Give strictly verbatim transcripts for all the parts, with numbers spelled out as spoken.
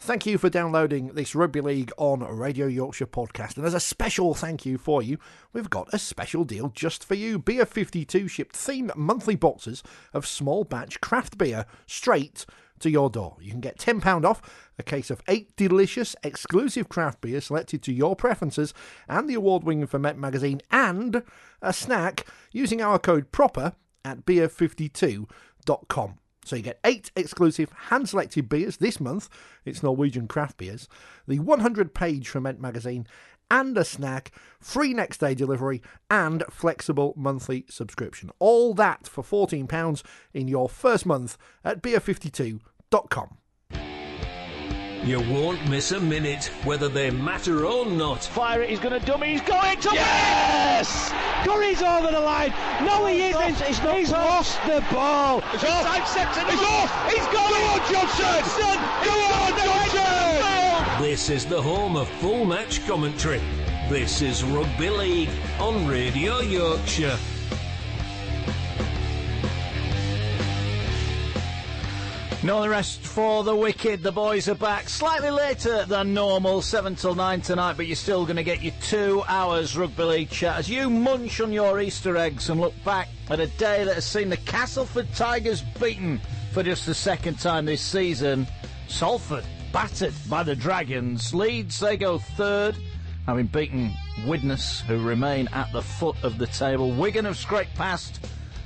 Thank you for downloading this Rugby League on Radio Yorkshire podcast. And as a special thank you for you, we've got a special deal just for you. Beer fifty-two shipped themed monthly boxes of small batch craft beer straight to your door. You can get ten pounds off a case of eight delicious exclusive craft beers selected to your preferences and the award-winning Ferment magazine and a snack using our code PROPER at beer fifty-two dot com. So you get eight exclusive hand-selected beers this month. It's Norwegian craft beers. The one hundred page Ferment magazine and a snack, free next day delivery and flexible monthly subscription. All that for fourteen pounds in your first month at beer fifty-two dot com. You won't miss a minute, whether they matter or not. Fire it, he's going to dummy, he's going to... Yes! Curry's over the line. No, he isn't. He's, not he's lost the ball. It's off. He's off. He's gone. Go on, Johnson. Johnson. Go on, Johnson. This is the home of full match commentary. This is Rugby League on Radio Yorkshire. No the rest for the wicked. The boys are back slightly later than normal, seven till nine tonight, but you're still going to get your two hours Rugby League chat as you munch on your Easter eggs and look back at a day that has seen the Castleford Tigers beaten for just the second time this season. Salford battered by the Dragons. Leeds, they go third, having beaten Widnes, who remain at the foot of the table. Wigan have scraped past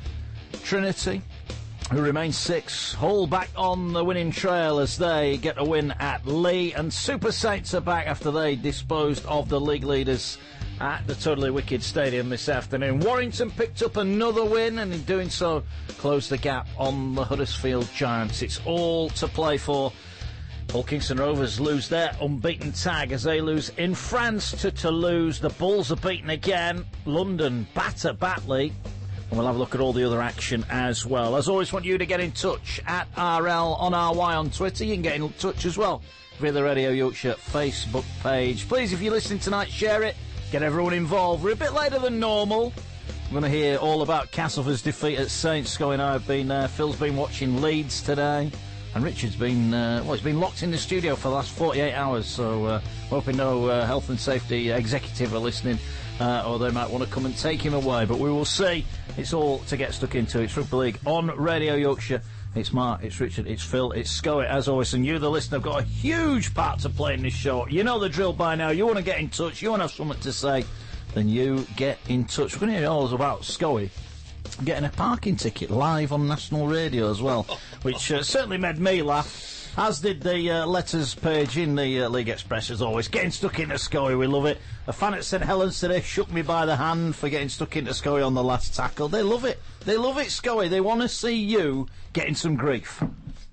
Trinity, who remains sixth. Hull back on the winning trail as they get a win at Leigh, and Super Saints are back after they disposed of the league leaders at the Totally Wicked Stadium this afternoon. Warrington picked up another win and in doing so closed the gap on the Huddersfield Giants. It's all to play for. Hull Kingston Rovers lose their unbeaten tag as they lose in France to Toulouse. The Bulls are beaten again. London batter Batley. And we'll have a look at all the other action as well. As always, want you to get in touch at R L on R Y on Twitter. You can get in touch as well via the Radio Yorkshire Facebook page. Please, if you're listening tonight, share it. Get everyone involved. We're a bit later than normal. We're going to hear all about Castleford's defeat at Saints going. I've been, uh, Phil's been watching Leeds today. And Richard's been, uh, well, he's been locked in the studio for the last forty-eight hours. So uh, hoping no uh, health and safety executive are listening. Uh, or they might want to come and take him away. But we will see. It's all to get stuck into. It's Rugby League on Radio Yorkshire. It's Mark, it's Richard, it's Phil, it's Scoey, as always. And you, the listener, have got a huge part to play in this show. You know the drill by now. You want to get in touch. You want to have something to say. Then you get in touch. We're going to hear all about Scoey getting a parking ticket live on national radio as well. Which uh, certainly made me laugh. As did the uh, letters page in the uh, League Express, as always. Getting stuck into Scoey, we love it. A fan at St Helens today shook me by the hand for getting stuck into Scoey on the last tackle. They love it. They love it, Scoey. They want to see you getting some grief.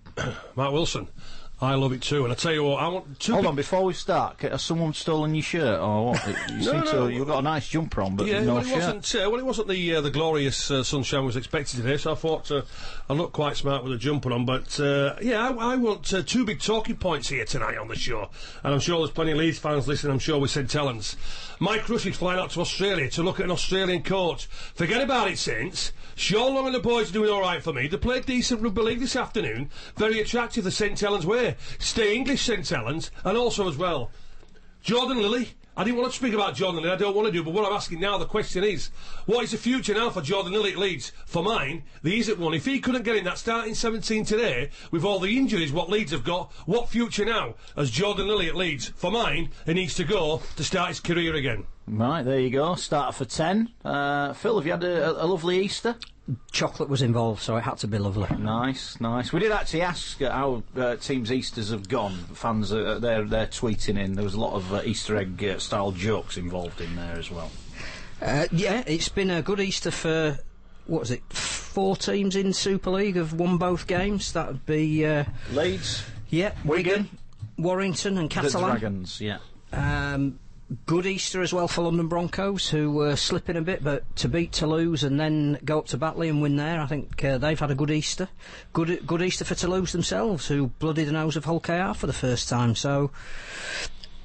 Mark Wilson, I love it too. And I tell you what, I want to... Hold on, before we start, has someone stolen your shirt or what? You no, seem no. to, you've got a nice jumper on, but yeah, no well, it shirt. Wasn't, uh, well, it wasn't the uh, the glorious uh, sunshine was expected today, so I thought uh, I'm not quite smart with a jumper on. But uh, yeah, I, I want uh, two big talking points here tonight on the show, and I'm sure there's plenty of Leeds fans listening. I'm sure we said Tellens. Mike Rush is flying out to Australia to look at an Australian coach. Forget about it, Saints. Sean Long and the boys are doing all right for me. They played decent rugby league this afternoon. Very attractive, the Saint Helens way. Stay English, Saint Helens, and also as well, Jordan Lilly. I didn't want to speak about Jordan Lilly, I don't want to do, but what I'm asking now, the question is, what is the future now for Jordan Lilly at Leeds? For mine, the easy one. If he couldn't get in that starting seventeen today, with all the injuries what Leeds have got, what future now as Jordan Lilly at Leeds? For mine, he needs to go to start his career again. Right, there you go. Starter for ten. Uh, Phil, have you had a, a lovely Easter? Chocolate was involved, so it had to be lovely. Nice, nice. We did actually ask uh, how uh, teams' Easters have gone. Fans, uh, they're, they're tweeting in. There was a lot of uh, Easter egg uh, style jokes involved in there as well. Uh, yeah, it's been a good Easter for, what was it, four teams in Super League have won both games. That would be... Uh, Leeds. Yeah, Wigan. Wigan, Warrington and Catalan. The Dragons, yeah. Um... Good Easter as well for London Broncos, who were slipping a bit, but to beat Toulouse and then go up to Batley and win there, I think uh, they've had a good Easter. Good good Easter for Toulouse themselves, who bloodied the nose of Hull K R for the first time. So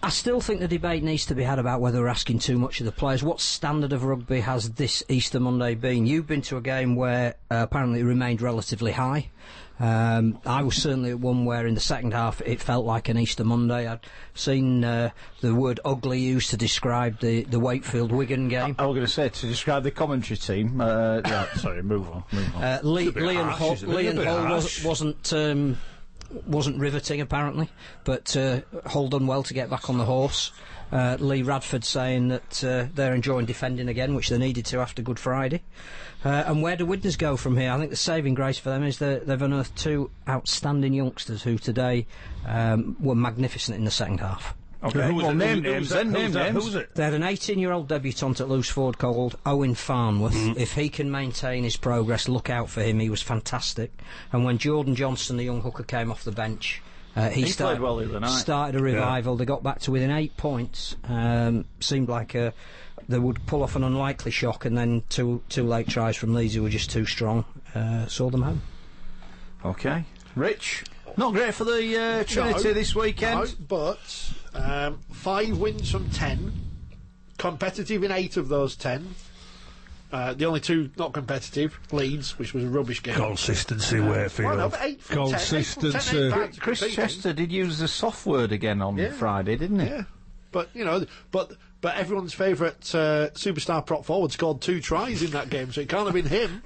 I still think the debate needs to be had about whether we're asking too much of the players. What standard of rugby has this Easter Monday been? You've been to a game where uh, apparently it remained relatively high. Um, I was certainly at one where in the second half it felt like an Easter Monday. I'd seen uh, the word ugly used to describe the, the Wakefield-Wigan game. I, I was going to say, to describe the commentary team. Uh, yeah, sorry, move on. Move on. Uh, Lee, Liam Hull, Liam Hull was, wasn't... Um, wasn't riveting apparently, but uh, Hull done well to get back on the horse. uh, Lee Radford saying that uh, they're enjoying defending again, which they needed to after Good Friday. Uh, and where do Widnes go from here? I think the saving grace for them is that they've unearthed two outstanding youngsters who today um, were magnificent in the second half. Okay, well, name names then, name names. Who's it? They had an eighteen-year-old debutant at Looseford called Owen Farnworth. Mm. If he can maintain his progress, look out for him. He was fantastic. And when Jordan Johnston, the young hooker, came off the bench, uh, he, he started, played well the other night. started a revival. Yeah. They got back to within eight points. Um, seemed like uh, they would pull off an unlikely shock, and then two two late tries from Leeds who were just too strong uh, saw them home. Okay. Rich? Not great for the uh, Trinity no, this weekend. No, but um, five wins from ten, competitive in eight of those ten. Uh, the only two not competitive, Leeds, which was a rubbish game. Consistency, uh, Wakefield. Well, no, but eight from Consistency. ten, eight from ten, eight Chris Chester did use the soft word again on yeah. Friday, didn't he? Yeah, but you know, but but everyone's favourite uh, superstar prop forward scored two tries in that game, so it can't have been him.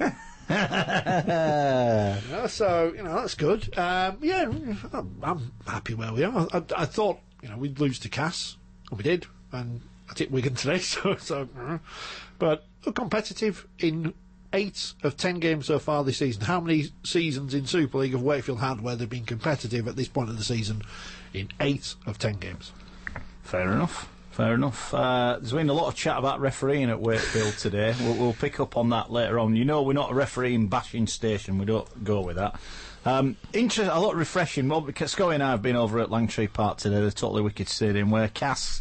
yeah, so you know that's good. Um, yeah, I'm, I'm happy where we are. I, I thought you know we'd lose to Cass, and we did, and I tipped Wigan today. So, so uh, but we're competitive in eight of ten games so far this season. How many seasons in Super League have Wakefield had where they've been competitive at this point of the season? In eight of ten games. Fair enough. Fair enough. Uh, there's been a lot of chat about refereeing at Wakefield today. We'll, we'll pick up on that later on. You know, we're not a refereeing bashing station. We don't go with that. Um, interest, a lot refreshing. Well, because Scully and I have been over at Langtree Park today, the totally wicked stadium, where Cass,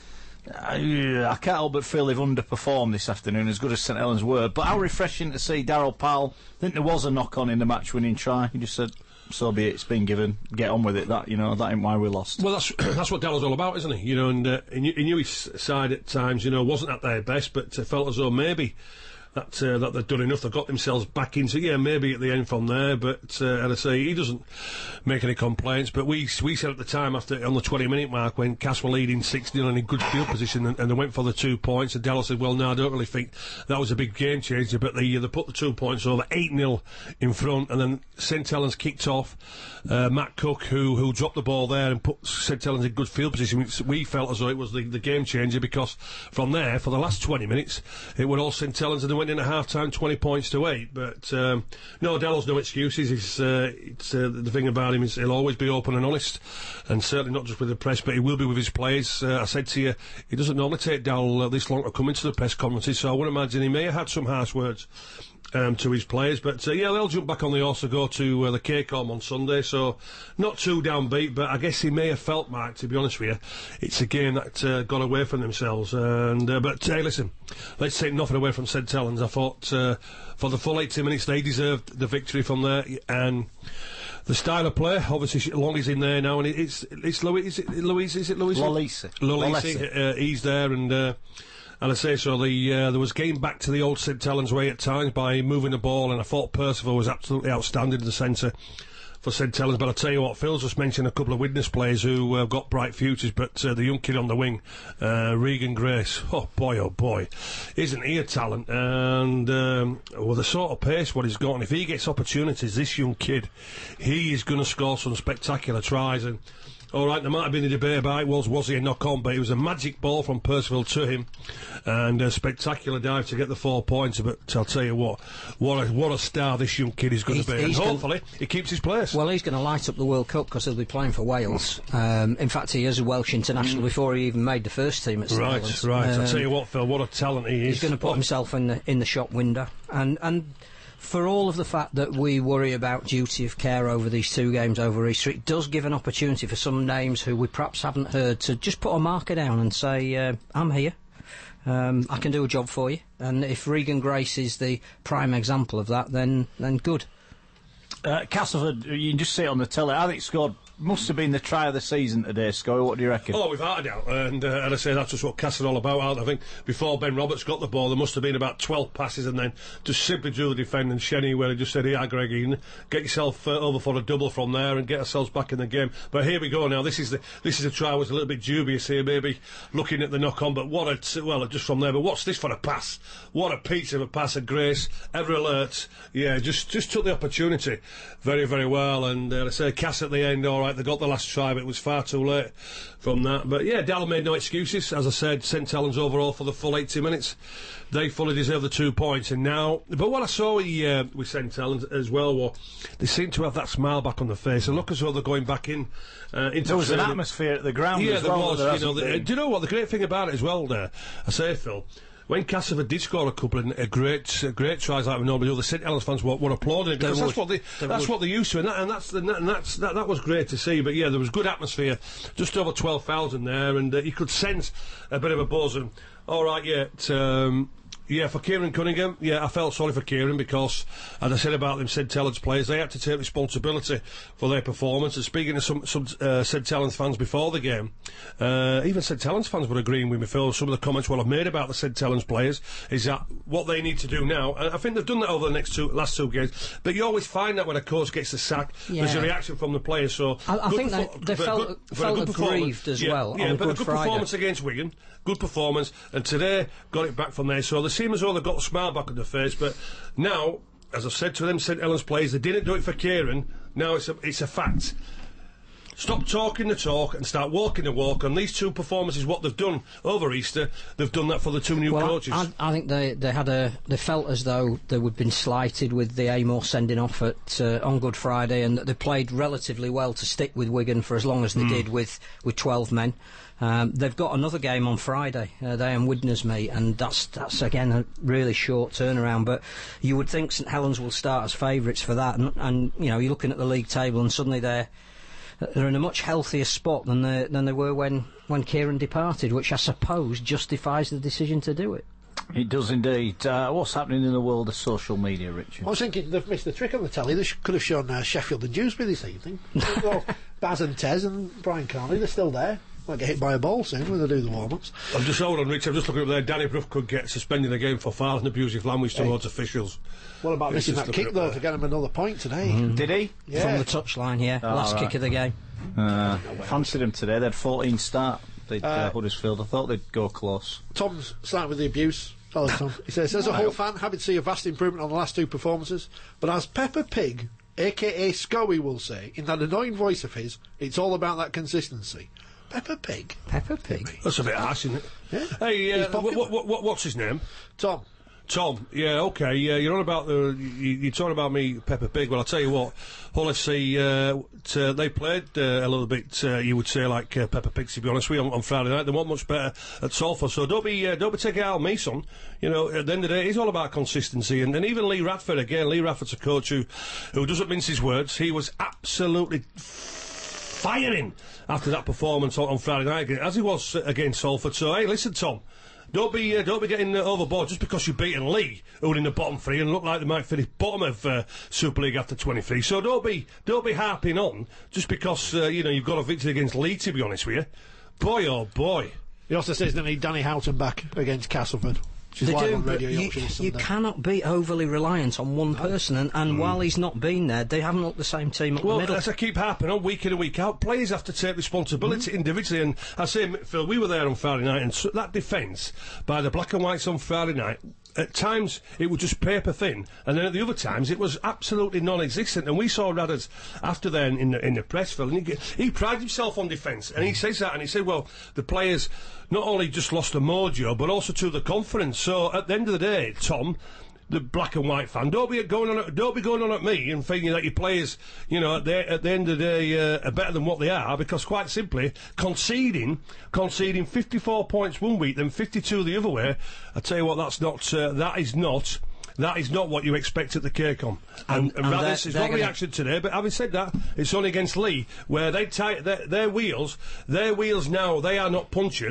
uh, I can't help but feel they've underperformed this afternoon, as good as St Helens were. But how refreshing to see Daryl Powell. I think there was a knock on in the match-winning try. He just said, so be it, it's been given, get on with it. That, you know, that ain't why we lost. Well, that's that's what Dallow's all about, isn't he? You know, and uh, he, knew, he knew his side at times, you know, wasn't at their best, but uh, felt as though maybe that uh, that they'd done enough. They've got themselves back into, yeah, maybe at the end from there, but uh, as I say, he doesn't make any complaints. But we we said at the time, after on the twenty minute mark, when Cass were leading six nil in a good field position, and, and they went for the two points, and Dallas said, well, no, I don't really think that was a big game changer, but they, they put the two points over, eight nil in front, and then St Helens kicked off. Uh, Matt Cook, who who dropped the ball there and put St Helens in good field position, which we felt as though it was the, the game changer, because from there, for the last twenty minutes, it were all St Helens, and they went in at half time twenty points to eight. But um, no, Dellow's no excuses. He's, uh, it's, uh, the thing about him is he'll always be open and honest, and certainly not just with the press, but he will be with his players. Uh, I said to you, he doesn't normally take Dell uh, this long to come into the press conferences, so I would imagine he may have had some harsh words Um, to his players, but uh, yeah, they'll jump back on the horse to go to uh, the K-Com on Sunday, so not too downbeat, but I guess he may have felt, Mark, to be honest with you, it's a game that uh, got away from themselves, and uh, but hey, listen, let's take nothing away from St Helens. I thought uh, for the full eighty minutes they deserved the victory from there, and the style of play, obviously, Longy's in there now, and it's it's Louis, is it Louis, is it Louis? Lolisi. Lolisi, uh, he's there, and uh, And I say so, the, uh, there was game back to the old St Helens way at times by moving the ball, and I thought Percival was absolutely outstanding in the centre for St Helens. But I'll tell you what, Phil's just mentioned a couple of Widnes players who have uh, got bright futures, but uh, the young kid on the wing, uh, Regan Grace, oh boy, oh boy, isn't he a talent? And um, with the sort of pace what he's got, and if he gets opportunities, this young kid, he is going to score some spectacular tries. And all right, there might have been a debate about it, was, was he a knock-on, but it was a magic ball from Percival to him, and a spectacular dive to get the four points. But I'll tell you what, what a, what a star this young kid is going to be, and hopefully he keeps his place. Well, he's going to light up the World Cup, because he'll be playing for Wales. Um, in fact, he is a Welsh international mm. before he even made the first team at St Right, Helens. right, um, I'll tell you what, Phil, what a talent he is. He's going to put oh. himself in the, in the shop window, and... and for all of the fact that we worry about duty of care over these two games over Easter, it does give an opportunity for some names who we perhaps haven't heard to just put a marker down and say, uh, I'm here, um, I can do a job for you. And if Regan Grace is the prime example of that, then then good. Uh, Castleford, you can just see it on the telly, I think scored must have been the try of the season today, Scoy. What do you reckon? Oh, without a doubt. And, uh, and I say that's just what Cass is all about. I think before Ben Roberts got the ball, there must have been about twelve passes, and then just simply drew the defender and Shenny, where he just said, "Yeah, Greg, you can get yourself uh, over for a double from there and get ourselves back in the game." But here we go now. This is the this is a try. Was a little bit dubious here, maybe looking at the knock on. But what a t- well, just from there. But what's this for a pass? What a piece of a pass of Grace. Ever alert. Yeah, just just took the opportunity very very well. And uh, I say Cass at the end. All right, they got the last try, but it was far too late from that. But yeah, Dallin made no excuses. As I said, St Helens overall for the full eighty minutes. They fully deserve the two points. And now, but what I saw uh, with St Helens as well was they seem to have that smile back on their face and look as though they're going back in. Uh, into there was training. an atmosphere at the ground. Yeah, as there well, was. there You know, the, uh, do you know what the great thing about it as well? There, I say, Phil. When Cassava did score a couple of uh, great, uh, great tries like we normally do, the St Helens fans were, were applauding it because They that's would. what they, They that's would. what they're used to, and, that, and that's the, and that's that, that was great to see. But yeah, there was good atmosphere, just over twelve thousand there, and uh, you could sense a bit of a buzz. And all right, yeah. T- um, Yeah, for Kieran Cunningham, yeah, I felt sorry for Kieran because, as I said about them St Helens players, they had to take responsibility for their performance. And speaking to some, some uh, St Helens fans before the game, uh, even St Helens fans were agreeing with me, Phil. Some of the comments what I've made about the St Helens players is that what they need to do now, and I think they've done that over the next two last two games. But you always find that when a coach gets the sack, Yeah. there's a reaction from the players. So I, I good think they, perfo- they but felt, good- but a felt good performance. aggrieved as yeah, well Yeah, on but Good a good Friday. performance against Wigan, good performance, and today got it back from there. So they seem as though they've got a smile back on their face. But now, as I've said to them, St Helens players, they didn't do it for Kieran. Now it's a it's a fact. Stop talking the talk and start walking the walk. And these two performances, what they've done over Easter, they've done that for the two new well, coaches. I, I think they they had a they felt as though they would been slighted with the Amor sending off at uh, on Good Friday, and that they played relatively well to stick with Wigan for as long as they Mm. did with with twelve men. Um, they've got another game on Friday. Uh, they and Widnes meet, and that's that's again a really short turnaround. But you would think St Helens will start as favourites for that, and, and you know you're looking at the league table, and suddenly they're they're in a much healthier spot than they than they were when when Kieran departed, which I suppose justifies the decision to do it. It does indeed. Uh, what's happening in the world of social media, Richard? I was thinking they've missed the trick on the telly. They sh- could have shown uh, Sheffield and Dewsbury this evening. Well, Baz and Tez and Brian Carney, they're still there. Might get hit by a ball soon when they do the warm-ups. I'm just hold on, Rich. I'm just looking up there. Danny Brough could get suspended again for fouling abusive language Hey. towards officials. What about He's missing just that looking kick, up though, there. to get him another point today? Did he? Yeah. From the touchline, yeah, Oh, last right. kick of the game. Uh, fancied him today. They had fourteen start. They'd, uh, Uh, Huddersfield. I thought they'd go close. Tom's starting with the abuse. Hello, Tom. He says, as a whole fan, happy to see a vast improvement on the last two performances, but as Peppa Pig, a k a. Scoey, will say, in that annoying voice of his, it's all about that consistency. Peppa Pig. Peppa Pig. That's a bit harsh, isn't it? Yeah. Hey, He's uh, popular. what, what, what, what's his name? Tom. Tom. Yeah, okay. Yeah, you're on about the. You, you're talking about me, Peppa Pig. Well, I'll tell you what. Hull F C, uh, t- uh, they played uh, a little bit. Uh, you would say like uh, Peppa Pig. To be honest with you, on, on Friday night, they weren't much better at Salford. So don't be, uh, don't be taking it out on me, son. You know, at the end of the day, it's all about consistency. And, and even Lee Radford again. Lee Radford's a coach who, who doesn't mince his words. He was absolutely firing after that performance on, on Friday night, as he was uh, against Salford. So hey, listen, Tom. Don't be uh, don't be getting uh, overboard just because you've beaten Lee, who are in the bottom three and look like they might finish bottom of uh, Super League after twenty-three. So don't be don't be harping on just because uh, you know you've got a victory against Lee. To be honest with you, boy oh boy. He also says they need Danny Houghton back against Castleford. Which is They live do, on but Radio you, Yorkshire this you Sunday. cannot be overly reliant on one person, and, and while he's not been there, they haven't looked the same team up Well, the middle. as I keep harping on week in and week out, players have to take responsibility individually. And I say, Phil, we were there on Friday night, and so that defence by the Black and Whites on Friday night, at times it was just paper thin, and then at the other times it was absolutely non-existent. And we saw Radders after then in the in the press, Phil, and he, he prides himself on defence, and he says that, and he said, well, the players not only just lost the mojo, but also to the confidence. So at the end of the day, Tom, the black and white fan, don't be going on. At, don't be going on at me and thinking that your players, you know, at the, at the end of the day, uh, are better than what they are. Because quite simply, conceding, conceding fifty-four points one week, then fifty-two the other way. I tell you what, that's not. Uh, that is not. That is not what you expect at the K COM. And, And- and and rather, they're- it's they're not gonna- reaction today, but having said that, it's only against Lee, where they tie their, their wheels, their wheels now, they are not punctured.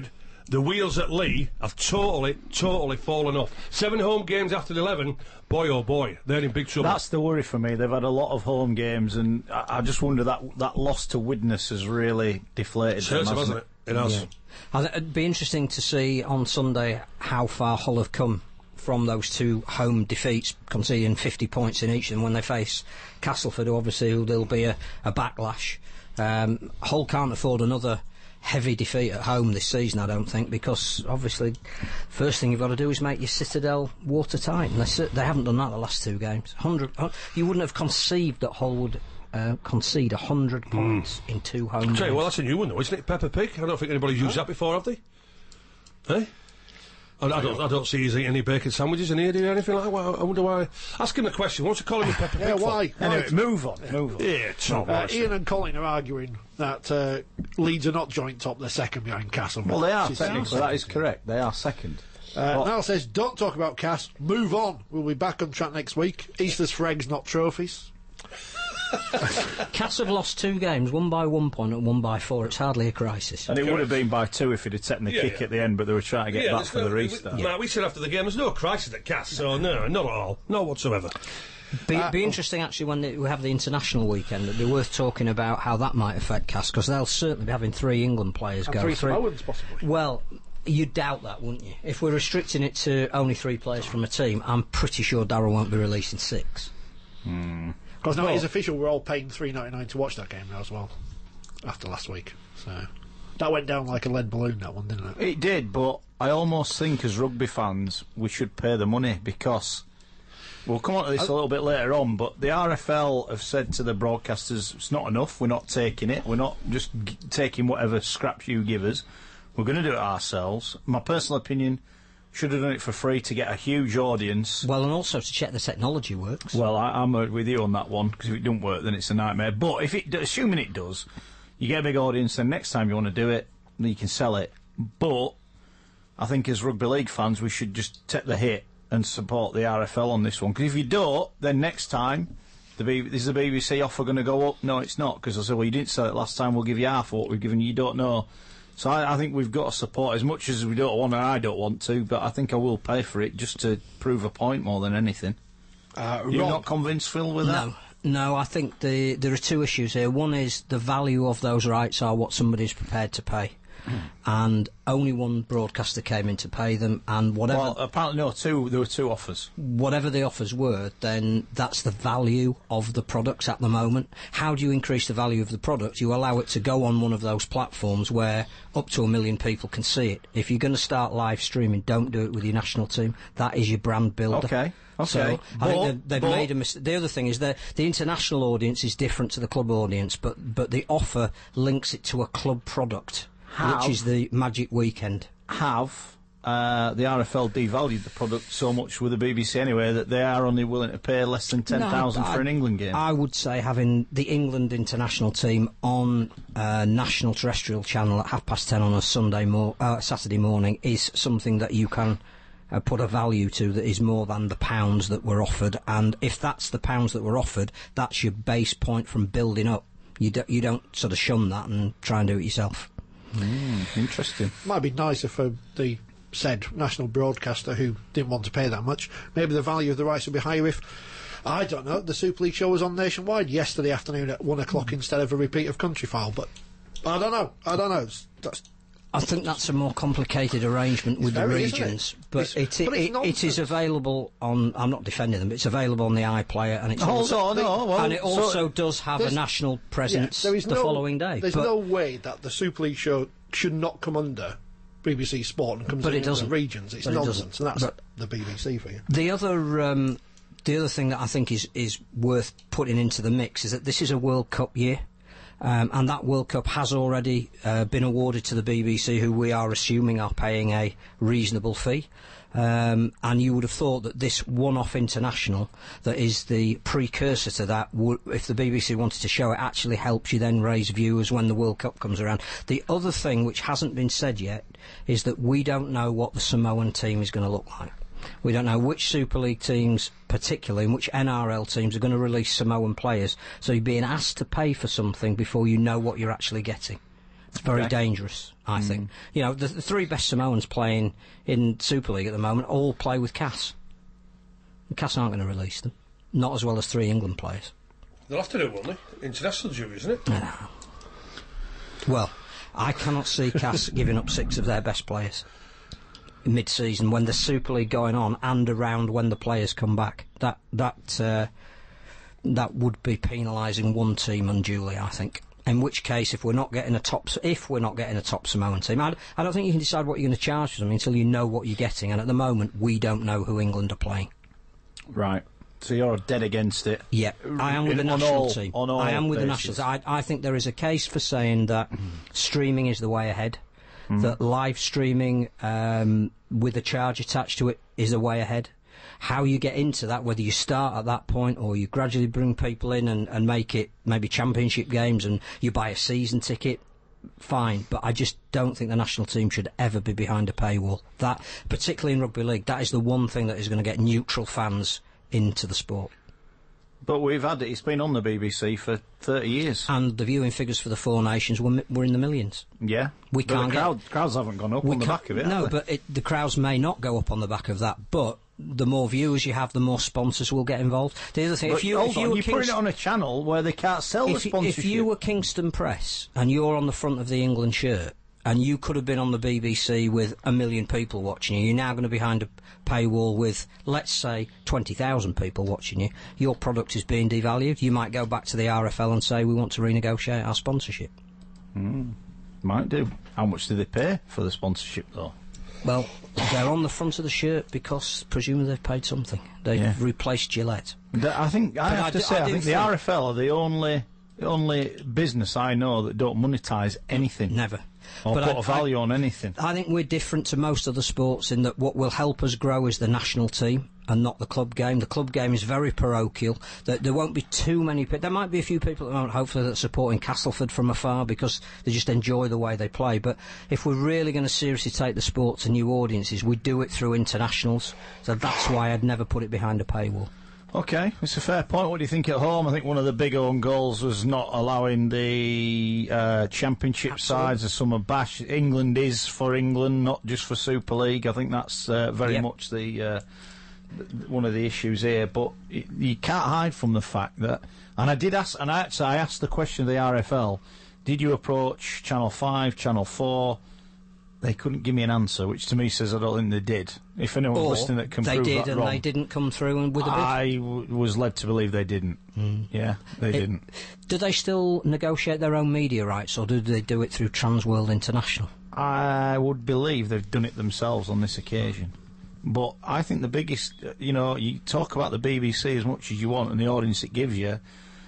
the wheels at Lee have totally, totally fallen off. Seven home games after eleven, boy oh boy, they're in big trouble. That's the worry for me. They've had a lot of home games, and I, I just wonder that that loss to Widnes has really deflated them, hasn't, hasn't it? It has. Yeah. It'd be interesting to see on Sunday how far Hull have come from those two home defeats, conceding fifty points in each, and when they face Castleford, obviously there'll be a, a backlash. Um, Hull can't afford another heavy defeat at home this season, I don't think, because obviously first thing you've got to do is make your Citadel watertight, and they, they haven't done that the last two games. one hundred, you wouldn't have conceived that Hull would uh, concede one hundred points mm. in two home games. Tell you, well, that's a new one though, isn't it? Peppa Pig? I don't think anybody's used oh. that before, have they? Eh? I, I don't. I don't see he's eating any bacon sandwiches in here, do you? Anything like that? Well, I wonder why. Ask him a question. What's he calling me Peppa Pig? Yeah, why? For? why? Anyway, move on. Yeah. Move on. Yeah, Tom. Uh, Ian and Colin are arguing that uh, Leeds are not joint top; they're second behind Castle. Well, they are technically. That is correct. They are second. Uh, Niall says, "Don't talk about Cass. Move on. We'll be back on track next week. Easter's for eggs, not trophies." Cass have lost two games, one by one point and one by four. It's hardly a crisis. And it would have been by two if he'd have taken the yeah, kick yeah. at the end, but they were trying to get yeah, back for no, the restart. We, yeah. we said after the game, there's no crisis at Cass, so no, not at all. No whatsoever. Be, uh, be interesting, actually, when they, we have the international weekend. It'd be worth talking about how that might affect Cass, because they'll certainly be having three England players and go three through. Samoans, possibly. Well, you'd doubt that, wouldn't you? If we're restricting it to only three players from a team, I'm pretty sure Darrell won't be releasing six. Hmm. Because now well, it is official, we're all paying three ninety-nine to watch that game now as well, after last week. So that went down like a lead balloon, that one, didn't it? It did, but I almost think as rugby fans we should pay the money, because we'll come on to this a little bit later on, but the R F L have said to the broadcasters, it's not enough, we're not taking it, we're not just g- taking whatever scraps you give us, we're going to do it ourselves. My personal opinion, should have done it for free to get a huge audience. Well, and also to check the technology works. Well, I, I'm uh, with you on that one, because if it doesn't work, then it's a nightmare. But if it, assuming it does, you get a big audience, then next time you want to do it, you can sell it. But I think as rugby league fans, we should just take the hit and support the R F L on this one. Because if you don't, then next time, the B- is the B B C offer going to go up? No, it's not, because I said, well, you didn't sell it last time, we'll give you half what we've given you, you don't know. So I, I think we've got to support as much as we don't want, and I don't want to, but I think I will pay for it just to prove a point more than anything. Uh, You're Rob, not convinced, Phil, with that? No. No, I think the, there are two issues here. One is the value of those rights are what somebody's prepared to pay. Mm. And only one broadcaster came in to pay them, and whatever... Well, apparently, no, two, there were two offers. Whatever the offers were, then that's the value of the products at the moment. How do you increase the value of the product? You allow it to go on one of those platforms where up to a million people can see it. If you're going to start live streaming, don't do it with your national team. That is your brand builder. Okay. Okay. So but, I think they've, they've but, made a mistake. The other thing is that the international audience is different to the club audience, but but the offer links it to a club product, have, which is the Magic Weekend. Have uh, the R F L devalued the product so much with the B B C anyway that they are only willing to pay less than ten thousand no, for an England game? I would say having the England international team on uh, national terrestrial channel at half past ten on a Sunday mo- uh, Saturday morning is something that you can Uh, put a value to that is more than the pounds that were offered, and if that's the pounds that were offered, that's your base point from building up. You, do, you don't sort of shun that and try and do it yourself. Mm, interesting. Might be nicer for the said national broadcaster who didn't want to pay that much. Maybe the value of the rights would be higher if, I don't know, the Super League show was on nationwide yesterday afternoon at one o'clock mm. instead of a repeat of Country File, but I don't know, I don't know. That's I think that's a more complicated arrangement with very, the regions, it? but, it, but it, it is available on. I'm not defending them. It's available on the iPlayer, and it's Hold also, on, no, well, and it also so does have a national presence yeah, the no, following day. There's but, no way that the Super League show should not come under B B C Sport and comes but in it doesn't. the regions. It's but nonsense, it and that's but the B B C for you. The other. Um, the other thing that I think is, is worth putting into the mix is that this is a World Cup year. Um, and that World Cup has already uh, been awarded to the B B C, who we are assuming are paying a reasonable fee. Um, and you would have thought that this one-off international that is the precursor to that, would, if the B B C wanted to show it, actually helps you then raise viewers when the World Cup comes around. The other thing which hasn't been said yet is that we don't know what the Samoan team is going to look like. We don't know which Super League teams, particularly, and which N R L teams are going to release Samoan players. So you're being asked to pay for something before you know what you're actually getting. It's very okay. dangerous, I mm. think. You know, the, the three best Samoans playing in Super League at the moment all play with C A S. C A S aren't going to release them. Not as well as three England players. They'll have to do it, won't they? International duty, isn't it? No. Well, I cannot see C A S giving up six of their best players mid-season when the Super League going on and around when the players come back. That that uh, that would be penalising one team unduly, I think. In which case, if we're not getting a top, if we're not getting a top Samoan team, I, I don't think you can decide what you're going to charge for them until you know what you're getting. And at the moment, we don't know who England are playing. Right. So you're dead against it. Yeah, I am with the on national all, team. On all I am with bases. the national team. I, I think there is a case for saying that streaming is the way ahead. Mm. That live streaming um, with a charge attached to it is a way ahead. How you get into that, whether you start at that point or you gradually bring people in and, and make it maybe championship games and you buy a season ticket, fine. But I just don't think the national team should ever be behind a paywall. That, particularly in rugby league, that is the one thing that is going to get neutral fans into the sport. But we've had it, it's been on the B B C for thirty years. And the viewing figures for the Four Nations were, were in the millions. Yeah. We but can't the crowd, get, crowds haven't gone up on the back of it, No, have they? but it, the crowds may not go up on the back of that, but the more viewers you have, the more sponsors will get involved. The other thing, but if you, hold if you on, were you're Kings- putting it on a channel where they can't sell if, the sponsorship. If you were Kingston Press and you're on the front of the England shirt, and you could have been on the B B C with a million people watching you, you're now going to be behind a paywall with, let's say, twenty thousand people watching you, your product is being devalued. You might go back to the R F L and say, we want to renegotiate our sponsorship. Mm, might do. How much do they pay for the sponsorship, though? Well, they're on the front of the shirt because presumably they've paid something. They've yeah. replaced Gillette. The, I think, I but have I to do, say, I, I think, think the R F L are the only, the only business I know that don't monetise anything. Never. Or but put I, a value I, on anything. I think we're different to most other sports in that what will help us grow is the national team and not the club game. The club game is very parochial. There, there won't be too many people. There might be a few people at the moment, hopefully, that are supporting Castleford from afar because they just enjoy the way they play. But if we're really going to seriously take the sport to new audiences, we do it through internationals. So that's why I'd never put it behind a paywall. OK, it's a fair point. What do you think at home? I think one of the big own goals was not allowing the uh, championship Absolutely. sides of Summer Bash. England is for England, not just for Super League. I think that's uh, very yep. much the uh, th- one of the issues here. But y- you can't hide from the fact that, and I did ask, and I actually I asked the question of the R F L, did you approach Channel five, Channel four? They couldn't give me an answer, which to me says I don't think they did. If anyone's or listening that can they prove did that and wrong, they didn't come through and with a bid. I w- was led to believe they didn't. Mm. Yeah, they it, didn't. Do they still negotiate their own media rights, or do they do it through Transworld International? I would believe they've done it themselves on this occasion. But I think the biggest, you know, you talk about the B B C as much as you want and the audience it gives you,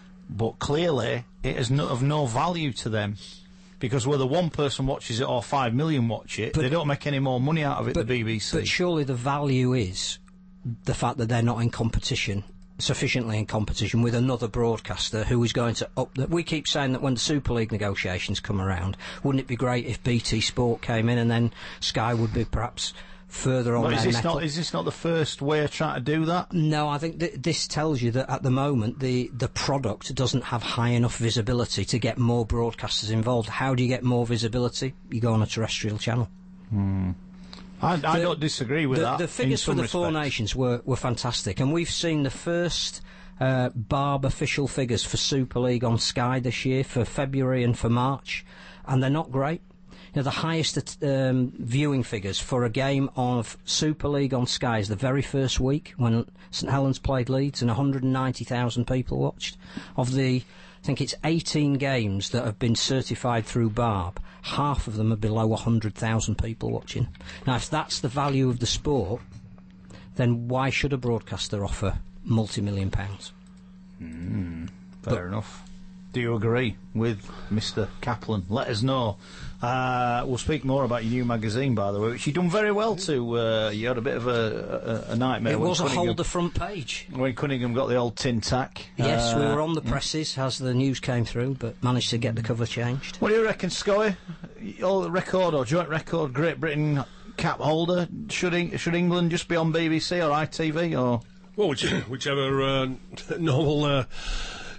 but clearly it is no, of no value to them. Because whether one person watches it or five million watch it, but they don't make any more money out of it, but, the B B C. But surely the value is the fact that they're not in competition, sufficiently in competition with another broadcaster who is going to up the... We keep saying that when the Super League negotiations come around, wouldn't it be great if B T Sport came in and then Sky would be perhaps further on but their is this metal. not is this not the first way of trying to do that? No, I think th- this tells you that at the moment the, the product doesn't have high enough visibility to get more broadcasters involved. How do you get more visibility? You go on a terrestrial channel. Hmm. I, I the, don't disagree with the, that. The figures for the respects. Four Nations were, were fantastic, and we've seen the first uh, Barb official figures for Super League on Sky this year for February and for March, and they're not great. You know, the highest um, viewing figures for a game of Super League on Sky is the very first week when St Helens played Leeds, and one hundred ninety thousand people watched. Of the, I think it's eighteen games that have been certified through Barb, half of them are below one hundred thousand people watching. Now, if that's the value of the sport, then why should a broadcaster offer multi-million pounds? Mm, fair but, enough. Do you agree with Mister Kaplan? Let us know. Uh, we'll speak more about your new magazine, by the way, which you've done very well to. Uh, you had a bit of a, a, a nightmare. It when was a Cunningham, whole the front page. When Cunningham got the old tin tack. Yes, uh, we were on the presses as the news came through, but managed to get the cover changed. What do you reckon, Scully? All record or joint record, Great Britain cap holder? Should Eng- should England just be on B B C or I T V or? Well, which, whichever uh, normal uh,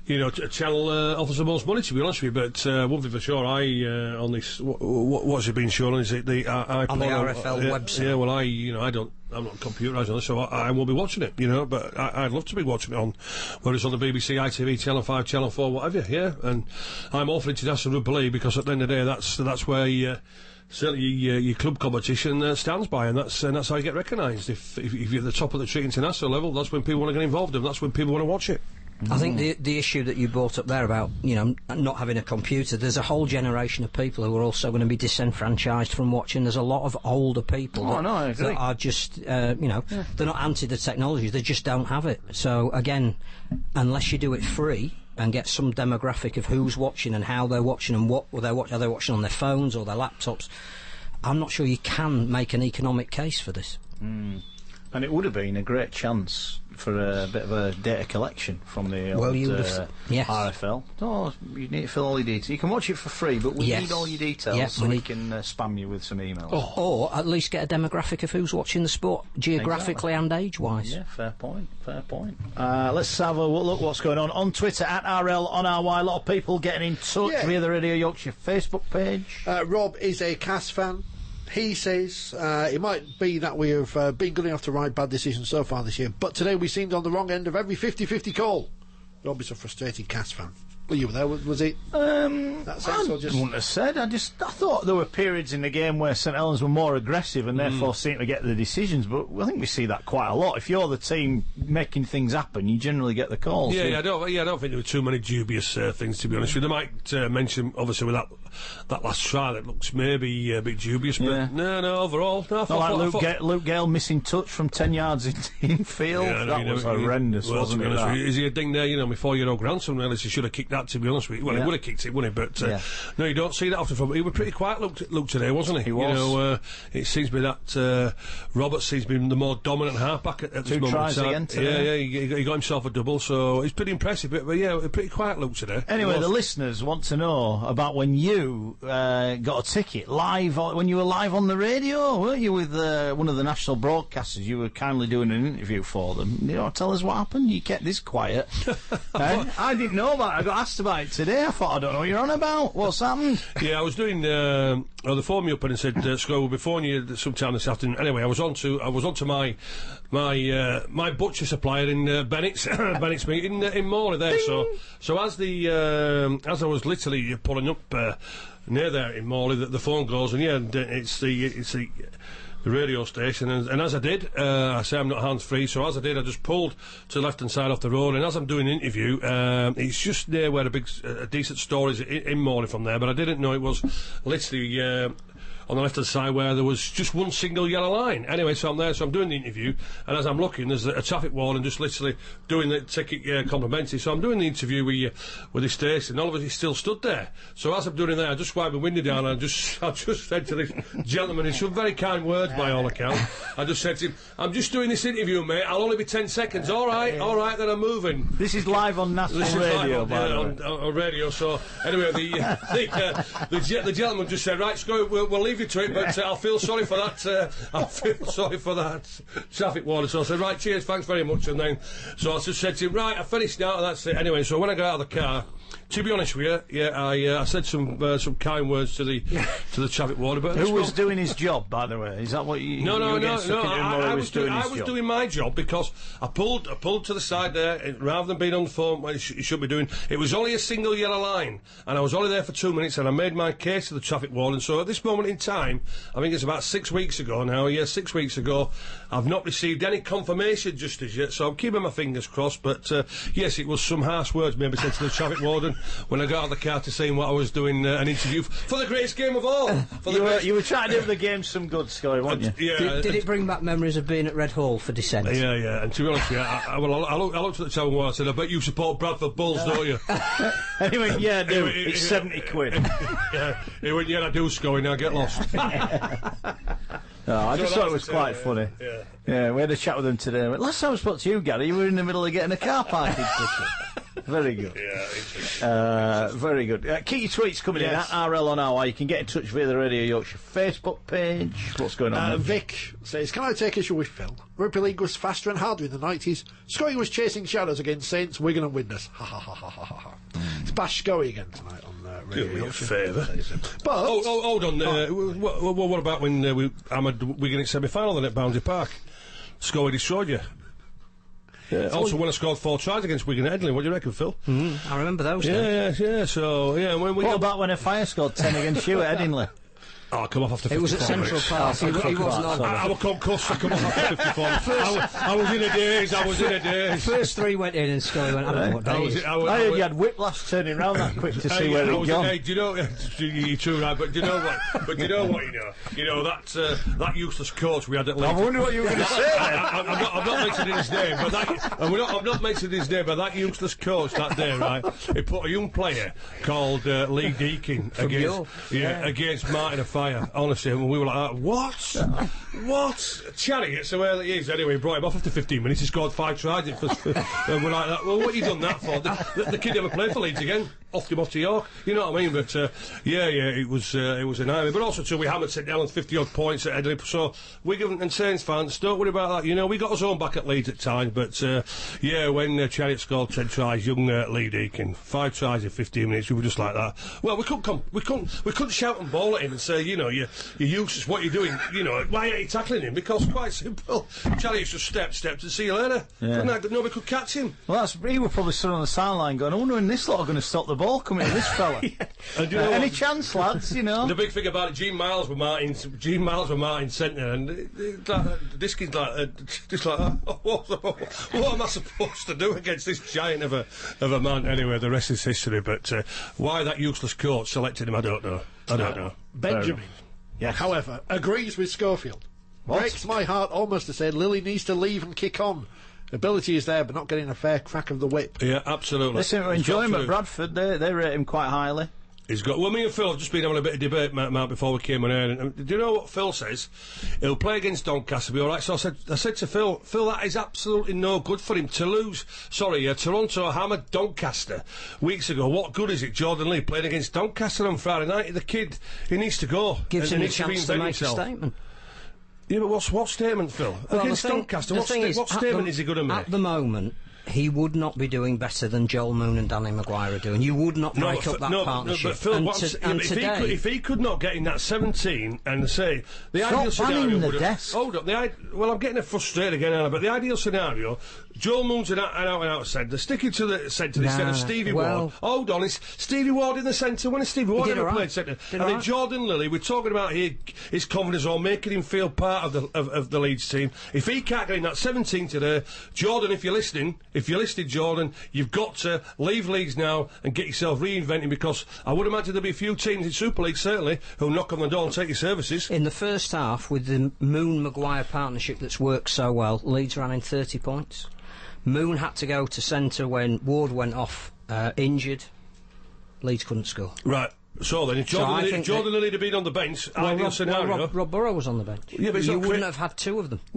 you know, a channel uh, offers the most money, to be honest with you. But uh, one thing for sure, I uh, on this, what, what's it been shown? Is it the uh, on the R F L uh, website? Yeah, well, I, you know, I don't, I'm not computerised on this, so I, I will be watching it. You know, but I, I'd love to be watching it on, whether it's on the B B C, I T V, Channel Five, Channel Four, whatever. Yeah, and I'm awfully into National Rugby League because at the end of the day, that's that's where you. Uh, Certainly, your, your club competition uh, stands by, and that's and that's how you get recognised. If, if if you're at the top of the tree international level, that's when people want to get involved, and that's when people want to watch it. I think the the issue that you brought up there about, you know, not having a computer, there's a whole generation of people who are also going to be disenfranchised from watching. There's a lot of older people oh, that, no, I agree. that are just, uh, you know, yeah. they're not anti the technology, they just don't have it. So, again, unless you do it free and get some demographic of who's watching and how they're watching and what they're watching, are they watching on their phones or their laptops, I'm not sure you can make an economic case for this. Mm. And it would have been a great chance for a bit of a data collection from the well, old, you uh, yes. R F L. Oh, you need to fill all your details. You can watch it for free, but we yes. need all your details yep, so we, we need... can uh, spam you with some emails. Oh. Or at least get a demographic of who's watching the sport, geographically exactly. and age-wise. Yeah, fair point, fair point. Uh, let's have a look what's going on. On Twitter, at R L on R Y, a lot of people getting in touch yeah. via the Radio Yorkshire Facebook page. Uh, Rob is a Cass fan. He says uh, it might be that we have uh, been good enough to write bad decisions so far this year, but today we seemed on the wrong end of every fifty fifty call. Rob is a frustrated Cass fan. Well, you were there, was, was it? Um, that sense, I just... wouldn't have said. I just I thought there were periods in the game where St Helens were more aggressive and therefore mm. seemed to get the decisions, but I think we see that quite a lot. If you're the team making things happen, you generally get the calls. Yeah, yeah, I don't, yeah, I don't think there were too many dubious uh, things, to be honest with you. They might uh, mention, obviously, with that that last try that looks maybe a bit dubious, but yeah. no, no, overall, no. I thought, Not like I Luke, thought... Ga- Luke Gale missing touch from ten yards in, in field. Yeah, that know, was know, horrendous, well, wasn't it? That? Is he a ding there, you know, my four-year-old grandson, really, he should have kicked that, to be honest with you. Well, yeah. he would have kicked it, wouldn't he? But uh, yeah. no, you don't see that often from him. He was pretty quiet, Luke, Luke today, wasn't he? He was. You know, uh, it seems to be that uh, Roberts seems to be the more dominant halfback at, at this Two moment. tries again today. Yeah, yeah, he, he got himself a double, so he's pretty impressive. But, but yeah, pretty quiet, Luke, today. Anyway, the listeners want to know about when you uh, got a ticket live, on, when you were live on the radio, weren't you, with uh, one of the national broadcasters? You were kindly doing an interview for them. You know, tell us what happened. You kept this quiet. eh? I didn't know about it. I got asked about it today. I thought, I don't know what you're on about. What's happened? Yeah, I was doing. Uh, oh, they phoned me up and said, uh, "Scott, we'll be phoning you sometime this afternoon." Anyway, I was on to I was on to my my uh, my butcher supplier in uh, Bennett's Bennett's meet in uh, in Morley there. Ding. So so as the um, as I was literally pulling up uh, near there in Morley, the, the phone goes, and yeah, and, uh, it's the it's the. the radio station, and, and as I did, uh, I say I'm not hands-free, so as I did, I just pulled to the left-hand side off the road, and as I'm doing an interview, um, it's just near where a big, a decent store is in, in Morley from there, but I didn't know it was literally uh, on the left-hand side where there was just one single yellow line. Anyway, so I'm there, so I'm doing the interview, and as I'm looking, there's a, a traffic wall, and just literally doing the ticket uh, complimentary, so I'm doing the interview with, uh, with this station, and all of us, he still stood there. So as I'm doing it there, I just wiped my window down, and I just, I just said to this gentleman, in some very kind words by all accounts, I just said to him, "I'm just doing this interview, mate, I'll only be ten seconds, alright, alright, then I'm moving." This is live on national radio, on, by yeah, on, on, on radio, so anyway, the, uh, the, uh, the, ge- the gentleman just said, "Right, Scott, we'll, we'll leave you to it, but uh, I'll feel sorry for that, uh, I'll feel sorry for that traffic warning." So I said, "Right, cheers, thanks very much," and then, so I just said to him, "Right, I finished now, and that's it." Anyway, so when I got out of the car, to be honest with you, yeah, I uh, I said some uh, some kind words to the to the traffic warden. But who was doing his job, by the way? Is that what you? No, no, you no, no. I, I was doing, I was job? doing my job because I pulled I pulled to the side there, and rather than being on the phone, well, you, sh- you should be doing. It was only a single yellow line, and I was only there for two minutes, and I made my case to the traffic warden. So at this moment in time, I think it's about six weeks ago now. Yeah, six weeks ago, I've not received any confirmation just as yet. So I'm keeping my fingers crossed. But uh, yes, it was some harsh words maybe said to the traffic warden when I got out of the car to see what I was doing uh, an interview f- for the greatest game of all. For the you, were, you were trying to give the game some good, Scully, weren't you? Yeah. Did, did it bring back memories of being at Red Hall for Descent? Yeah, yeah. And to be honest with you, I, I, well, I, I, looked, I looked at the table and I said, "I bet you support Bradford Bulls, don't you?" Anyway, yeah, do. It, it's it, seventy quid. Yeah. He went, "Yeah, I do, Scully. Now get lost." No, I so just thought it was quite uh, funny. Yeah. Yeah, we had a chat with them today. Last time I spoke to you, Gary, you were in the middle of getting a car parking ticket. Very good. Yeah, Uh, very good. Uh, keep your tweets coming yes. in at R L on our. You can get in touch via the Radio Yorkshire Facebook page. What's going on? Uh, Vic says, can I take issue with Phil? Rugby League was faster and harder in the nineties. Scoey was chasing shadows against Saints, Wigan and Widnes. Ha ha ha ha ha ha. Mm. It's Bash Scoey again tonight on uh, Radio Do me Yorkshire. a favour. But oh, oh, hold on. Uh, oh. what, what, what about when uh, we hammered Wigan in semi-final then at Boundary Park? Scoey destroyed you. Yeah, also, when I scored four tries against Wigan at Headingley, what do you reckon, Phil? Mm, I remember those. Yeah, yeah, yeah. So, yeah, when we what got about when a Fire scored ten against you at Headingley? Oh, come off after It was at Central Park. Oh, he, he wasn't on. I, I was concussed. I come off after fifty-four. I, was, I was in a daze. I was in a daze. First three went in and Scully went, I don't know what day I was, is. I, was, I I heard was, you had whiplash turning round that quick to see hey, where yeah, it had gone. Hey, do you know, you're true, right, but do you know what, but do you know what, you know, you know, that, uh, that useless coach we had at Leeds. I wonder what you were going to say. I, I, I'm, not, I'm not mentioning his name, but that, and we're not, I'm not mentioning his name, but that useless coach that day, right, he put a young player called uh, Lee Deakin against, yeah, yeah, against Martin Afire, honestly, and we were like, what? What? Chariots the way that he is. Anyway, brought him off after fifteen minutes. He scored five tries. In first, and we're like, that. Well, what you done that for? The, the, the kid never played for Leeds again. Off him off to York. You know what I mean? But uh, yeah, yeah, it was uh, it was an nightmare. But also too, we hammered St Helens fifty odd points at Headingley. So Wigan and Saints fans, don't worry about that. You know, we got us own back at Leeds at times. But uh, yeah, when uh, Chariot scored ten tries, young uh, Lee Deakin, five tries in fifteen minutes, we were just like that. Well, we couldn't come, we couldn't we couldn't shout and bawl at him and say, you know, you you're useless. What you're doing, you know, why aren't you tackling him? Because quite simple. Chariot just stepped, stepped, and see you later. Yeah. Couldn't, nobody could catch him. Well, that's he was probably stood on the sideline going, I wonder when this lot are going to stop the ball coming to this fella. Yeah. And you know uh, any what? chance, lads? You know. The big thing about it, Gene Miles were Martin's. Gene Miles were Martin's centre, and it, it, like, uh, this kid's like, uh, just like, uh, what, what am I supposed to do against this giant of a of a man? Anyway, the rest is history. But uh, why that useless coach selected him, I don't know. I don't know. Benjamin, yes. however, agrees with Schofield. What? Breaks my heart almost to say Lily needs to leave and kick on. Ability is there, but not getting a fair crack of the whip. Yeah, absolutely. Listen, we enjoy him at Bradford. They they rate him quite highly. He's got. Well, me and Phil have just been having a bit of debate, Matt, Matt before we came on air. And, and do you know what Phil says? He'll play against Doncaster, be all right. So I said, I said to Phil, Phil, that is absolutely no good for him to lose. Sorry, uh, Toronto hammered Doncaster weeks ago. What good is it? Jordan Lee playing against Doncaster on Friday night. The kid, he needs to go. Gives him a chance to make himself. a statement. Yeah, but what's what statement, Phil? Well, against thing, Doncaster, what, sta is, what statement the, is he going to make? At the moment, he would not be doing better than Joel Moon and Danny Maguire are doing. You would not break no, up that no, partnership. No, but Phil, and what to, yeah, and if, today, he could, if he could not get in that seventeen and say the Stop ideal scenario the would desk. Hold up, the I well, I'm getting frustrated again, Anna, but the ideal scenario, Joel Moon's an out and out, and out centre, sticking to the centre instead of Stevie well, Ward. Hold on, it's Stevie Ward in the centre. When has Stevie Ward ever right. played centre? Did And then right. Jordan Lilly, we're talking about here his confidence or making him feel part of the of, of the Leeds team. If he can't get in that seventeen today, Jordan, if you're listening, if you're listening, Jordan, you've got to leave Leeds now and get yourself reinventing, because I would imagine there'll be a few teams in Super League certainly who'll knock on the door and take your services. in the first half, with the Moon-Maguire partnership that's worked so well, Leeds ran in thirty points. Moon had to go to centre when Ward went off uh, injured. Leeds couldn't score. Right. So then, if Jordan, I Lilly, think Jordan Lilly had been on the bench, Well, ideal Rob, scenario. well, Rob, Rob Burrow was on the bench. Yeah, but it's you not wouldn't cri- have had two of them.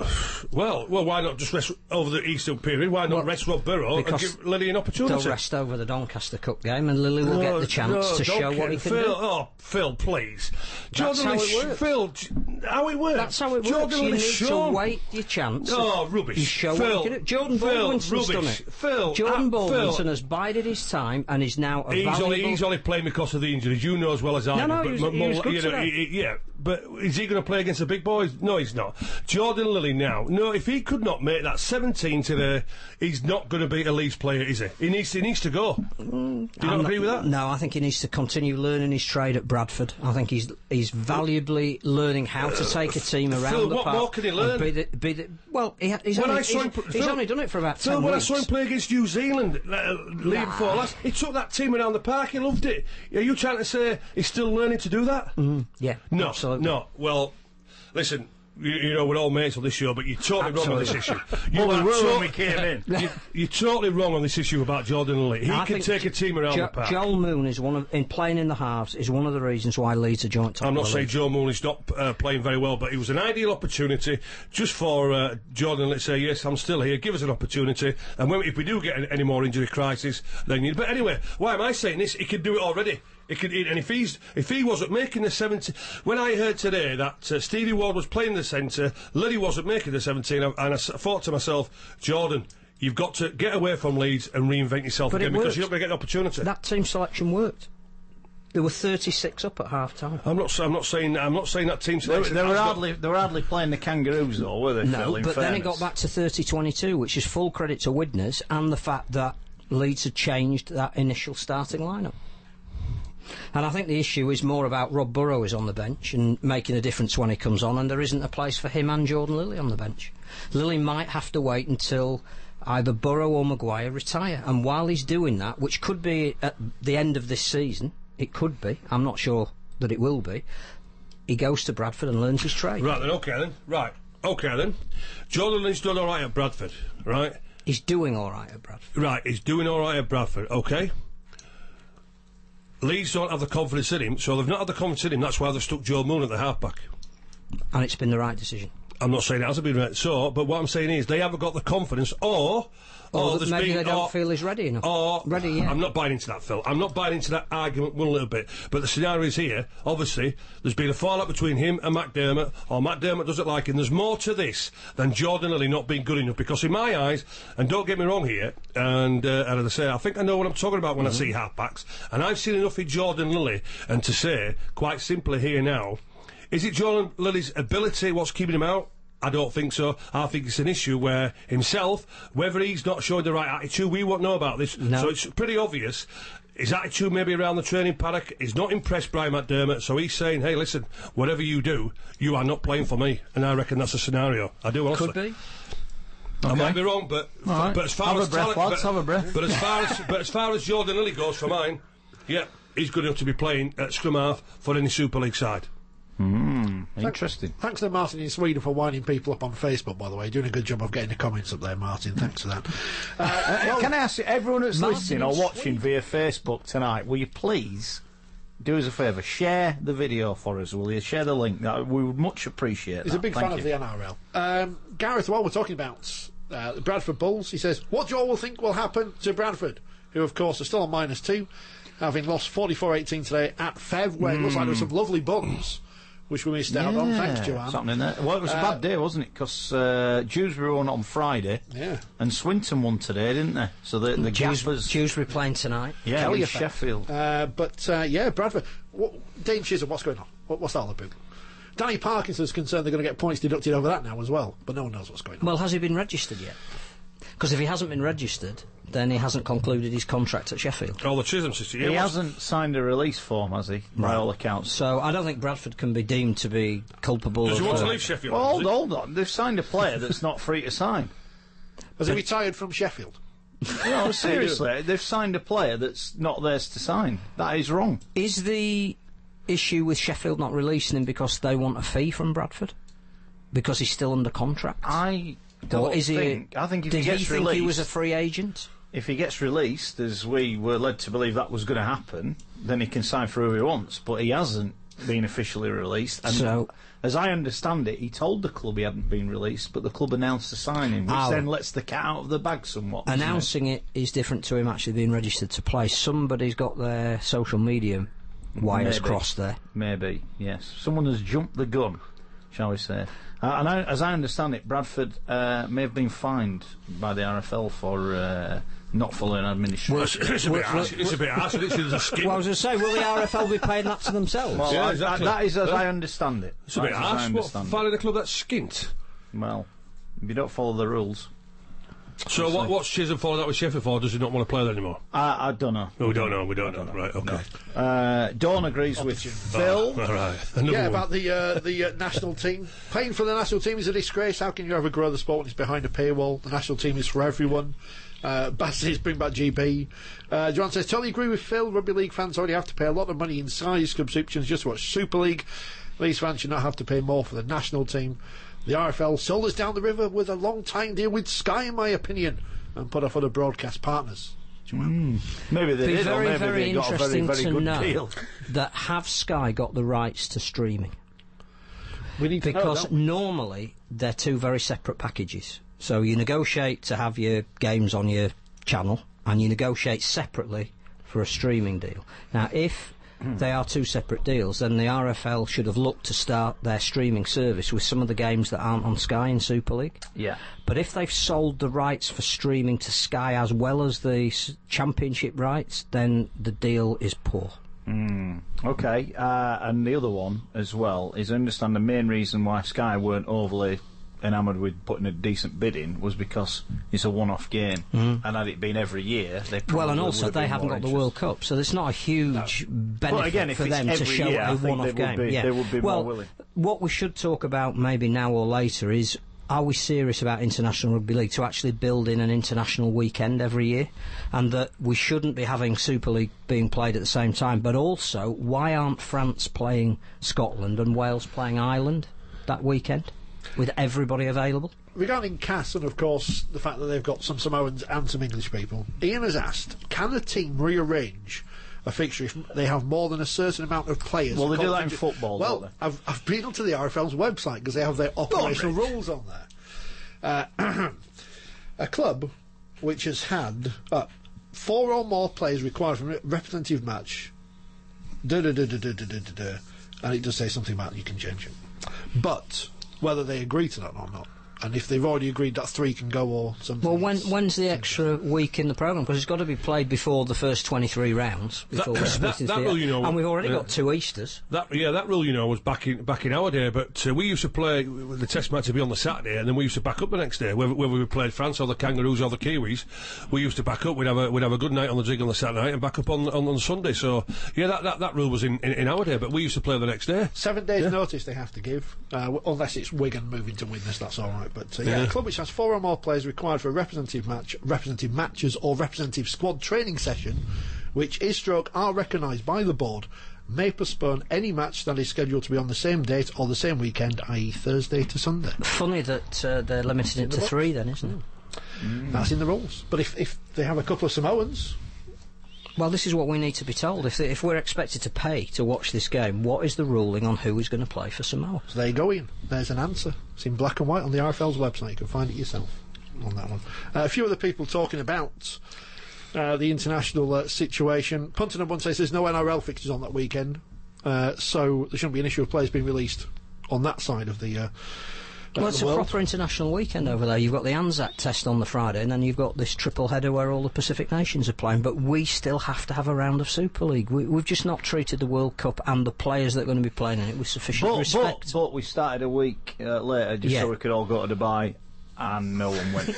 Well, well, why not just rest over the Easter period? Why not Well, rest Rob Burrow and because give Lilly an opportunity? They'll rest over the Doncaster Cup game, and Lily will get the chance no, to show don't what he get- can Phil, do. Oh, Phil, please. That's how Lilly it works. Phil, j- how it works? That's how it Jordan works. You Lilly need shown. to wait your chance. Oh, rubbish. You show Phil, what you can do. Jordan Phil, Baldwin's rubbish. done it. Phil, Jordan uh, Baldwinson Phil. has bided his time and is now a He's valuable... only, he's only playing because of the injuries. You know as well as I No, do. no, but he was- m- he was more- good you know, today. he- he- yeah, but is he going to play against the big boys? No, he's not. Jordan Lilly now. No, if he could not make that seventeen today, he's not going to be a Leeds player, is he? He needs, he needs to go. Do you I'm not agree with that? No, I think he needs to continue learning his trade at Bradford. I think he's he's valuably learning how to take a team around Phil, the what park. more can he and learn? Be the, be the, well, he, ha- he's, When only, I saw he's, him put- he's Phil- only done it for about Phil, ten when weeks. I saw him play against New Zealand uh, league Nah. before last, he took that team around the park. He loved it. Are you trying to say he's still learning to do that? Mm, yeah, No, absolutely. no. Well, listen. you, you know, we're all mates on this show, but you're totally wrong on this issue. You Well, we are were when to- we came in. you, you're totally wrong on this issue about Jordan Lilley. He I can think take a team around Jo- the park. Joel Moon is one of in playing in the halves is one of the reasons why Leeds are joint top. I'm not of the saying league. Joe Mooney's not uh, playing very well, but it was an ideal opportunity just for uh, Jordan Lilley to say, yes, I'm still here, give us an opportunity, and when, if we do get any, any more injury crisis, then you... But anyway, why am I saying this? He can do it already. He could, and if he's if he wasn't making the seventeen, when I heard today that uh, Stevie Ward was playing the centre, Lilley wasn't making the seventeen, and I, s- thought to myself, Jordan, you've got to get away from Leeds and reinvent yourself But again it because worked. you're not going to get an opportunity. That team selection worked. There were thirty-six up at half time. I'm not. s- I'm not saying. I'm not saying that team They, selection. they were has got- hardly they were hardly playing the Kangaroos though, were they? No, Phil, in but then it fairness? got back to thirty twenty-two, which is full credit to Widnes and the fact that Leeds had changed that initial starting lineup. And I think the issue is more about Rob Burrow is on the bench and making a difference when he comes on, and there isn't a place for him and Jordan Lilley on the bench. Lilley might have to wait until either Burrow or Maguire retire, and while he's doing that, which could be at the end of this season, it could be, I'm not sure that it will be, he goes to Bradford and learns his trade. Right then. Okay then. Right. Okay then. Jordan Lilley's done all right at Bradford. Right. He's doing all right at Bradford. Right. He's doing all right at Bradford. Okay. Leeds don't have the confidence in him, so they've not had the confidence in him. That's why they've stuck Joe Moon at the halfback. And it's been the right decision. I'm not saying it hasn't been right. So, but what I'm saying is they haven't got the confidence, or, Or or that there's maybe been, they don't or, feel he's ready enough. Or ready yet. I'm not buying into that, Phil. I'm not buying into that argument one little bit. But the scenario is here. Obviously, there's been a fallout between him and McDermott, or McDermott doesn't like him. There's more to this than Jordan Lilley not being good enough. Because in my eyes, and don't get me wrong here, and, uh, and as I say, I think I know what I'm talking about when Mm-hmm. I see halfbacks, and I've seen enough in Jordan Lilley, and to say quite simply here now, is it Jordan Lilley's ability what's keeping him out? I don't think so. I think it's an issue where himself, whether he's not showing the right attitude, we won't know about this. No. So it's pretty obvious. His attitude maybe around the training paddock is not impressed by McDermott, so he's saying, hey, listen, whatever you do, you are not playing for me. And I reckon that's a scenario. I do honestly. Could be. I Okay. might be wrong, but All right. but as far Have as a breath, talent, lads, but, have a breath. but as far as but as far as Jordan Lilley goes for mine, yeah, he's good enough to be playing at scrum half for any Super League side. Interesting. Thanks to Martin in Sweden for winding people up on Facebook, by the way. Doing a good job of getting the comments up there, Martin. Thanks for that. Uh, can I ask you, everyone that's Martin listening or in watching via Facebook tonight, will you please do us a favour, share the video for us, will you? Share the link. That, we would much appreciate He's that. a big Thank fan you. of the N R L. Um, Gareth, while we're talking about uh, the Bradford Bulls, he says, what do you all think will happen to Bradford, who, of course, are still on minus two, having lost forty-four eighteen today at Fev, where it looks like there were some lovely buns, which we missed out on. Thanks, Joanne. Something there. Well, it was a Uh, bad day, wasn't it? Because uh, Dewsbury won on Friday, Yeah. and Swinton won today, didn't they? So the the Jews, gappers, Jews were playing tonight. yeah, Kelly with effect. Sheffield. Uh, but, uh, yeah, Bradford. What, Dane Chisholm, what's going on? What, what's that all about? Danny Parkinson's concerned they're going to get points deducted over that now as well, but no one knows what's going on. Well, has he been registered yet? Because if he hasn't been registered, then he hasn't concluded his contract at Sheffield. Oh, the Chisholm sister. Yeah, He what's- hasn't signed a release form, has he? By all accounts. So I don't think Bradford can be deemed to be culpable. Does he of, want to uh, leave Sheffield? Well, does hold he? on, hold on. They've signed a player that's not free to sign. Has he retired from Sheffield? No, seriously, they've signed a player that's not theirs to sign. That is wrong. Is the issue with Sheffield not releasing him because they want a fee from Bradford? Because he's still under contract? I don't Or is he? think. I think if did he gets he think released, he was a free agent? if he gets released, as we were led to believe that was going to happen, then he can sign for who he wants. But he hasn't been officially released. And So- as I understand it, he told the club he hadn't been released, but the club announced the signing, which Oh. then lets the cat out of the bag somewhat. doesn't it? Announcing it is different to him actually being registered to play. Somebody's got their social media wires Maybe. crossed there. Maybe, yes. Someone has jumped the gun, shall we say. Uh, and I, as I understand it, Bradford uh, may have been fined by the R F L for uh, not following administration. It's, it's a bit harsh. It's a bit harsh. It's, there's a skip. Well, I was going to say, will the R F L be paying that to themselves? Well, Yeah, I- exactly. that is as Huh? I understand it. It's a bit That is as I harsh. What, understand it. finding a club that's skint. Well, if you don't follow the rules, So what, what's Chisholm followed that with Sheffield for? Does he not want to play there anymore? I, I don't know. No, we don't know. We don't know. Right, okay. Uh, Dawn agrees with Phil. All right. Another Yeah, one. about the uh, the uh, national team. Paying for the national team is a disgrace. How can you ever grow the sport when it's behind a paywall? The national team is for everyone. Uh, Bass says bring back G B. Uh, John says, totally agree with Phil. Rugby league fans already have to pay a lot of money in size subscriptions just to watch Super League. These fans should not have to pay more for the national team. The R F L sold us down the river with a long-time deal with Sky, in my opinion, and put off other broadcast partners. Mm. Maybe they Be did, very, or maybe very they got a very, interesting very to good know deal. that have Sky got the rights to streaming? We need to know, Because don't we? normally they're two very separate packages. So you negotiate to have your games on your channel, and you negotiate separately for a streaming deal. Now, if they are two separate deals, then the R F L should have looked to start their streaming service with some of the games that aren't on Sky in Super League. Yeah. But if they've sold the rights for streaming to Sky as well as the s- championship rights, then the deal is poor. Mm. Okay, uh, and the other one as well is I understand the main reason why Sky weren't overly enamoured with putting a decent bid in was because it's a one-off game, mm. and had it been every year, they probably Well, and would also have they been haven't more got the interested. World Cup, so there's not a huge benefit Well, again, if for it's them to every show year, I a think they one-off would game. be- yeah. they would be well, more willing. What we should talk about maybe now or later is, are we serious about International Rugby League to actually build in an international weekend every year, and that we shouldn't be having Super League being played at the same time? But also, why aren't France playing Scotland and Wales playing Ireland that weekend with everybody available? Regarding C A S and, of course, the fact that they've got some Samoans and some English people, Ian has asked, can a team rearrange a fixture if they have more than a certain amount of players? Well, they do that in Contingent- football, Well, don't I've, I've been onto the R F L's website because they have their operational rules on there. Uh, a club which has had uh, four or more players required for a representative match, da da da da da da da da da, and it does say something about you can change it. But whether they agree to that or not, and if they've already agreed that three can go or something. Well, when, else. when's the extra week in the programme? Because it's got to be played before the first twenty-three rounds. Before That- we split that- into that the rule, you know, and we've already uh, got two Easters. That yeah, that rule you know was back in back in our day. But uh, we used to play with the Test match to be on the Saturday, and then we used to back up the next day. Whether, whether we played France or the Kangaroos or the Kiwis, we used to back up. We'd have a we'd have a good night on the jig on the Saturday night and back up on on, on Sunday. So yeah, that, that, that rule was in, in, in our day, but we used to play the next day. Seven days' notice they have to give, uh, w- unless it's Wigan moving to Widnes, that's all right. But uh, yeah, Yeah. a club which has four or more players required for a representative match, representative matches or representative squad training session, which is stroke are recognised by the board, may postpone any match that is scheduled to be on the same date or the same weekend, that is Thursday to Sunday. Funny that uh, they're limited it to three, then, isn't it? Mm. That's in the rules. But if, if they have a couple of Samoans, Well, this is what we need to be told. If, they, if we're expected to pay to watch this game, what is the ruling on who is going to play for Samoa? so there you go, Ian. There's an answer. It's in black and white on the R F L's website. You can find it yourself on that one. Uh, a few other people talking about uh, the international uh, situation. Punter number one says there's no N R L fixtures on that weekend, uh, so there shouldn't be an issue of players being released on that side of the. Uh, Well, it's the a world. proper international weekend over there. You've got the Anzac test on the Friday, and then you've got this triple header where all the Pacific nations are playing. But we still have to have a round of Super League. We, we've just not treated the World Cup and the players that are going to be playing in it with sufficient But, but, respect. but we started a week uh, later just Yeah. so we could all go to Dubai, and no one went.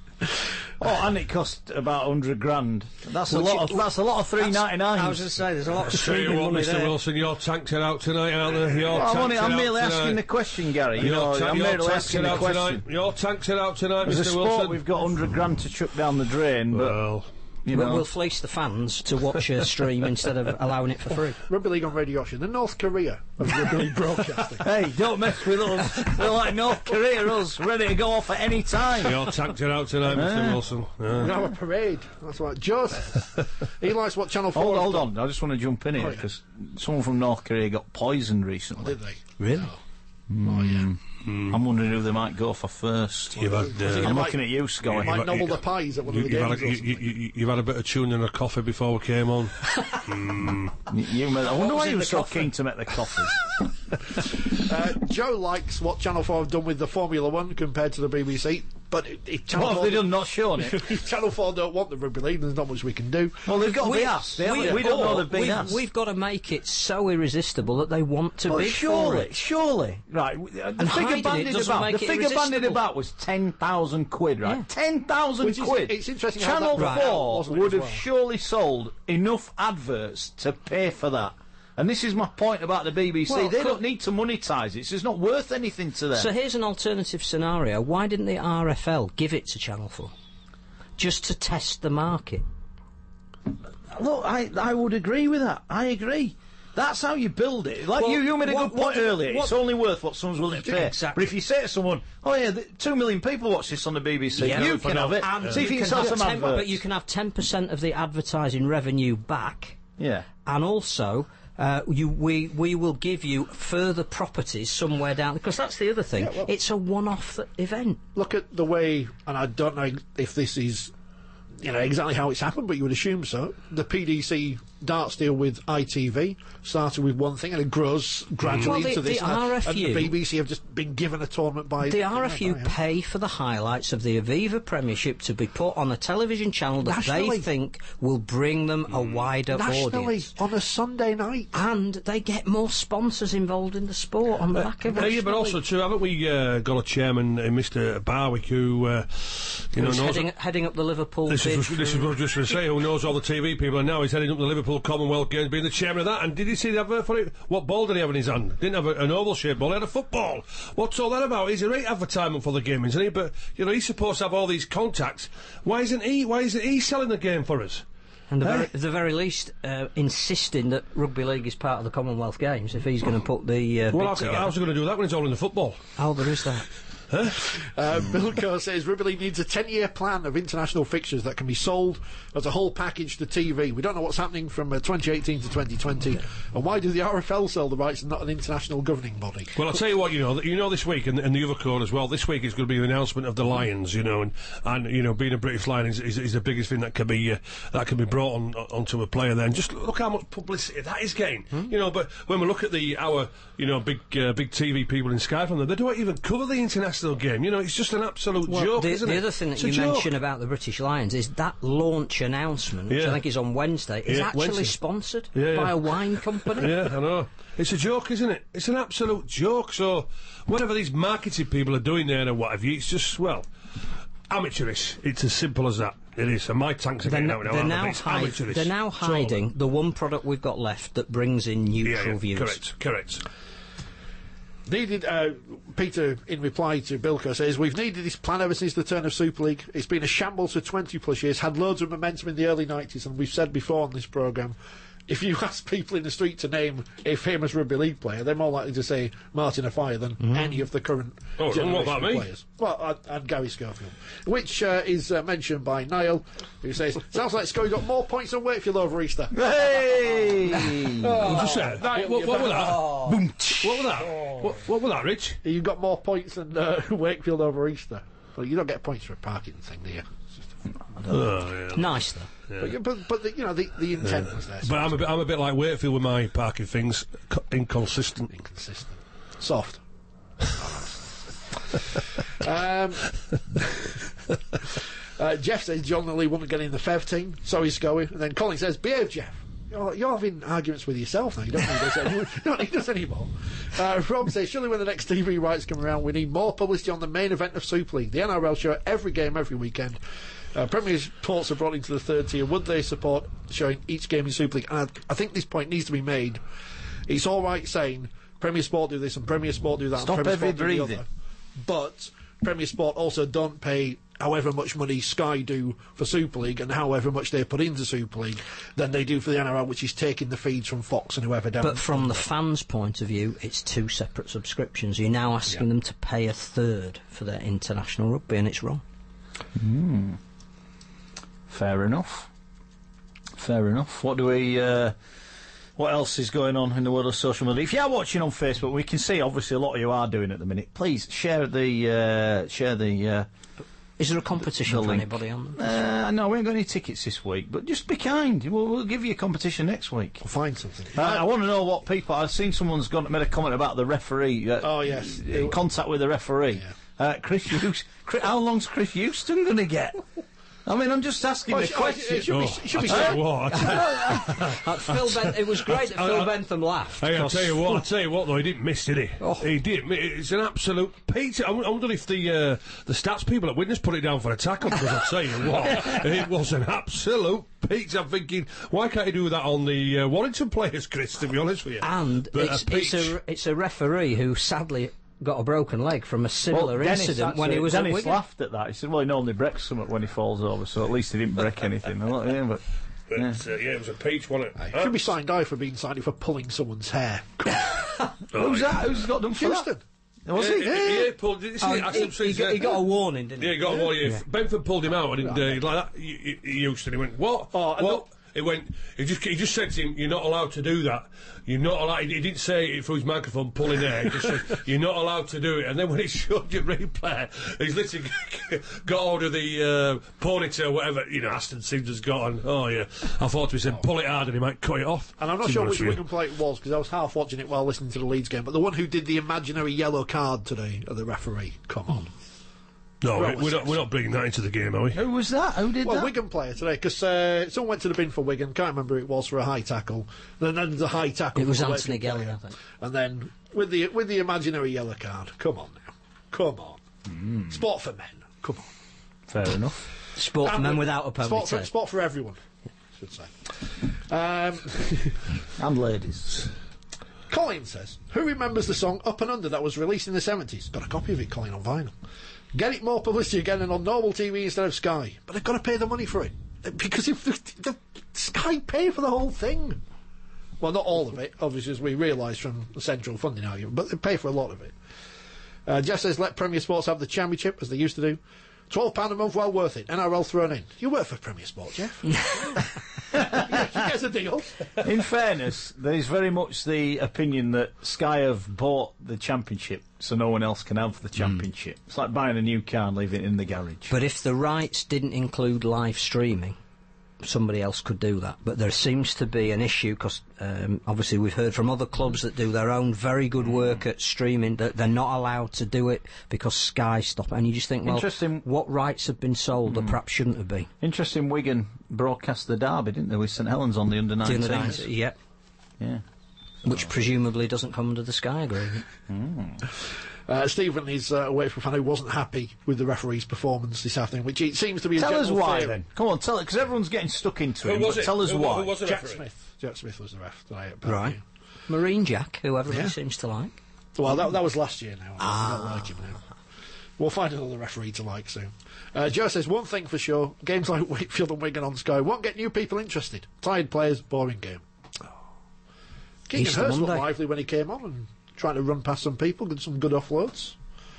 Oh, and it cost about hundred grand. That's a Would lot you- of that's a lot of three ninety nine. I was going to say, there's a lot of Tell you streaming what, money Mister there. Wilson, your tanks are out tonight, aren't they? Your I'm, tanks only, I'm are merely out asking tonight. the question, Gary. You Your know, ta- I'm your merely tanks asking are the out question. tonight. Your tanks are out tonight, As a Mister sport, Wilson. we've got hundred grand to chuck down the drain, but Well, you We'll, know. we'll fleece the fans to watch a stream instead of allowing it for free. Rugby League on Radio Yorkshire, the North Korea of Rugby League broadcasting. Hey, don't mess with us. We're like North Korea, us, ready to go off at any time. your tanks are out tonight, Mister Yeah. Wilson. Yeah. Now a parade. That's right. Joseph. He likes what Channel four. Hold, have hold done. on, I just want to jump in Oh, here yeah. because someone from North Korea got poisoned recently. Did they? Really? Oh, yeah. I'm wondering who they might go for first. You've had, uh, I'm might- looking at you, Scully. Might but- nobble the pies at one of you, the you've, games. had or a, something. you, you, you've had a bit of tuna and a coffee before we came on. You, you made, I wonder was why in you were the so coffee? keen to make the coffees. Uh, Joe likes what Channel four have done with the Formula One compared to the B B C, but if, if Channel What have four they done? Not shown it. if Channel four don't want the rugby league, there's not much we can do. Well, they've got to We- be asked. They we- haven't- we don't know or they've been we've, asked. We've got to make it so irresistible that they want to But bid for surely, it. surely, right? w- uh, The And figure hiding it bandied doesn't about, make the it figure bandied irresistible. about was ten thousand quid, right? Yeah. Ten thousand Which is- quid. it's interesting how Channel that ran out, Four wasn't it, would as have well? surely sold enough adverts to pay for that. And this is my point about the B B C. Well, they could- don't need to monetise it. So it's not worth anything to them. So here's an alternative scenario. Why didn't the R F L give it to Channel four? Just to test the market. Look, I I would agree with that. I agree. That's how you build it. Like Well, you, you made a what- good point what- earlier. what- it's only worth what someone's willing to pay. Exactly. But if you say to someone, "Oh yeah, the, two million people watch this on the B B C," Yeah, you for can now. have it. And See if you can sell have some 10 adverts. But you can have ten percent of the advertising revenue back. Yeah. And also, uh, you we we will give you further properties somewhere down, because that's the other thing. Yeah, well- it's a one-off th- event. Look at the way, and I don't know if this is, you know, exactly how it's happened, but you would assume so. The P D C darts deal with I T V started with one thing and it grows gradually Well, the- into this. the and, R F U and the B B C have just been given a tournament by The R F U by- pay for the highlights of the Aviva Premiership to be put on a television channel that Nationally. they think will bring them a wider nationally audience. on a Sunday night. And they get more sponsors involved in the sport on the back of it. Uh, yeah, but also too, haven't we uh, got a chairman, uh, Mister Barwick, who uh, you know Who's knows. heading, heading up the Liverpool This bid is, this is what I was just going to say. Who knows all the T V people, and now he's heading up the Liverpool Commonwealth Games, being the chairman of that. And did you see the advert for it? What ball did he have in his hand? Didn't have a, an oval-shaped ball. He had a football. What's all that about? He's a great advertisement for the game, isn't he? But you know, he's supposed to have all these contacts. Why isn't he? Why isn't he selling the game for us? And the Hey. very, at the very least, uh, insisting that Rugby League is part of the Commonwealth Games if he's going to put the uh, Well, bid how, together. how's he going to do that when he's all in the football? Oh, there is that. Uh, Bilko says Rugby League needs a ten-year plan of international fixtures that can be sold as a whole package to T V. We don't know what's happening from uh, twenty eighteen to twenty twenty. And why do the R F L sell the rights and not an international governing body? Well, I'll tell you what, you know, you know this week, and, and the other call as well, this week is going to be the announcement of the Lions, you know, and, and you know, being a British Lion is, is, is the biggest thing that can be uh, that can be brought on onto a player there. And just look how much publicity that is getting, Hmm? you know, but when we look at the our, you know, big uh, big T V people in Sky from them, they don't even cover the international game, you know, it's just an absolute Well, joke, the, isn't the it? other thing that It's a you joke. mentioned about the British Lions is that launch announcement, which Yeah. I think is on Wednesday, is Yeah, actually Wednesday. sponsored Yeah, yeah. by a wine company. Yeah, I know. It's a joke, isn't it? It's an absolute joke. So, whatever these marketing people are doing there and what have you, it's just, well, amateurish. It's as simple as that. It is. And my tanks are They're, getting n- out now. they're, aren't now they? It's hide- amateurish. they're now It's all of hiding them. the one product we've got left that brings in Yeah, neutral yeah, views. correct, correct. Needed, uh, Peter, in reply to Bilko, says, we've needed this plan ever since the turn of Super League. It's been a shambles for twenty plus years, had loads of momentum in the early nineties, and we've said before on this programme, if you ask people in the street to name a famous rugby league player, they're more likely to say Martin Offiah than any of the current Oh, and generation what about of me? players. Well, and, and Gary Schofield, which uh, is uh, mentioned by Niall, who says, sounds like Scotty got more points than Wakefield over Easter. Hey! What just said? Niall, What, you're what was back. that? Boom. What was that? What, what was that, Rich? You got more points than uh, Wakefield over Easter. Well, you don't get points for a parking thing, do you? It's just a- Oh, yeah. Nice, though. But, but, but the, you know, the, the intent was there. But I'm a bit, I'm a bit like Wakefield with my parking things, co- inconsistent. Inconsistent. Soft. um, uh, Jeff says John Lilly wouldn't get in the Fev team, so he's going. And then Colin says, behave, Jeff. You're, you're having arguments with yourself now. You don't need us anymore. You don't need us anymore. Uh, Rob says, surely when the next T V rights come around, we need more publicity on the main event of Super League. The N R L show every game, every weekend. Uh, Premier Sports are brought into the third tier. Would they support showing each game in Super League? And I, I think this point needs to be made. It's all right saying Premier Sport do this and Premier Sport do that. Stop and Premier every Sport do the breathing. other. But Premier Sport also don't pay however much money Sky do for Super League and however much they put into Super League than they do for the N R L, which is taking the feeds from Fox and whoever down. But from the fans' point of view, it's two separate subscriptions. You're now asking Yeah. them to pay a third for their international rugby, and it's wrong. Fair enough. Fair enough. What do we... Uh, what else is going on in the world of social media? If you are watching on Facebook, we can see obviously a lot of you are doing at the minute. Please share the... Uh, share the... Uh, Is there a competition The for link. anybody on them? uh, no, we ain't got any tickets this week, but just be kind. We'll, we'll give you a competition next week. We'll find something. Uh, I want to know what people... I've seen someone's gone made a comment about the referee. Uh, Oh, yes. In contact with the referee. Uh, Chris Hughes. Chris, how long's Chris Houston going to get? I mean, I'm just asking Well, the it should- question. it should be- Oh, it should I be tell said. you what, I tell, Uh, Phil ben- it was great that I- Phil I- Bentham laughed. hey, I'll 'cause- tell you what, I'll tell you what though, he didn't miss, did he? Oh. He did. It's an absolute pizza. I w- I wonder if the uh, the stats people at Witness put it down for a tackle, because I'll tell you what, it was an absolute pizza. I'm thinking, why can't you do that on the uh, Warrington players, Chris, to be honest with you? And But it's, a it's, peach. a, it's a referee who sadly got a broken leg from a similar Dennis incident when actually- he was Dennis at Wigan. laughed at that. He said, well, he normally breaks something when he falls over, so at least he didn't break anything. I'm like, yeah, but But, yeah. Uh, yeah, it was a peach, wasn't it? Huh? Should be signed out for being signed for pulling someone's hair. oh, Who's that? Who's got done for Houston. That? Was yeah, he? Yeah, yeah pulled, did you see oh, it? he, he, got, he got a warning, didn't he? Yeah, he got a warning. Yeah. Benford pulled him out, and uh, like that, he, he, Houston, he went, what? Oh, what? He went. He just. He just said to him, "You're not allowed to do that. You're not allowed." He didn't say it through his microphone, pulling hair. He just said, "You're not allowed to do it." And then when he showed you replay, he's literally got hold of the uh, ponytail, whatever. You know, Aston Sims got on. Oh yeah. I thought he said, "Pull it hard," and he might cut it off. And I'm not sure which Wigan player it was because I was half watching it while listening to the Leeds game. But the one who did the imaginary yellow card today at the referee. Come on. No, we're, we're not. We're not bringing that into the game, are we? Who was that? Who did well, that? Well, Wigan player today because uh, someone went to the bin for Wigan. Can't remember who it was for a high tackle. Then, then the high tackle. It was Anthony Gelly, I think. And then with the with the imaginary yellow card. Come on now. Come on. Mm. Sport for men. Come on. Fair enough. Sport for men without a ponytail. Sport for, sport for everyone. I should say. Um, and ladies. Colin says, "Who remembers the song Up and Under that was released in the seventies? Got a copy of it, Colin, on vinyl. Get it more publicity again and on normal T V instead of Sky. But they've got to pay the money for it. Because if the, the Sky pay for the whole thing. Well, not all of it, obviously, as we realise from the central funding argument, but they pay for a lot of it. Uh, Jeff says, let Premier Sports have the championship, as they used to do. twelve pounds a month, well worth it. N R L thrown in. You work for Premier Sport, Jeff. Yeah, he gets a deal. In fairness, there is very much the opinion that Sky have bought the championship so no one else can have the championship. Mm. It's like buying a new car and leaving it in the garage. But if the rights didn't include live streaming, somebody else could do that. But there seems to be an issue because um, obviously we've heard from other clubs that do their own very good work at streaming that they're not allowed to do it because Sky stop it. And you just think, well, Interesting. what rights have been sold mm. that perhaps shouldn't have been? Interesting. Wigan broadcast the derby, didn't they, with St Helens on the under nineteens? Yeah. Yeah. Which so. presumably doesn't come under the Sky agreement. Mm. Uh, Stephen is uh, away from a fan who wasn't happy with the referee's performance this afternoon, which it seems to be a Tell us why theory. then. Come on, tell it, because everyone's getting stuck into it. Who was it? Tell us who, why. Who was the Jack referee? Smith. Jack Smith was the ref today at Right. Parkview. Marine Jack, who everybody Yeah. seems to like. Well, that, that was last year now. Ah. I don't like him now. We'll find another referee to like soon. Uh, Joe says, one thing for sure, games like Wakefield and Wigan on Sky won't get new people interested. Tired players, boring game. Oh. Keegan Easter Hurst looked Monday. lively when he came on and trying to run past some people, did some good offloads.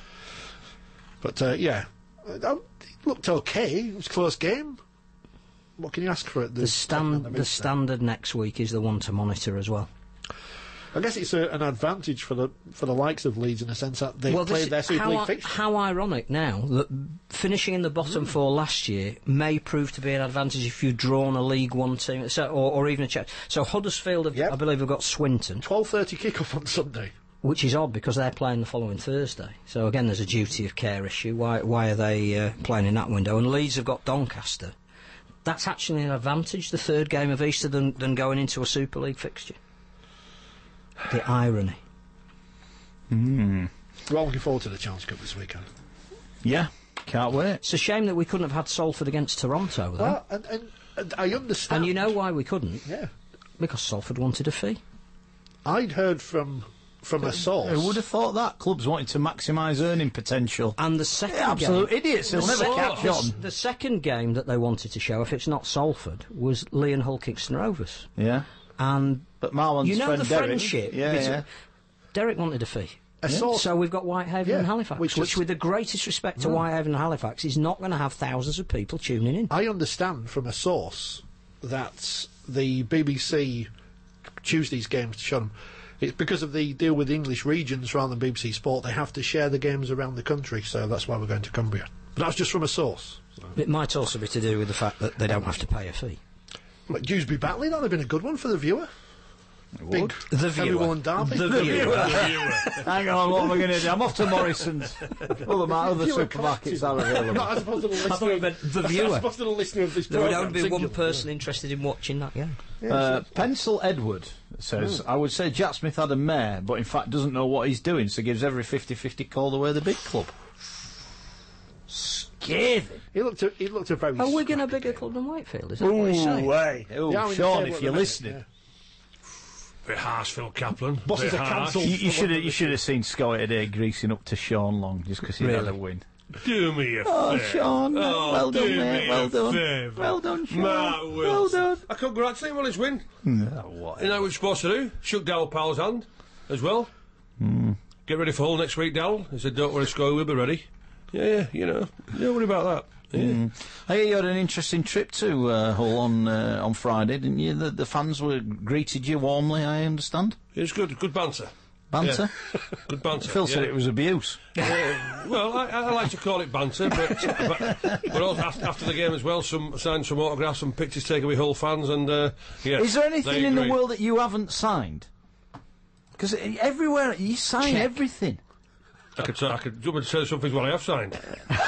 But, uh, yeah, uh, it looked okay. It was a close game. What can you ask for it? The, stand, the, the standard next week is the one to monitor as well. I guess it's a, an advantage for the for the likes of Leeds in the sense that they well, played their Super how, League fixture. How ironic now that finishing in the bottom mm. four last year may prove to be an advantage if you've drawn a League One team, so, or, or even a check. So Huddersfield, have, yep. I believe, have got Swinton. twelve thirty kick-off on Sunday. Which is odd because they're playing the following Thursday. So again, there's a duty of care issue. Why why are they uh, playing in that window? And Leeds have got Doncaster. That's actually an advantage, the third game of Easter, than, than going into a Super League fixture. The irony. Mm. We're all looking forward to the Challenge Cup this weekend. Yeah, can't wait. It's a shame that we couldn't have had Salford against Toronto, though. Well, and, and, and I understand. And you know why we couldn't? Yeah. Because Salford wanted a fee. I'd heard from from a source. Who would have thought that? Clubs wanting to maximise earning potential. And the second yeah, absolute game, idiots. They'll the never sec- catch the, on. The second game that they wanted to show, if it's not Salford, was Lee and Hull Kingston Rovers. Yeah. And but Marlon's you know friend the Derek, friendship. Yeah, yeah. Derek wanted a fee. A Yeah. source, So we've got Whitehaven yeah, and Halifax, which which, is- with the greatest respect to No. Whitehaven and Halifax, is not going to have thousands of people tuning in. I understand from a source that the B B C Tuesday's games to show them. It's because of the deal with the English regions rather than B B C Sport. They have to share the games around the country, so that's why we're going to Cumbria. But that's just from a source. So. It might also be to do with the fact that they don't have to pay a fee. But Dewsbury Batley, that'd have been a good one for the viewer. Big The viewer. Everyone and Derby. The viewer. Hang on, what am I going to do? I'm off to Morrison's. Other, ma- other Viewer supermarkets are available. Not as opposed to the listener. thought you meant the as viewer. opposed to the listener of this There would programme, only be one singular. person interested in watching that game. Uh, Pencil Edward says, I would say Jack Smith had a mare, but in fact doesn't know what he's doing, so gives every fifty-fifty call away the big club. Scathing. He looked a, he looked a very... Are Wigan a scrappy bigger game. club than Whitefield? Is that what he's saying? hey. Ooh, Yeah, I'm in Sean, favour if of you're the listening. yeah. Bit harsh, Phil Kaplan. Boss Bit is a harsh. council. You, you should have you should have seen Scotty today greasing up to Sean Long just because he Really? had a win. Do me a Oh, favour. Sean. Oh, well done, do mate. me Well a done. favour. Well done, Sean. Mark Wilson. Well done. I congratulate him on his win. No, what? You know what we're supposed to do? Shook Darryl Powell's hand as well. Mm. Get ready for Hull next week, Darryl. He said, don't worry, Score, we'll be ready. Yeah, you know, don't worry about that. Yeah. Mm. I hear you had an interesting trip to uh, Hull on uh, on Friday, didn't you? The, the fans were greeted you warmly, I understand. It was good, good banter. Banter? Yeah. Good banter. Phil yeah. said it was abuse. Uh, well, I, I like to call it banter, but but, but also after, after the game as well, some signed some autographs, some pictures taken with Hull fans, and uh, yeah. Is there anything in the agreed. world that you haven't signed? Because everywhere you sign Check. everything. I could, I could, do you want me to tell you some things what I have signed?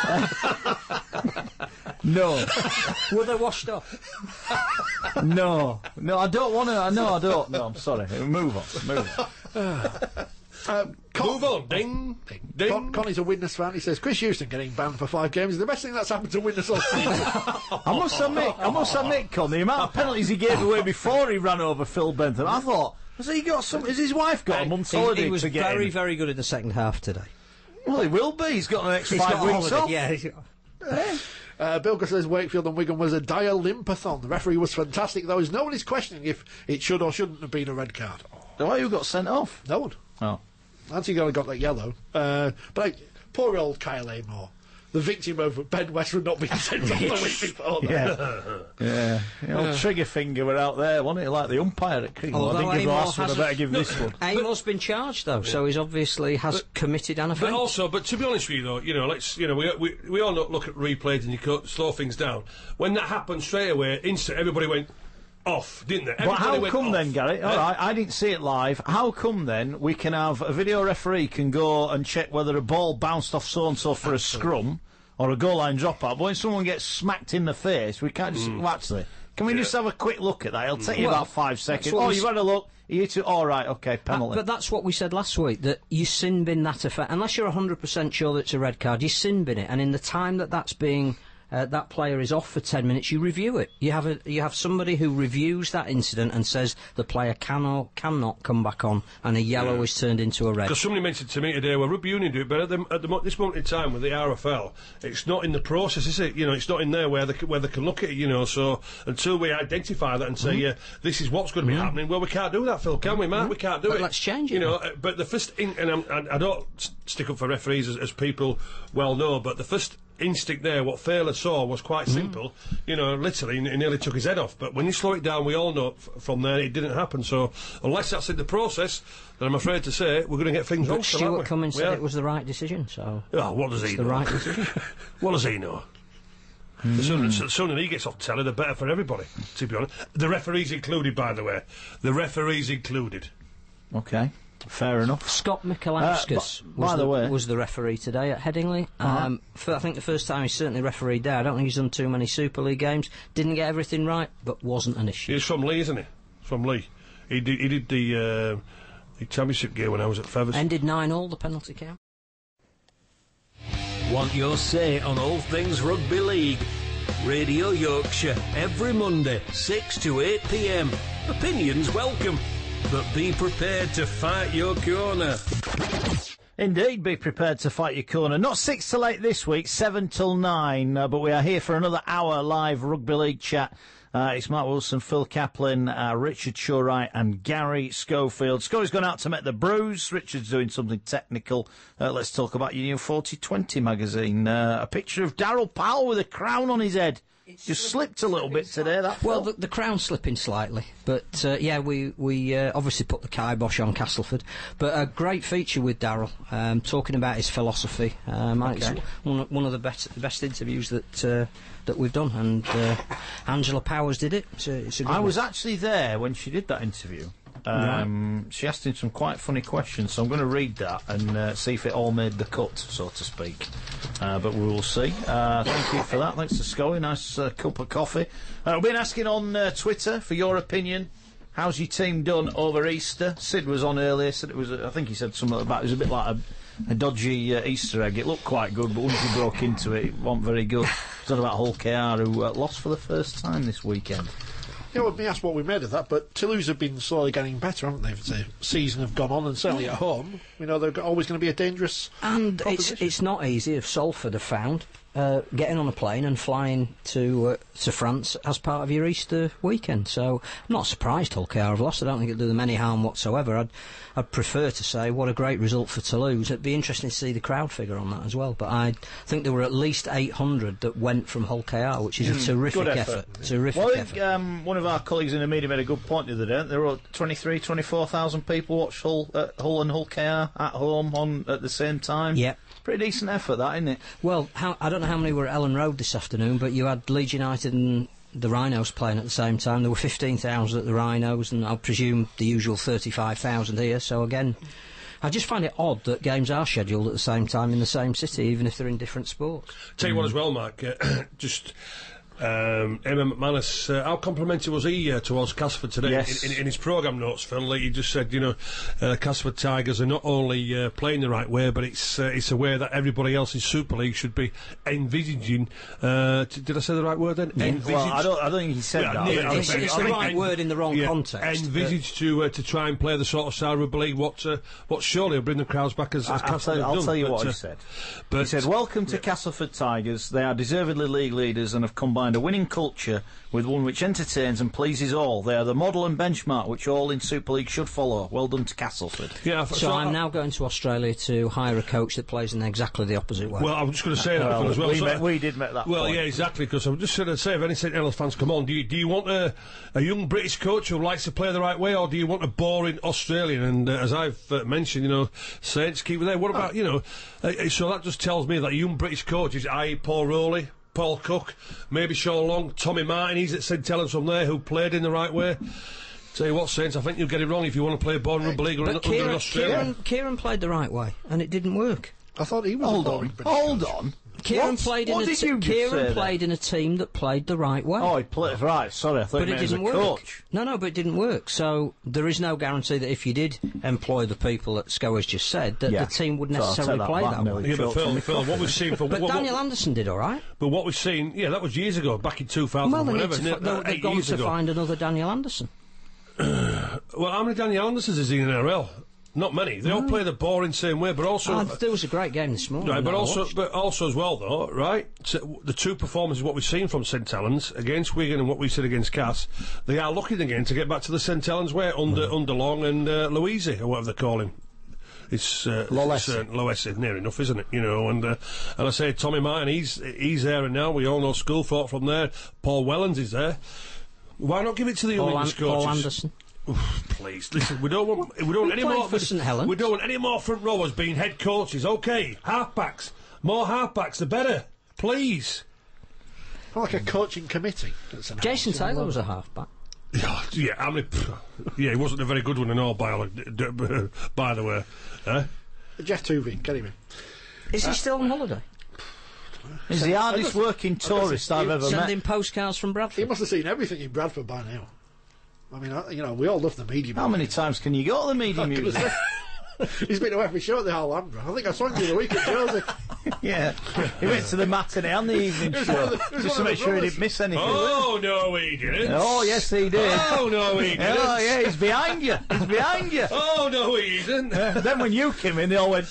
No, Were they washed up? no, no. I don't want to. No, I don't. No, I'm sorry. Move on. Move on. Um, Con- Move on. Ding. Ding. Con- Connie's a Widnes fan. He says Chris Houston getting banned for five games is the best thing that's happened to Widnes all season. I must admit, I must admit, Con, the amount of penalties he gave away before he ran over Phil Bentham, I thought, has he got some? Has his wife got a month's He, holiday he was to get very, him? very good in the second half today. Well, he will be. He's got an next He's five got a weeks holiday, off. Yeah. he's got- Uh, Bilger says Wakefield and Wigan was a dire limpathon. The referee was fantastic, though, as no one is questioning if it should or shouldn't have been a red card. Oh, Why you got sent off? no one. Oh. Antigone got that yellow. Uh, but I, poor old Kyle Amor, the victim of Ben Westwood not being sent off the week before. Yeah. yeah. The old trigger finger were out there, wasn't it? Like the umpire at cricket. Well, I Although didn't give the Amor last one, I hasn't- better give this one. Amor's been charged though, so he's obviously has committed an But offence. also, but to be honest with you, though, you know, let's, you know, we we, we all look at replays and you cut, slow things down. When that happened straight away, instant, everybody went off, didn't they? But Everybody how went come off. then, Gary? All Yeah. right, I didn't see it live. How come then we can have a video referee can go and check whether a ball bounced off so and so for a scrum or a goal line dropout, but when someone gets smacked in the face, we can't just well, actually. Can we just have a quick look at that? It'll take you Well, about five seconds. what Oh, we you've s- had a look. You two, all right, okay, penalty. But that's what we said last week, that you sin bin that effect. Unless you're one hundred percent sure that it's a red card, you sin bin it. And in the time that that's being, uh, that player is off for ten minutes, you review it. You have a, you have somebody who reviews that incident and says the player can or cannot come back on, and a yellow Yeah. is turned into a red. Because somebody mentioned to me today, well, rugby union do it, but at, the, at the, mo- this moment in time with the R F L, it's not in the process, is it? You know, it's not in there where they, c- where they can look at it, you know, so until we identify that and say, Mm-hmm. yeah, this is what's going to be happening, well, we can't do that, Phil, can we, Mark? We can't do But it. let's change it You know, then. uh, but the first, in, and I'm, I, I don't s- stick up for referees as, as people well know, but the first instinct there, what Thaler saw was quite Mm. simple. You know, literally, he nearly took his head off. But when you slow it down, we all know f- from there it didn't happen. So, unless that's in the process, then I'm afraid to say we're going to get things wrong. But still, aren't Stuart we? Cummins We said are. it was the right decision, so Oh, what does it's he the know? right decision. What does he know? The sooner, the sooner he gets off the telly, the better for everybody, to be honest. The referees included, by the way. The referees included. Okay, fair enough. Scott Mikalauskas Uh, b- was, by the way- was the referee today at Headingley. Um, for, I think the first time he's certainly refereed there. I don't think he's done too many Super League games. Didn't get everything right, but wasn't an issue. He's from Lee, isn't he? From Lee. He did, he did the, uh, the championship game when I was at Feathers. Ended nine all, the penalty count. Want your say on all things rugby league? Radio Yorkshire, every Monday, six to eight p m. Opinions welcome, but be prepared to fight your corner. Indeed, be prepared to fight your corner. Not six till eight this week, seven till nine, uh, but we are here for another hour live rugby league chat. Uh, it's Mark Wilson, Phil Kaplan, uh, Richard Shorey and Gary Schofield. Score's gone out to make the brews. Richard's doing something technical. Uh, let's talk about your new forty twenty magazine. Uh, a picture of Darryl Powell with a crown on his head. Just slipped a little bit today, that Well, Phil. the, the crown's slipping slightly, but uh, yeah, we we uh, obviously put the kibosh on Castleford. But a great feature with Darryl, um, talking about his philosophy. Um, I think Okay. It's one of, one of the best best interviews that uh, that we've done, and uh, Angela Powers did it. It's a, it's a good I one. was actually there when she did that interview. Um, She asked him some quite funny questions, so I'm going to read that and uh, see if it all made the cut, so to speak. Uh, but we will see. Uh, thank you for that. Thanks to Scully. Nice uh, cup of coffee. Uh, we've been asking on uh, Twitter for your opinion. How's your team done over Easter? Sid was on earlier. Said it was. A, I think he said something about it was a bit like a, a dodgy uh, Easter egg. It looked quite good, but once you broke into it, it wasn't very good. It's on about Hull K R, who uh, lost for the first time this weekend. Yeah, well, me ask what we made of that, but Toulouse have been slowly getting better, haven't they? As the season have gone on, and certainly at home, we know they're always going to be a dangerous And proposition. it's it's not easy, if Salford have found, uh, getting on a plane and flying to uh, to France as part of your Easter weekend. So I'm not surprised Hull K R have lost. I don't think it'll do them any harm whatsoever. I'd I'd prefer to say what a great result for Toulouse. It'd be interesting to see the crowd figure on that as well. But I think there were at least eight hundred that went from Hull K R, which is a terrific good effort. effort. Terrific Well, I effort. think um, one of our colleagues in the media made a good point the other day. There were twenty-three, twenty-four thousand people watched Hull, uh, Hull and Hull K R at home on at the same time. Yeah. Pretty decent effort, that, isn't it? Well, how, I don't know how many were at Ellen Road this afternoon, but you had Leeds United and the Rhinos playing at the same time. There were fifteen thousand at the Rhinos, and I'll presume the usual thirty-five thousand here. So again, I just find it odd that games are scheduled at the same time in the same city, even if they're in different sports. Tell you what as well, Mark, uh, just... Um, Emma McManus, uh, how complimentary was he uh, towards Castleford today? Yes. In, in, in his programme notes, Phil, like he just said, you know, uh, Castleford Tigers are not only uh, playing the right way, but it's uh, it's a way that everybody else in Super League should be envisaging. Uh, t- did I say the right word then? Yeah. Envisage. Well, I don't, I don't think he said Yeah, that. neither. I It's, think- it's I the think- right word in the wrong Yeah, context. envisage to uh, to try and play the sort of style rugby league what uh, what surely will bring the crowds back as, as I- I'll Castleford tell, you- have I'll done. tell you But, what uh, he said. But He said, "Welcome to Castleford Tigers. They are deservedly league leaders and have combined a winning culture with one which entertains and pleases all. They are the model and benchmark which all in Super League should follow. Well done to Castleford." yeah, so, so I'm I- now going to Australia to hire a coach that plays in exactly the opposite way. Well, I'm just going to say that Well, as well. we, So- met, we did make that Well, point. yeah, exactly. Because I'm just going to say, if any Saint Helens fans come on, do you do you want a, a young British coach who likes to play the right way, or do you want a boring Australian? And uh, as I've uh, mentioned, you know, Saints keep it there. What about you know? Uh, so that just tells me that a young British coach is I. Paul Rowley, Paul Cook, maybe Sean Long, Tommy Martin. He's at Saint Helens from there, who played in the right way. Tell you what, Saints, I think you'll get it wrong if you want to play Born Rugby League but under, under Kieran, Australia. Kieran, Kieran played the right way, and it didn't work. I thought he was Hold a on, boring British hold coach. on. Kieran What? played in What a did t- you just Kieran say played in a team that played the right way. Oh, he played right. Sorry, I thought but you it meant as a didn't work. coach. No, no, but it didn't work. So there is no guarantee that if you did employ the people that Sco has just said, that Yeah. the team would So I'll necessarily take that play back, that Millie. way. Yeah, but Choked Phil, on me Phil, coffee. what we've seen for But what, Daniel what, Anderson did all right. but what we've seen, yeah, that was years ago, back in two thousand. Well, they need whatever, to, isn't fi- it? they- Uh, they've eight gone years to ago. find another Daniel Anderson. Well, how many Daniel Andersons is he in N R L? Not many. They all play the boring same way, but also. Ah, there was a great game this morning. Right, but that I also, watched. but also as well, though, right? So the two performances, what we've seen from Saint Helens against Wigan and what we've seen against Cass, they are looking again to get back to the Saint Helens way under under Long and uh, Louisi, or whatever they call him. It's uh, Lolesi. it's, uh, Lolesi, near enough, isn't it? You know, and uh, and I say Tommy Martin, he's he's there, and now we all know Schoolthorpe from there. Paul Wellens is there. Why not give it to the young Paul, An- English Paul coaches? Anderson. Please, listen. We don't want. We don't want any played more. for St Helens. We don't want any more front rowers being head coaches. Okay, halfbacks. More halfbacks, the better. Please. Not like a coaching committee. That's an Jason house, you know. Taylor was a halfback. Yeah, yeah. I mean, yeah, he wasn't a very good one in all. By, by the way, eh? Jeff Tuvey, get him in. Is he still on holiday? He's the hardest working guess tourist he- I've he ever met. Sending postcards from He Bradford. must have seen everything in Bradford by now. I mean, I, you know, we all love the medium. How many times can you go to the media museum? He's been to every show at the Alhambra. I think I saw him the other week at Josie. Yeah, he went to the matinee and the evening was show one of the- it was just one to of make the sure he brothers. didn't miss anything. Oh no, he didn't. Oh, yes, he did. Oh no, he didn't. Oh, yeah, he's behind you. He's behind you. Oh no, he didn't. Then when you came in, they all went.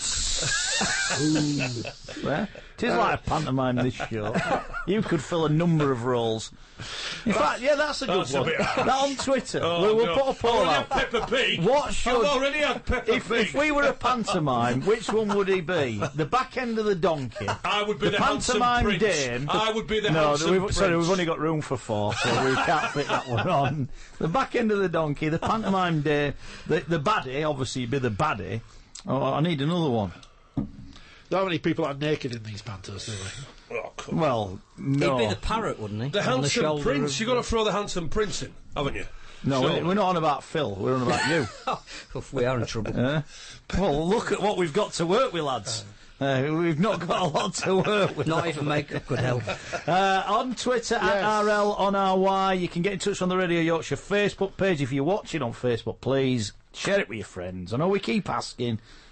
Well, it is like a pantomime, this show. You could fill a number of roles. In fact, yeah, that's a good That's a one. bit harsh. That on Twitter. Oh, we will no. put a poll I've out. already had Peppa Pig. What should- I've already had Peppa If, Pig. if we were a pantomime, which one would he be? The back end of the donkey? I would be the, handsome pantomime prince. dame. I would be the no, handsome we've, prince. sorry, we've only got room for four, so we can't fit that one on. The back end of the donkey, the pantomime dame, the, the baddie, obviously you'd be the baddie. Oh, I need another one. Not many people are naked in these pantos, do they? Oh, come on. Well, no. He'd be the parrot, wouldn't he? The On handsome shoulder prince. of- You've got to throw the handsome prince in, haven't you? no, Sure. we're, we're not on about Phil, we're on about you. Oh, we are in trouble. Eh? Well, look at what we've got to work with, lads. Uh, we've not got a lot to work with. Not even makeup could help. Uh, on Twitter, at Yes. R L on R Y. You can get in touch on the Radio Yorkshire Facebook page. If you're watching on Facebook, please share it with your friends. I know we keep asking,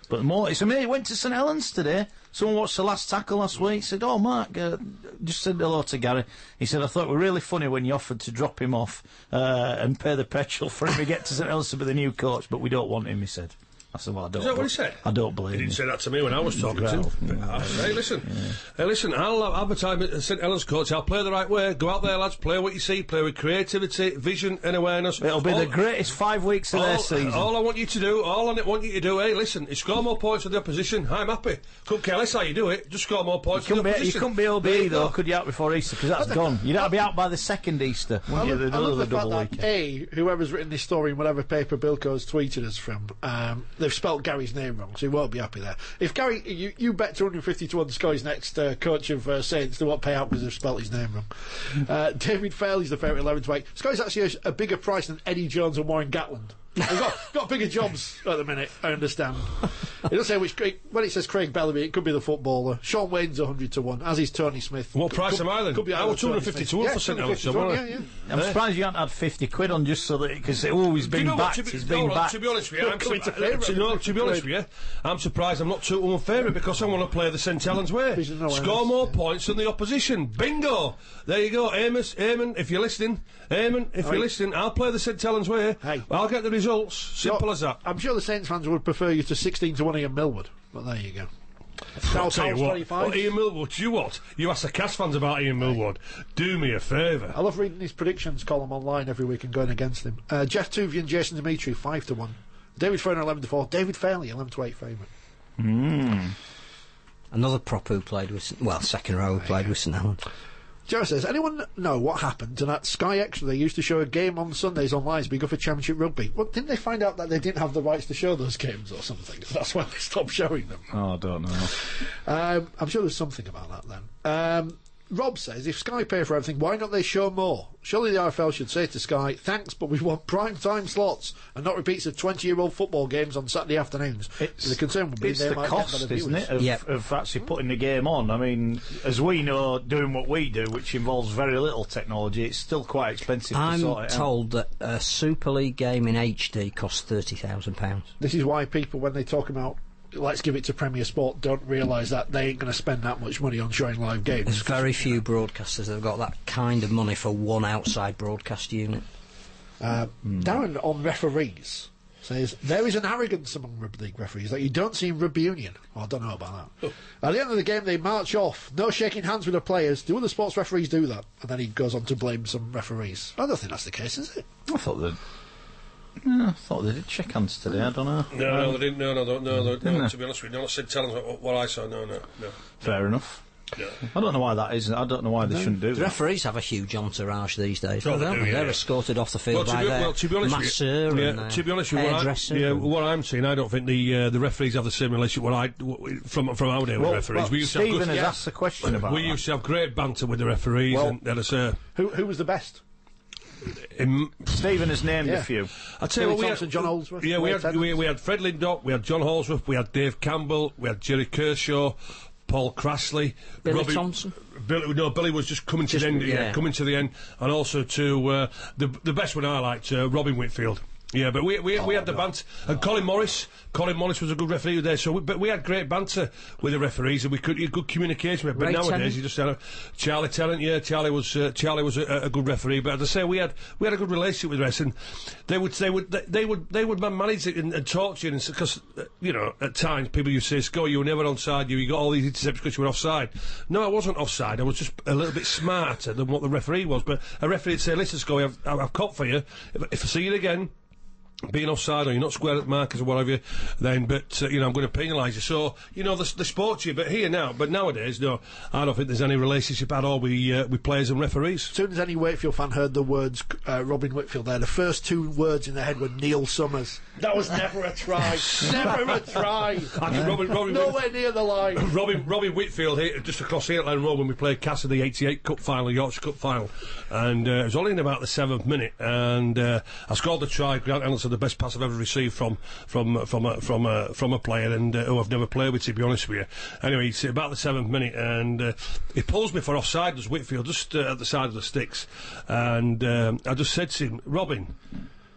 But more, it's amazing. He went to St Helens today. Someone watched the last tackle last week. Said, "Oh, Mark, uh, just said hello to Gary." He said, "I thought it were really funny when you offered to drop him off uh, and pay the petrol for him to get to St Helens to be the new coach, but we don't want him." He said. I said, well, I don't. Is that what he said? I don't believe He didn't him. say that to me when I was talking Well, to him. yeah. Hey, listen. Yeah. Hey, listen, I'll uh, advertise at St Helens coach. I'll play the right way. Go out there, lads. Play what you see. Play with creativity, vision and awareness. It'll be all, the greatest five weeks of all, their season. All I want you to do, all I want you to do, hey, listen, is score more points for the opposition. I'm happy. Couldn't care less how you do it. Just score more points You for the couldn't, be, you opposition. couldn't be O B There E you though, go. could you, out before Easter? Because that's gone. You'd have to be out by the second Easter, I wouldn't you? love, The, I love the the fact double that weekend. A, whoever's written this story in whatever paper Bilko's tweeted us from, um, they've spelt Gary's name wrong, so he won't be happy there. If Gary, you, you bet two hundred fifty to one Scott's next uh, coach of uh, Saints, they won't pay out because they've spelt his name wrong. Uh, David Fairley's the favourite eleven to eight. Scott's actually a, a bigger price than Eddie Jones and Warren Gatland. They've got, got bigger jobs at the minute, I understand. It doesn't say which. When it says Craig Bellamy, it could be the footballer. Sean Wayne's one hundred to one, as is Tony Smith. What Could- price could, am I then? Could be I either was two hundred Tony fifty Smith. to one Yeah, for St Helens, two hundred fifty to one, wasn't yeah, yeah. I'm surprised you haven't had fifty quid on just so that because it's always Do you been know what, backed. to be, It's no, been no, backed. to be honest with you, I'm, Coming to surpri- favourite, to, no, to be honest Craig. with you, I'm surprised I'm not two to one favourite because I want to play the St Helens way. There's no Score awareness, more yeah. points than the opposition. Bingo! There you go, Amos, Eamon, if you're listening, Eamon, if Right. you're listening, I'll play the St Helens way. Hey. I'll get the results. Simple You're- as that. I'm sure the Saints fans would prefer you to sixteen to one Ian Millward, but there you go. I'll tell you Pals what, twenty-five. well, Ian Millward, do you what? You ask the Cass fans about Ian Millward. Do me a favour. I love reading his predictions column online every week and going against him. Uh, Jeff Tuvey and Jason Dimitri, five to one. David Ferner, eleven to four. David Fairley, eleven to eight favourite. Another prop who played with, St- well, second row who played with St Helens. Joe says, anyone know what happened to that Sky Extra they used to show a game on Sundays on Live Big for Championship Rugby? Well, didn't they find out that they didn't have the rights to show those games or something? That's why they stopped showing them. Oh, I don't know. Um, I'm sure there's something about that then. Um, Rob says, if Sky pay for everything, why not they show more? Surely the R F L should say to Sky, thanks, but we want prime time slots and not repeats of twenty-year-old football games on Saturday afternoons. It's, the concern would be it's they the might cost, get better isn't viewers. it, of, Yep. of actually putting the game on. I mean, as we know, doing what we do, which involves very little technology, it's still quite expensive to I'm sort it out. told that a Super League game in H D costs thirty thousand pounds. This is why people, when they talk about let's give it to Premier Sport, don't realise that they ain't going to spend that much money on showing live games. There's very few broadcasters that have got that kind of money for one outside broadcast unit. Uh, Darren on referees says there is an arrogance among rugby league referees that you don't see in rugby union. Well, I don't know about that. At the end of the game, they march off. No shaking hands with the players. Do other sports referees do that? And then he goes on to blame some referees. I don't think that's the case, is it? I thought they no, I thought they did shake hands today. I don't know. No, no, they didn't. No, no, no, no, no, Didn't no they? to be honest with you, no, St Helens, what, what I saw, no, no, no. Fair enough. no. I don't know why that isn't. I don't know why they shouldn't do The that. referees have a huge entourage these days. Oh, they don't do, they? yeah, They're yeah. escorted off the field Well, to by be, their well, to be honest masseur with you, and yeah, uh, to be honest with you, what, I, hairdresser. yeah, and- what I'm seeing, I don't think the uh, the referees have the same relationship what I w- from from our day with Well, referees. well, we used to have Stephen good, has asked the question about we that. used to have great banter with the referees, Well- and let us. Uh, Who who was the best? in, Stephen has named Yeah. a few. I tell you what, Billy we Thompson, had, John Holdsworth, Yeah, we Wade had, we, Tennant. we had Fred Lindop, we had John Holdsworth, we had Dave Campbell, we had Jerry Kershaw, Paul Crassley, Billy Robbie- Thompson? Billy, no, Billy was just coming Just- to the end. Yeah. yeah. coming to the end, and also to uh, the the best one I liked, uh, Robin Whitfield. Yeah, but we we, we had the banter. And Colin Morris, Colin Morris was a good referee there. So, we, but we had great banter with the referees, and we could get good communication. With, but Ray nowadays, Tennant? you just had a Charlie Tennant. Yeah, Charlie was uh, Charlie was a, a good referee. But as I say, we had we had a good relationship with the rest, and they would they would they would they would manage it and, and talk to you, because uh, you know at times people used to say, "Sco, you were never onside. You you got all these interceptions because you were offside." No, I wasn't offside. I was just a little bit smarter than what the referee was. But a referee would say, "Listen, Sco, I've I've, I've caught for you. If, if I see it again." Being offside or you're not square at the markers or whatever, then, but, uh, you know, I'm going to penalise you. So, you know, the, the sport's you, but here now, but nowadays, no, I don't think there's any relationship at all with, uh, with players and referees. As soon as any Wakefield fan heard the words uh, Robin Whitfield there, the first two words in their head were Neil Summers. That was never a try. Never a try. Actually, Robin, Robin, Nowhere near the line. Robin, Robin Whitfield here, just across here at Len Road when we played Cass in the eighty-eight Cup final, Yorkshire Cup final, and uh, it was only in about the seventh minute, and uh, I scored the try. Grant Ellison, the best pass I've ever received from from from a, from a, from a player, and uh, who I've never played with, to be honest with you. Anyway, it's about the seventh minute, and uh, he pulls me for offside, does Whitfield, just uh, at the side of the sticks, and um, I just said to him, Robin,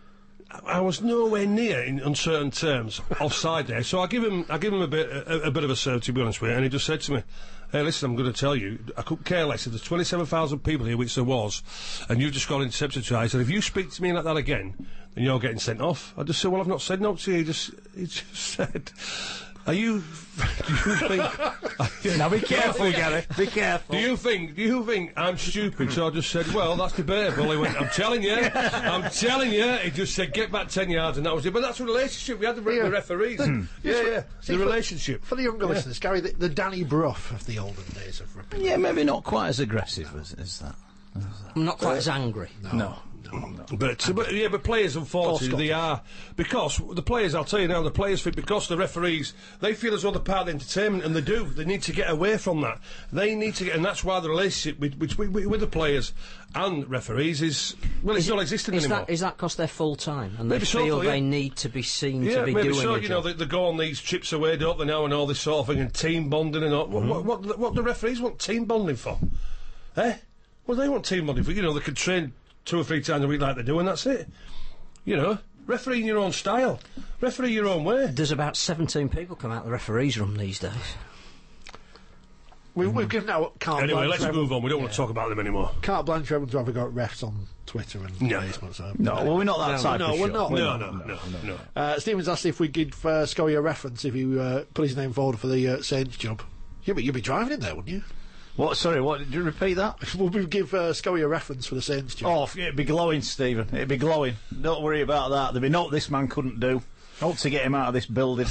I was nowhere near, in uncertain terms, offside there. So I give him, I give him a bit, a, a bit of a serve, to be honest with you. And he just said to me, "Hey, listen, I'm going to tell you, I couldn't care less if there's twenty-seven thousand people here, which there was, and you've just got intercepted twice. And if you speak to me like that again, then you're getting sent off." I just said, "Well, I've not said no to you." He just, he just said, "Are you? Do you think?" Now be careful, Gary. Be careful. Do you think? Do you think I'm stupid? So I just said, "Well, that's debatable." He went, "I'm telling you, I'm telling you." He just said, "Get back ten yards," and that was it. But that's the relationship we had with Yeah. the referees. The- yeah, yeah. See, the for- relationship. For the younger listeners, Gary, the, the Danny Brough of the olden days of rugby. Yeah, maybe not quite as aggressive as, as that. I'm not quite as angry. No. But, uh, but yeah, but players, unfortunately, they are, because the players, I'll tell you now, the players feel, because the referees, they feel as though they're part of the entertainment, and they do. They need to get away from that. They need to get, and that's why the relationship with, with, with, with the players and referees is, well, it's Is not it- existing is anymore. That, is that because they're full time and Maybe they so, feel yeah. they need to be seen Yeah, to be maybe doing so. a You know, job? they, they go on these trips away, don't they now, and all this sort of thing, and team bonding and all. What, what, what, what do referees want team bonding for? Eh? Well, they want team bonding for. You know, they could train two or three times a week like they do, and that's it. You know, referee in your own style, referee your own way. There's about seventeen people come out the referees' room these days. We, We've given out carte Anyway, blanche let's for everyone- move on. We don't want to talk about them anymore. Carte blanche for everyone to have got refs on Twitter and No. Facebook. So. No, well, we're not that No, type no, of we're show. not. No, no, no, no. Uh, Stephen's asked if we'd give uh, Scully a reference if you uh, put his name forward for the uh, Saints job. Yeah, but you'd be driving in there, wouldn't you? What? Sorry, what? Did you repeat that? We'll be- give uh, Scully a reference for the Saints job. Oh, f- it'd be glowing, Stephen. It'd be glowing. Don't worry about that. There'd be naught this man couldn't do. Not to get him out of this building.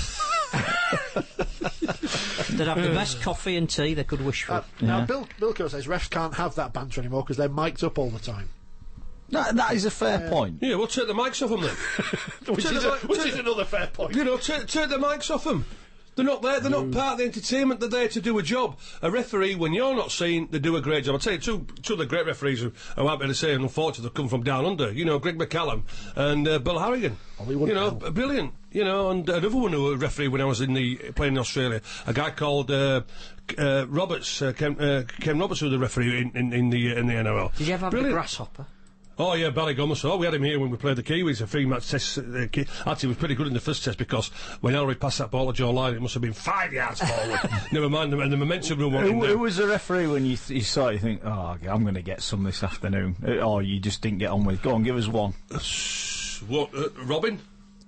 They'd have the best coffee and tea they could wish for. Uh, Now, Bill Bilko says refs can't have that banter anymore because they're mic'd up all the time. that, that is a fair point. Yeah, we'll take the mics off them then. Which, Take is, the a, mic- which take- is another fair point. You know, take, take the mics off them. They're not there. They're not part of the entertainment. They're there to do a job. A referee, when you're not seen, they do a great job. I'll tell you, two, two of the great referees who I'm happy to say, and unfortunately, they've come from down under. You know, Greg McCallum and uh, Bill Harrigan. Hollywood you know, Bill. brilliant. You know, and another one who was a referee when I was in the playing in Australia, a guy called uh, uh, Roberts, uh, Ken, uh, Ken Roberts, who was the referee in, in, in the uh, in the N R L. Did you ever have Brilliant. the grasshopper? Oh yeah, Ballygomas. Oh, we had him here when we played the Kiwis, a three-match test. Uh, ki- Actually, he was pretty good in the first test because when Ellery passed that ball to Joe Lyon, it must have been five yards forward. Never mind, and the momentum room wasn't Who, there. who was the referee when you, th- you saw it? You think, oh, I'm going to get some this afternoon. Uh, or you just didn't get on with. Go on, give us one. What, uh, Robin?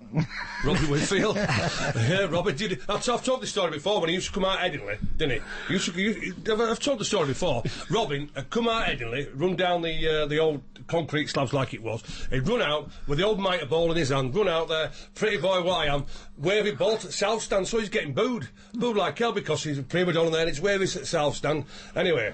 Robin Whitfield? Yeah, Robin. Did I've, I've told this story before when he used to come out Headingley, didn't he? he, used to, he I've, I've told the story before. Robin had come out Headingley, run down the uh, the old concrete slabs like it was. He'd run out with the old mitre ball in his hand, run out there, pretty boy what I am, waving ball to the south stand, so he's getting booed. Booed like hell because he's a prima donna there and it's waving at the south stand. Anyway.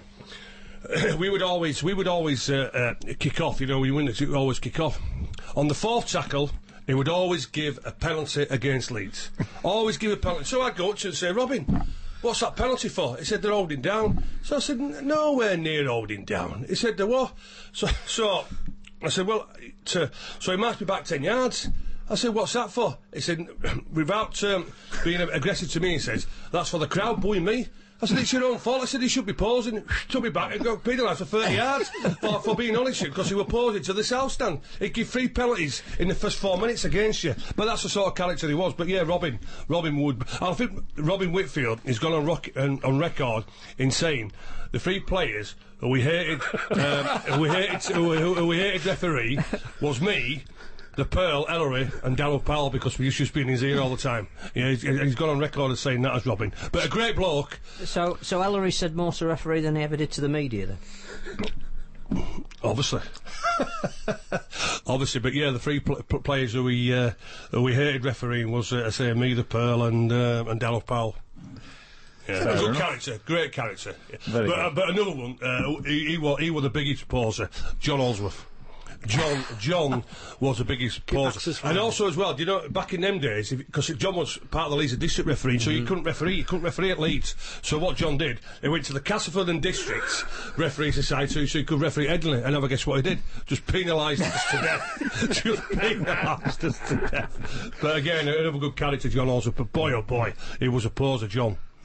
we would always, we would always uh, uh, kick off. You know, we wouldn't always kick off. On the fourth tackle, he would always give a penalty against Leeds. Always give a penalty. So I'd go up to him and say, Robin, what's that penalty for? He said, they're holding down. So I said, nowhere near holding down. He said, they're what? So, so I said, well, it, uh, so he marched me back ten yards. I said, what's that for? He said, without um, being aggressive to me, he says, that's for the crowd booing me. I said, it's your own fault. I said, he should be pausing. Took me back and got penalised for thirty yards for, for being honest, because he was pausing to the south stand. He'd give three penalties in the first four minutes against you. But that's the sort of character he was. But yeah, Robin, Robin Wood. I think Robin Whitfield has gone on, rock, on, on record in saying the three players who we hated, um, who we hated, who, who, who we hated referee was me, the Pearl, Ellery, and Darryl Powell, because we used to be in his ear all the time. Yeah, he's, he's gone on record as saying that as Robin. But a great bloke. So, so Ellery said more to the referee than he ever did to the media, then? Obviously. Obviously, but yeah, the three pl- pl- players who we, uh, who we hated refereeing was, uh, I say, me, the Pearl, and, uh, and Darryl Powell. Yeah, Fair good enough. character, great character. Very but, uh, good. but another one, uh, he, he, was, he was the biggest poser, John Allsworth. John John was the biggest poser. And also as well, do you know, back in them days, because John was part of the Leeds district referee, so Mm-hmm. he couldn't referee, he couldn't referee at Leeds. So what John did, he went to the Castleford and Districts Referee Society so he could referee Headingley, and never guess what he did? Just penalised us to death. Just penalised us to death. But again, another good character, John Allsworth, but boy oh boy, he was a poser, John.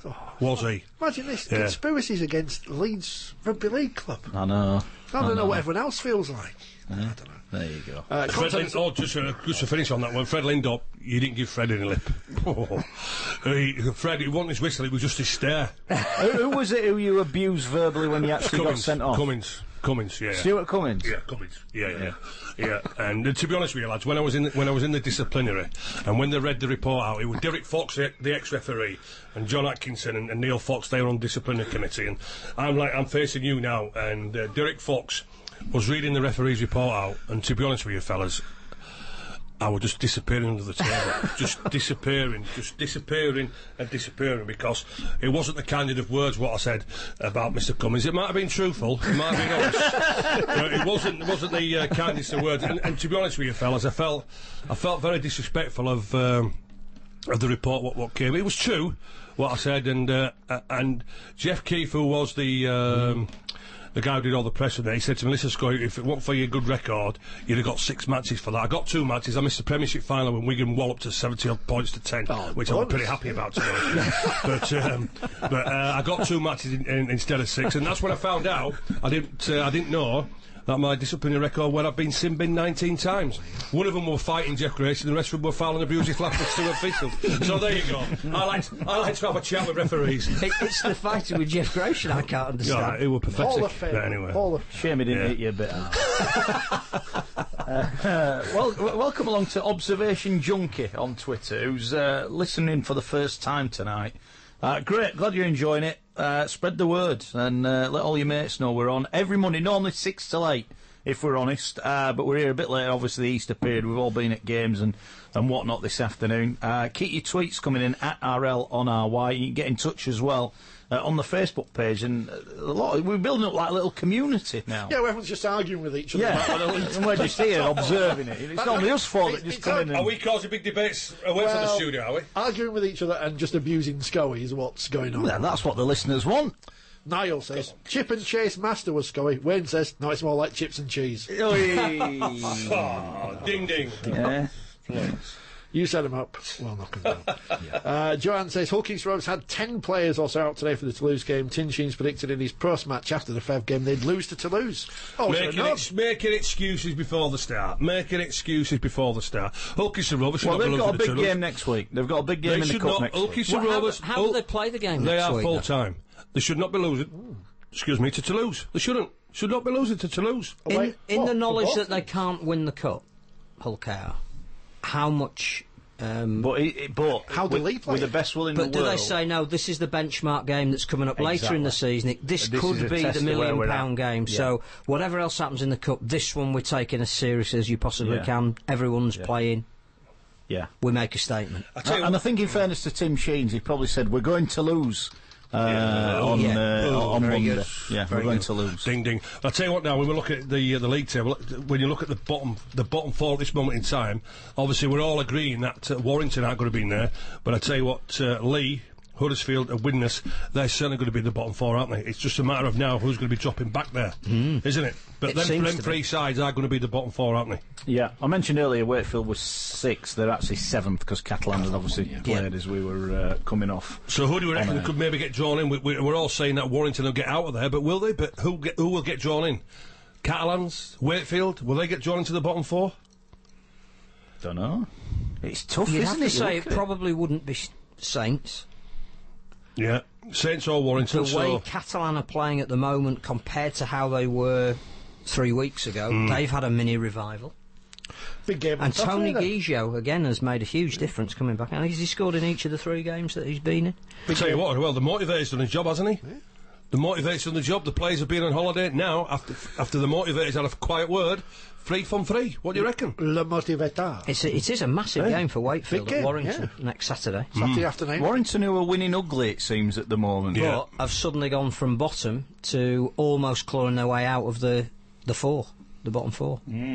Oh, was he? Imagine this, Yeah. conspiracies against Leeds Rugby League Club. I know. I don't I know know. what everyone else feels like. Yeah. I don't know. There you go. Uh, Fred content- Lind- oh, just, uh, just to finish on that one, Fred Lindop, you didn't give Fred any lip. Oh. he, Fred, it wasn't his whistle, it was just his stare. who, who was it who you abused verbally when you actually got Cummins, sent off? Cummins, Cummins, yeah. Stuart Cummins? Yeah, Cummins. Yeah, yeah, yeah. yeah. And uh, to be honest with you, lads, when I was in the, when I was in the disciplinary, and when they read the report out, it was Derek Fox, the, the ex-referee, and John Atkinson and, and Neil Fox. They were on the disciplinary committee, and I'm like, I'm facing you now, and uh, Derek Fox was reading the referee's report out, and to be honest with you, fellas, I was just disappearing under the table. just disappearing, just disappearing and disappearing, because it wasn't the candid of words what I said about Mister Cummins. It might have been truthful, it might have been honest. But it wasn't, it wasn't the uh, kindest of words. And, and to be honest with you, fellas, I felt, I felt very disrespectful of, um, of the report, what, what came. It was true, what I said, and, uh, uh, and Jeff Keefe, who was the, um, the guy who did all the press with me, he said to me, listen, Scotty, if it weren't for your good record, you'd have got six matches for that. I got two matches. I missed the Premiership final when Wigan walloped us seventy odd points to ten, Oh, which I'm pretty happy about today. but um, but uh, I got two matches in, in, instead of six, and that's when I found out. I didn't uh, I didn't know that my disciplinary record, where I've been sin bin nineteen times. One of them were fighting Jeff Grace, and the rest of them were fouling abusive laughter to officials. So there you go. I like to, I like to have a chat with referees. It, it's the fighting with Jeff Gratian I can't understand. Yeah, it was pathetic. Hall of Fame. But anyway. Hall of Shame he didn't Yeah. hit you a bit. uh, uh, well, w- welcome along to Observation Junkie on Twitter, who's uh, listening for the first time tonight. Uh, great, glad you're enjoying it. Uh, spread the word and uh, let all your mates know we're on every Monday, normally six till eight, if we're honest. Uh, but we're here a bit later, obviously the Easter period. We've all been at games and, and whatnot this afternoon. Uh, keep your tweets coming in at R L on R Y. You can get in touch as well uh, on the Facebook page, and uh, a lot. We're building up like a little community now. Yeah, well, everyone's just arguing with each other. Yeah, about whether Leeds- and we're just here observing it. It's only us four that just It's come a- in Are and... we causing big debates away from the Well, studio, are we? Arguing with each other and just abusing Scoey is what's going on. Well, that's what the listeners want. Niall says, Chip and Chase Master was Scoey. Wayne says, no, it's more like chips and cheese. Oh, ding ding. Yeah. You set him up. Well, knock him down. uh, Joanne says, Hull Kings Rovers had ten players or so out today for the Toulouse game. Tin Sheen's predicted in his post match after the Fev game they'd lose to Toulouse. Oh, Making, so ex- making excuses before the start. Making excuses before the start. Hull Kings and Rovers should Well, not be they've got a losing big to Toulouse. game next week. They've got a big game They in the should cup not. next Hull week. Kings Well, and how, Rovers. do, how Hull- do they play the game They next are week? full then? time. They should not be losing. Excuse me, to Toulouse. They shouldn't. Should not be losing to Toulouse. In, Wait, in what? the For knowledge both? that they can't win the cup, Hull Cow, how much... Um, But, it, it, but How do with, Lee play with the it? best will in but the do world... they say, no, this is the benchmark game that's coming up later in the Exactly. season? It, this, This could is a be test the of where million we're at. pound game. Yeah. So whatever else happens in the cup, this one we're taking as serious as you possibly Yeah. can. Everyone's playing. Yeah. We make a statement. I tell you And I what, think in fairness to Tim Sheens, he probably said, we're going to lose uh, Yeah. on, Yeah. uh, Oh, on very Monday. good. Yeah, Very we're going good. to lose. Ding ding. I'll tell you what now, when we look at the uh, the league table, when you look at the bottom the bottom four at this moment in time, obviously we're all agreeing that uh, Warrington aren't going to be in there, but I tell you what, uh, Lee, Huddersfield and Widnes, they're certainly going to be in the bottom four, aren't they? It's just a matter of now who's going to be dropping back there, mm. isn't it? But It them, seems them to three be. sides are going to be the bottom four, aren't they? Yeah, I mentioned earlier Wakefield was sixth. They're actually seventh because Catalan had obviously played as we were uh, coming off. So who do we reckon On, uh, could maybe get drawn in? We, we, we're all saying that Warrington will get out of there, but will they? But who get, who will get drawn in? Catalans, Wakefield, will they get drawn into the bottom four? Don't know. It's tough, You'd isn't have to it? You say look it at probably wouldn't be S- Saints. Yeah, Saints or Warrington. The way So Catalan are playing at the moment compared to how they were three weeks ago, Hmm. they've had a mini revival. Big game on And Tony Saturday, then. Guijo, again, has made a huge difference coming back. And has he scored in each of the three games that he's been in? I tell you what, well, the motivator's done his job, hasn't he? The motivator's done the job. The players have been on holiday now. After after the motivator's had a quiet word, free from free. What do you reckon? Le Motivator. It's a, it is a massive game for Wakefield Big at game, Warrington next Saturday. Saturday afternoon. Warrington, who are winning ugly, it seems, at the moment. Yeah. But have suddenly gone from bottom to almost clawing their way out of the, the four, the bottom four.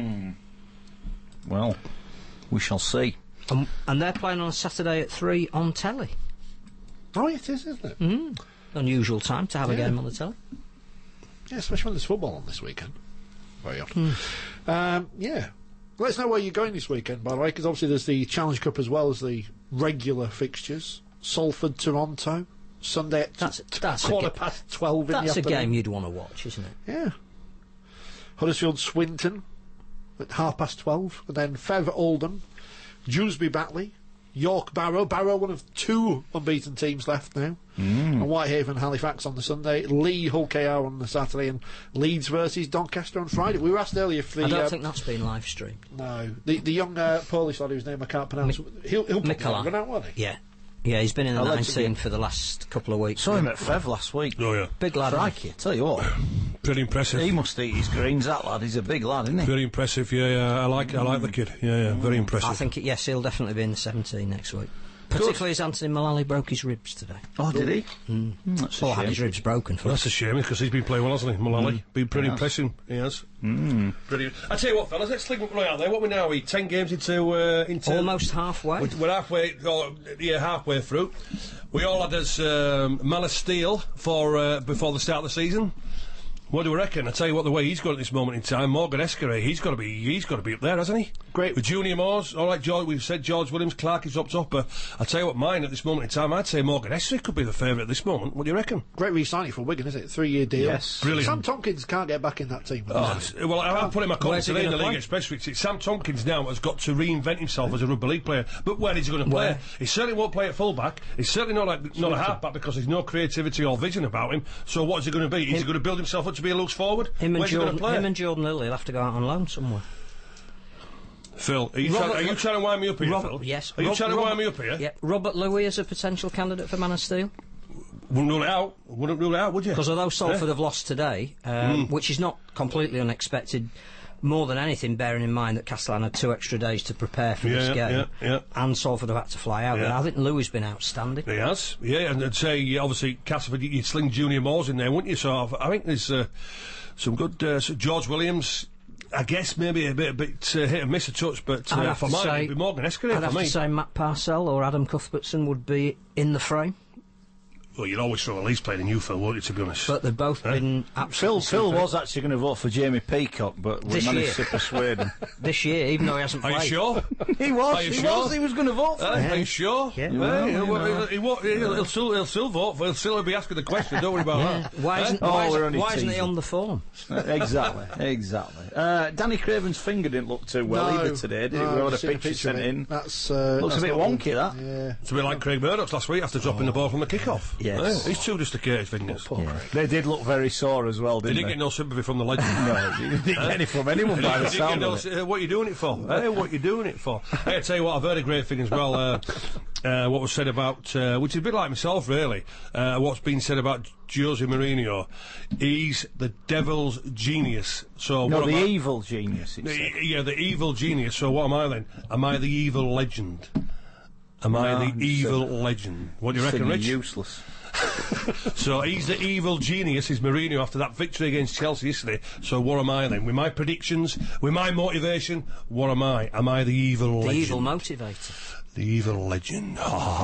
Well, we shall see. And, and they're playing on a Saturday at three on telly. Oh, it is, isn't it? Mm. Unusual time to have a Yeah. game on the telly. Yeah, especially when there's football on this weekend. Very odd. Um, yeah. Let us know where you're going this weekend, by the way, because obviously there's the Challenge Cup as well as the regular fixtures. Salford, Toronto, Sunday at That's, that's quarter a, ga- past twelve in the That's a afternoon. game you'd want to watch, isn't it? Yeah. Huddersfield Swinton at half past twelve, and then Fev Oldham, Dewsbury Batley, York Barrow. Barrow, one of two unbeaten teams left now. Mm. And Whitehaven Halifax on the Sunday, Lee Hull K R on the Saturday, and Leeds versus Doncaster on Friday. We were asked earlier if the. I don't uh, think that's been live streamed. No, the the young uh, Polish lad whose name I can't pronounce. he'll he'll put Mikola. run out, won't he? Yeah. Yeah, he's been in the Allegedly. nineteen for the last couple of weeks. Saw him at Fev last week. Oh, yeah. Big lad. Crikey, tell you what. Pretty impressive. He must eat his greens, that lad. He's a big lad, isn't he? Very impressive, yeah, yeah. I like I like the kid. Yeah, yeah, very impressive. I think, it, yes, he'll definitely be in the seventeen next week. Particularly as Anthony Mullally broke his ribs today. Oh, did he? Mm. That's a Or had shame. his ribs broken for Well, us. that's a shame because he's been playing well, hasn't he, Mullally? Mm. Been pretty He has. impressive. He has. Mm. Brilliant. I tell you what, fellas, let's sling right out there. What we now? We ten games into uh, into Almost halfway. We're, we're halfway, oh, yeah, halfway through. We all had us um, Man of Steel for uh, before the start of the season. What do we reckon? I tell you what, the way he's got at this moment in time, Morgan Escaré, he's got to be, he's got to be up there, hasn't he? Great. With Junior Moores, all right, George. We've said George Williams, Clark is up top, but I tell you what, mine at this moment in time, I'd say Morgan Escaré could be the favourite at this moment. What do you reckon? Great re-signing for Wigan, is it? Three-year deal. Yes. Brilliant. Sam Tompkins can't get back in that team. Oh, s- well, I, I put in my comments Where's he today in the gonna League play? Express. It's Sam Tompkins now has got to reinvent himself as a rugby league player. But where is he going to play? Where? He certainly won't play at fullback. He's certainly not a, not a halfback because there's no creativity or vision about him. So what is he going to be? Is he going to build himself up to be a loose forward? Him and, Where's he going Jordan, to play? him and Jordan Lilly will have to go out on loan somewhere. Phil, are you, Robert- trying, are you trying to wind me up here, Robert, Phil? yes. Are you Rob- trying to Robert- wind me up here? Yeah. Robert Louis as a potential candidate for Man of Steel? Wouldn't rule it out. Wouldn't rule it out, would you? Because although Salford Yeah. have lost today, um, which is not completely unexpected, more than anything, bearing in mind that Castellan had two extra days to prepare for Yeah, this yeah, game, yeah, yeah. and Salford have had to fly out. Yeah. But I think Louis has been outstanding. He has, yeah, and I'd say yeah, obviously Castleford, you- you'd sling Junior Moores in there, wouldn't you? So I've- I think there's uh, some good uh, so George Williams. I guess maybe a bit, a bit uh, hit and miss a touch, but I'd uh, have for to mine say- it'd be Morgan Escaré I'd for have me. to say Matt Parcell or Adam Cuthbertson would be in the frame, Well, you'd always throw at least playing in you, Phil, wouldn't you? To be honest. but they've both Huh? been Phil, absolutely Phil superb. was actually going to vote for Jamie Peacock, but we This managed year. to persuade him. this year, even though he hasn't Are you played. sure? He was, Are you he sure? was, he was going to vote for Uh, him. Are you sure? Yeah. Hey, Well, he'll, you know. he won't, he'll, he'll still, he'll still vote. For, he'll still be asking the question. Don't worry about that. Why Eh? isn't, Oh, why we're isn't, only why isn't he teasing. on the form? exactly, exactly. Uh, Danny Craven's finger didn't look too well No, either today, did it? no, we had I've a seen picture of sent it. in. That's uh, Looks a that's bit not wonky, good. that. Yeah. It's a bit like Craig Murdoch's last week after dropping the ball from the kick-off. Yes. Eh, he's two dislocated fingers. Yeah. They did look very sore as well, They didn't didn't they? get no sympathy from the legend. No, he didn't get any from anyone by the They didn't sound get no of it. s- uh, what are you doing it for? Hey, what are you doing it for? Hey, I tell you what, I've heard a great thing as well. Uh, uh, what was said about, uh, which is a bit like myself, really. Uh, what's been said about Jose Mourinho? He's the devil's genius. So No, what the am I- evil genius, it the- said. yeah, the evil genius. So what am I then? Am I the evil legend? Am I No, the you evil said- legend? What do you Said reckon, you're Rich? useless. So he's the evil genius, is Mourinho, after that victory against Chelsea yesterday. So what am I then? With my predictions, with my motivation, what am I? Am I the evil The legend? evil motivator. The evil legend.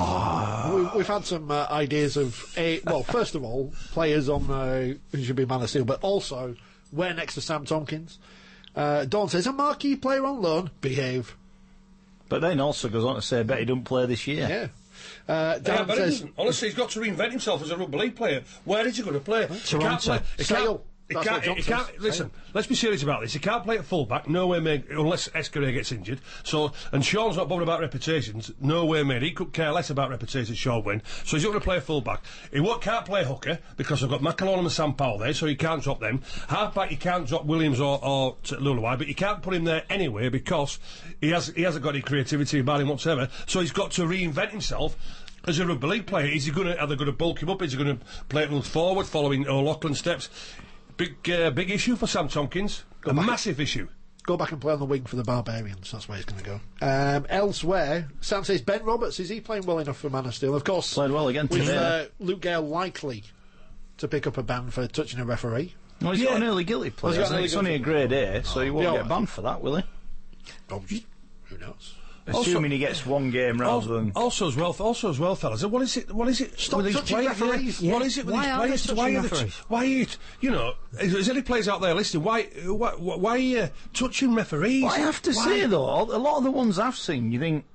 We, we've had some uh, ideas of a well. First of all, players on uh, who should be Man of Steel, but also where next to Sam Tompkins. Uh, Dawn says a marquee player on loan. Behave. But then also goes on to say, I bet he doesn't play this year. Yeah. Uh, Yeah, Dan but says listen, honestly, he's got to reinvent himself as a rugby league player. Where is he going to play? He can't Toronto. play. He Sale. can't, he That's can't, what John he can't says. listen, let's be serious about this. He can't play at fullback, no way made, unless Escaré gets injured. So, and Sean's not bothered about reputations, no way made. He could care less about reputations, Sean win. So he's not going to play fullback. He won't, can't play hooker because I've got McAlon and Sam Powell there, so he can't drop them. Halfback, you can't drop Williams or, or t- Luluai, but you can't put him there anyway because he has he hasn't got any creativity about him whatsoever. So he's got to reinvent himself. As a rugby league player, is he going to? Are they going to bulk him up? Is he going to play it forward, following O'Loughlin steps? Big, uh, big issue for Sam Tompkins. A back. massive issue. go back and play on the wing for the Barbarians. That's where he's going to go. Um, elsewhere, Sam says Ben Roberts, is he playing well enough for Man of Steel? Of course, Played well again with today. uh, Luke Gale likely to pick up a ban for touching a referee. Well, he's Yeah. got an early guilty play. Well, he's got hasn't an he? It's early only a guilty grade A, so he won't Yeah, get banned for that, will he? Oh, who knows? Assuming he gets one game rather Also, than. also as well, also as well, fellas. What is it? What is it? Stop with these touching players, referees. yeah? What Yeah. is it with Why these are they players? touching Why are they? referees? T- why are you? T- you know, is, is any players out there listening? Why? Why? Why are you touching referees? I have to Why? say though, a lot of the ones I've seen, you think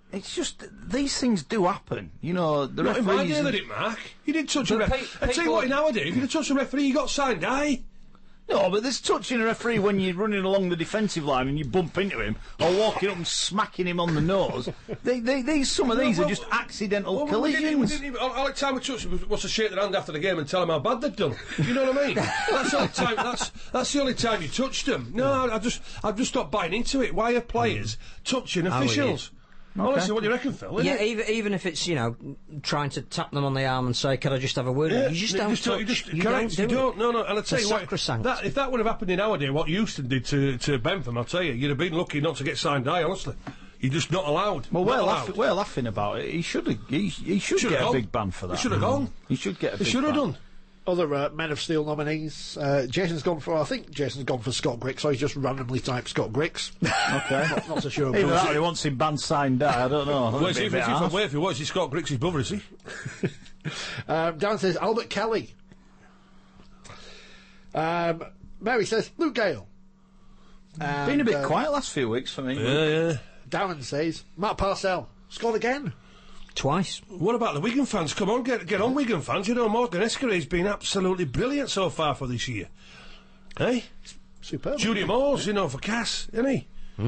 It's just these things do happen. You know, the Not in my referees. day, they didn't, Mark. You didn't touch a But referee. pe- I tell you what, nowadays, if you'd have touched a referee, you got signed, aye? No, but there's touching a referee when you're running along the defensive line and you bump into him, or walking up and smacking him on the nose. they, they, these, some of these Well, are just accidental well, we didn't even- we collisions. didn't even- all, all the time we touched was, was to shake their hand after the game and tell them how bad they'd done. You know what I mean? that's the only time. That's that's the only time you touched them. No, I, I just I've just stopped buying into it. Why are players touching officials? Honestly, what do you reckon, Phil? Isn't Yeah, it? even, even if it's, you know, trying to tap them on the arm and say, can I just have a word? with you? You just don't touch. You, just, you correct, don't do you it. don't. No, no. And I tell It's you what, sacrosanct. that, if that would have happened in nowadays, what Houston did to to Bentham, I'll tell you, you'd have been lucky not to get signed. Die, honestly, you're just not allowed. Well, not we're, allowed. laugh- we're laughing about it. He should have. He, he should Should've get gone. a big ban for that. He should have gone. He should get a They big should have ban. done. Other uh, Men of Steel nominees. Uh, Jason's gone for, I think Jason's gone for Scott Griggs, so he's just randomly typed Scott Griggs. Okay. not, not so sure. Either about that or it. he wants him banned signed out. I don't know. Where's That'd he? be a If bit he's from harsh. where? If he was, he's Scott Griggs' brother, is he? Um, Dan says Albert Kelly. Um, Mary says Luke Gale. And, Been a bit uh, quiet last few weeks for me. Yeah, yeah. Darren says Matt Parcell. Scored again. Twice. What about the Wigan fans? Come on, get get on, Wigan fans. You know, Morgan Escare's been absolutely brilliant so far for this year. Hey? Superb. Judy Moores, you know, for Cass, isn't he?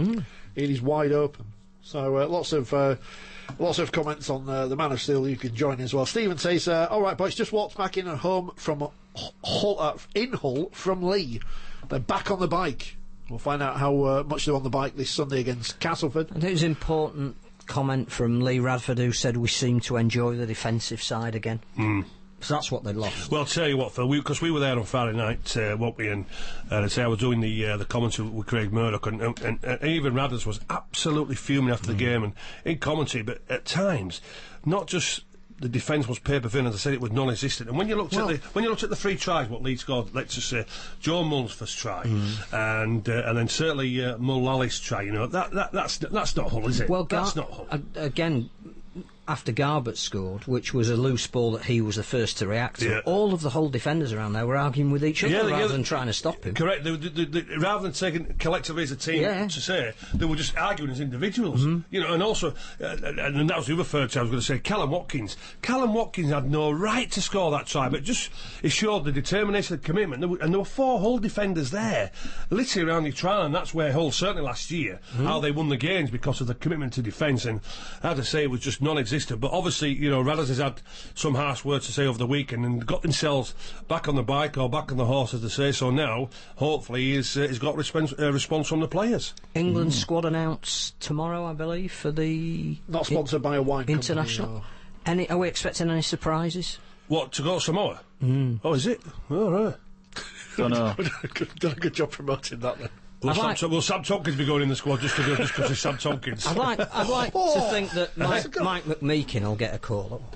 It is wide open. So uh, lots of uh, lots of comments on uh, the Man of Steel. You can join as well. Stephen says, uh, "All right, boys, just walked back in at home from Hull, uh, in Hull from Lee. They're back on the bike. We'll find out how uh, much they're on the bike this Sunday against Castleford." I think it was important comment from Lee Radford, who said we seem to enjoy the defensive side again. Mm. So that's what they lost. Well, I'll tell you what, Phil, because we, we were there on Friday night, uh, weren't we? And uh, say I was doing the uh, the commentary with Craig Murdoch, and, and, and, and even Radders was absolutely fuming after the game and in commentary. But at times, not just the defence was paper thin, as I said, it was non-existent. And when you looked Well- at the when you looked at the three tries, what Leeds scored, let's just say Joe Mull's first try, Mm. and uh, and then certainly uh, Mull Lally try. You know that, that that's that's not Hull, is it? Well, that's Gar- not Hull. a- again, after Garbett scored, which was a loose ball that he was the first to react to, Yeah. all of the Hull defenders around there were arguing with each other Yeah, rather yeah, than trying to stop him. Correct. They, they, they, they, rather than taking collectively as a team Yeah. to say, they were just arguing as individuals. You know, and also, uh, and, and that was the other third time I was going to say, Callum Watkins. Callum Watkins had no right to score that try, but just it showed the determination, the commitment. There were, and there were four Hull defenders there, literally around the trial, and that's where Hull, certainly last year, how they won the games because of the commitment to defence. And as I say, it was just non-existent. But obviously, you know, Radders has had some harsh words to say over the weekend and got themselves back on the bike or back on the horse, as they say. So now, hopefully, he's, uh, he's got response, uh, response from the players. England squad announced tomorrow, I believe, for the Not sponsored by a wine company, international. or- Any? Are we expecting any surprises? What, to go to Samoa? Mm. Oh, is it? All right. Don't know. Done a good job promoting that then. Will I'd Sam, like- Tom- will Sam Tompkins be going in the squad just to go, just because he's Sam Tompkins? I'd like, I'd like Oh, to think that Mike, good. Mike McMeekin will get a call up.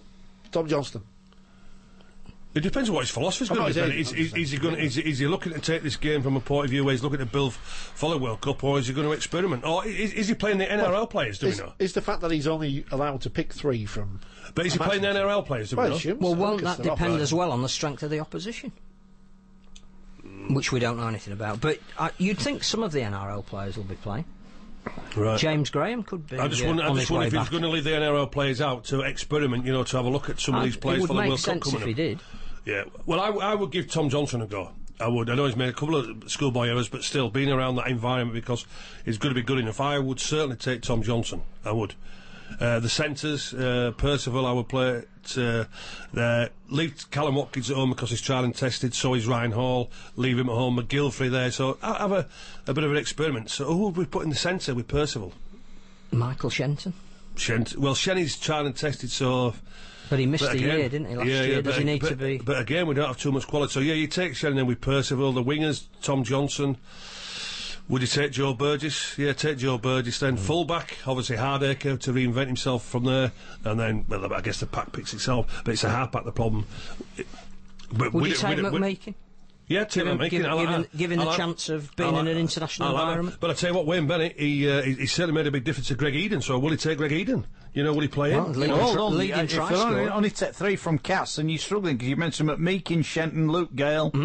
Tom Johnston. It depends on what his philosophy's I'm going to not be. his Is, agent, is, I'm is he just going? Is, he- is he looking to take this game from a point of view where he's looking to build follow World Cup, or is he going to experiment, or is, is he playing the N R L players? Do we Is, know? is the fact that he's only allowed to pick three from. But is he playing the N R L players? Do we Well, I know? assume Well, so, won't because that they're off, depend right? as well on the strength of the opposition? Which we don't know anything about. But uh, you'd think some of the N R L players will be playing. Right. James Graham could be. I just uh, wonder, I on just his wonder way if he's back. going to leave the N R L players out to experiment, you know, to have a look at some of Uh, these players it for would the make World Cup sense coming if up. he did. Yeah, well, I, I would give Tom Johnson a go. I would. I know he's made a couple of schoolboy errors, but still, being around that environment because he's going to be good enough, I would certainly take Tom Johnson. I would. Uh, the centres, uh, Percival, I would play at, uh, there. Leave Callum Watkins at home because he's tried and tested, so is Ryan Hall. Leave him at home, McGilfrey there, so I have a, a bit of an experiment. So who would we put in the centre with Percival? Michael Shenton. Shent- well, Shenny's tried and tested, so... But he missed But a again- year, didn't he, last yeah, year? yeah, Does but, he need but, to be... But again, we don't have too much quality. So, yeah, you take Sheringham with Percival, the wingers, Tom Johnson. Would you take Joe Burgess? Yeah, take Joe Burgess then. Mm. Fullback, obviously Hardacre to reinvent himself from there. And then, well, I guess the pack picks itself, but it's a half-back the problem. It, but Would with you it- take with it- with- McMeakin? Yeah, take Give him- McMakin. give- I like give him- that. give him I the like- chance of being I like in an that. international I like that. environment. But I tell you what, Wayne Bennett, he, uh, he he certainly made a big difference to Greg Eden. So will he take Greg Eden? You know, will he play Well, him? leading You know, Hold tr- on, leading if try you only, scorer. only take three from Cass and you're struggling because you mentioned McMeakin, Shenton, Luke Gale. Mm.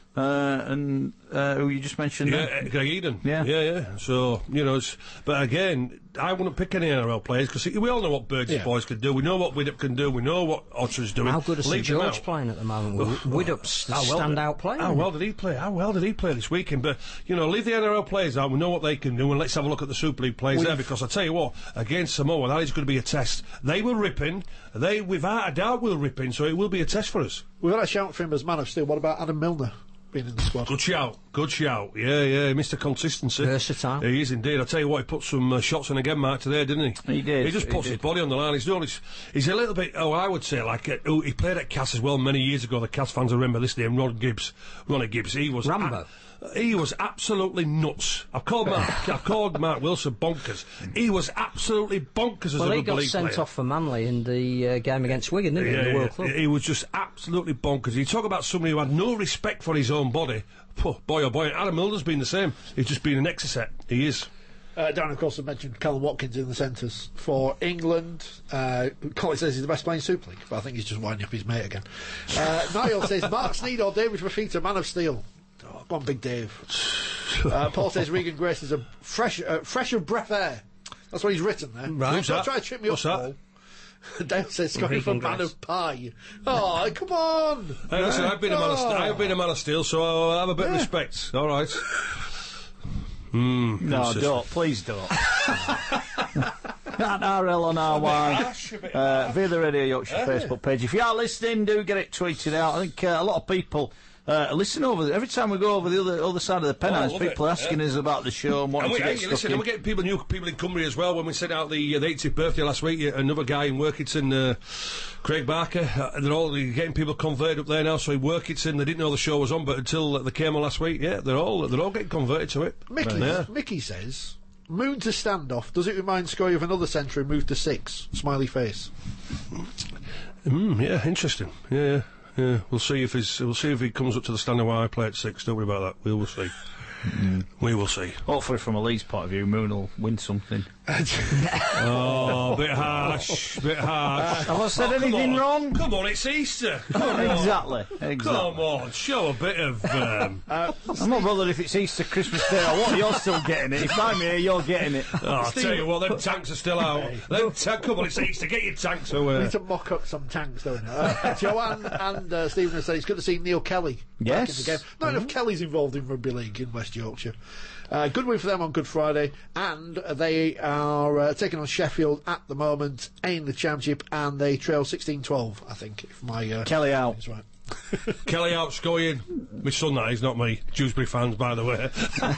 Uh, and uh, who you just mentioned? Yeah, then? uh, Greg Eden. Yeah. yeah, yeah. So you know, it's, but again, I wouldn't pick any N R L players because we all know what Burgess Yeah. boys can do. We know what Widdop can do. We know what Otter's doing. How good is St Leave them George out. playing at the moment? Widdop's the How well- standout player. How isn't he? well did he play? How well did he play this weekend? But you know, leave the N R L players out. We know what they can do, and let's have a look at the Super League players there. Because I tell you what, against Samoa, that is going to be a test. They were ripping. They, without a doubt, will ripping. So it will be a test for us. We've got a shout for him as man of steel. What about Adam Milner being in the squad? Good shout, good shout. Yeah, yeah, Mister Consistency. Versatile. He is indeed. I tell you what, he put some uh, shots on again, Mark, today, didn't he? He did, He just he puts did. his body on the line. He's doing. He's, he's a little bit. Oh, I would say like uh, oh, he played at Cass as well many years ago. The Cass fans will remember this name. Ron Gibbs, Ronnie Gibbs. He was Rambo. a- he was absolutely nuts. I've called Mark. I've called Mark Wilson bonkers. He was absolutely bonkers as Well, a he rugby got league sent player. off for Manly in the uh, game against Wigan, didn't he, in the World Club? He was just absolutely bonkers. You talk about somebody who had no respect for his own body. Phew, boy, oh boy, Adam Milner's been the same. He's just been an exocet. He is. Uh, Darren, of course, have mentioned Callum Watkins in the centres for England. Uh, Colin says he's the best player in Super League, but I think he's just winding up his mate again. Uh, Niall says Mark Sneed or David Rafita, man of steel. Oh, go on, Big Dave. Uh, Paul says Regan Grace is a fresh, uh, fresh of breath air. That's what he's written there. Right. Who's Don't that? try to trip me What's up, that? Paul. Dale says Scotty for Regan man Grace. of pie. Oh, come on! Hey, listen, I've been a man of st- Oh. I've been a man of steel, so I have a bit of respect. All right. Mm, No, consistent. don't. Please don't. At R L on R Y, uh, via the Radio Yorkshire Facebook page. If you are listening, do get it tweeted out. I think uh, a lot of people uh, listen over the, every time we go over the other other side of the Pennines. Oh, I love people it, are asking yeah. us about the show and wanting And we, to hey, get stuck listen, in. and we're getting people, new people in Cumbria as well. When we sent out the, uh, the eightieth birthday last week, uh, another guy in Workington, uh, Craig Barker, uh, they're all they're getting people converted up there now. So in Workington, they didn't know the show was on, but until uh, they came on last week, yeah, they're all they're all getting converted to it. Mickey, Yeah. Mickey says, Moon to standoff. Does it remind Scoy of another centre who moved to six? Smiley face. Mm, yeah, interesting. Yeah, yeah, yeah. We'll see if he's. We'll see if he comes up to the standard where I play at six. Don't worry about that. We will see. We will see. Hopefully, from a Leeds point of view, Moon will win something. Oh, bit harsh, bit harsh. Have I said Oh, come anything on. wrong? Come on, it's Easter. Come on. Exactly. Exactly. Come on, show a bit of. Um, I'm not bothered if it's Easter, Christmas Day or what. You're still getting it. If I'm here, you're getting it. oh, I'll tell you what, them tanks are still out. Them ta- come on, it's Easter. Get your tanks We away. need to mock up some tanks, don't we? Uh, Joanne and uh, Stephen have said it's good to see Neil Kelly back in Yes. the game. Not enough Kellys involved in rugby league in West Yorkshire. Uh, good win for them on Good Friday, and they are uh, taking on Sheffield at the moment in the Championship, and they trail sixteen twelve, I think, if my uh, Kelly out. is right. Kelly outscoring. My son, that is, not me. Dewsbury fans, by the way.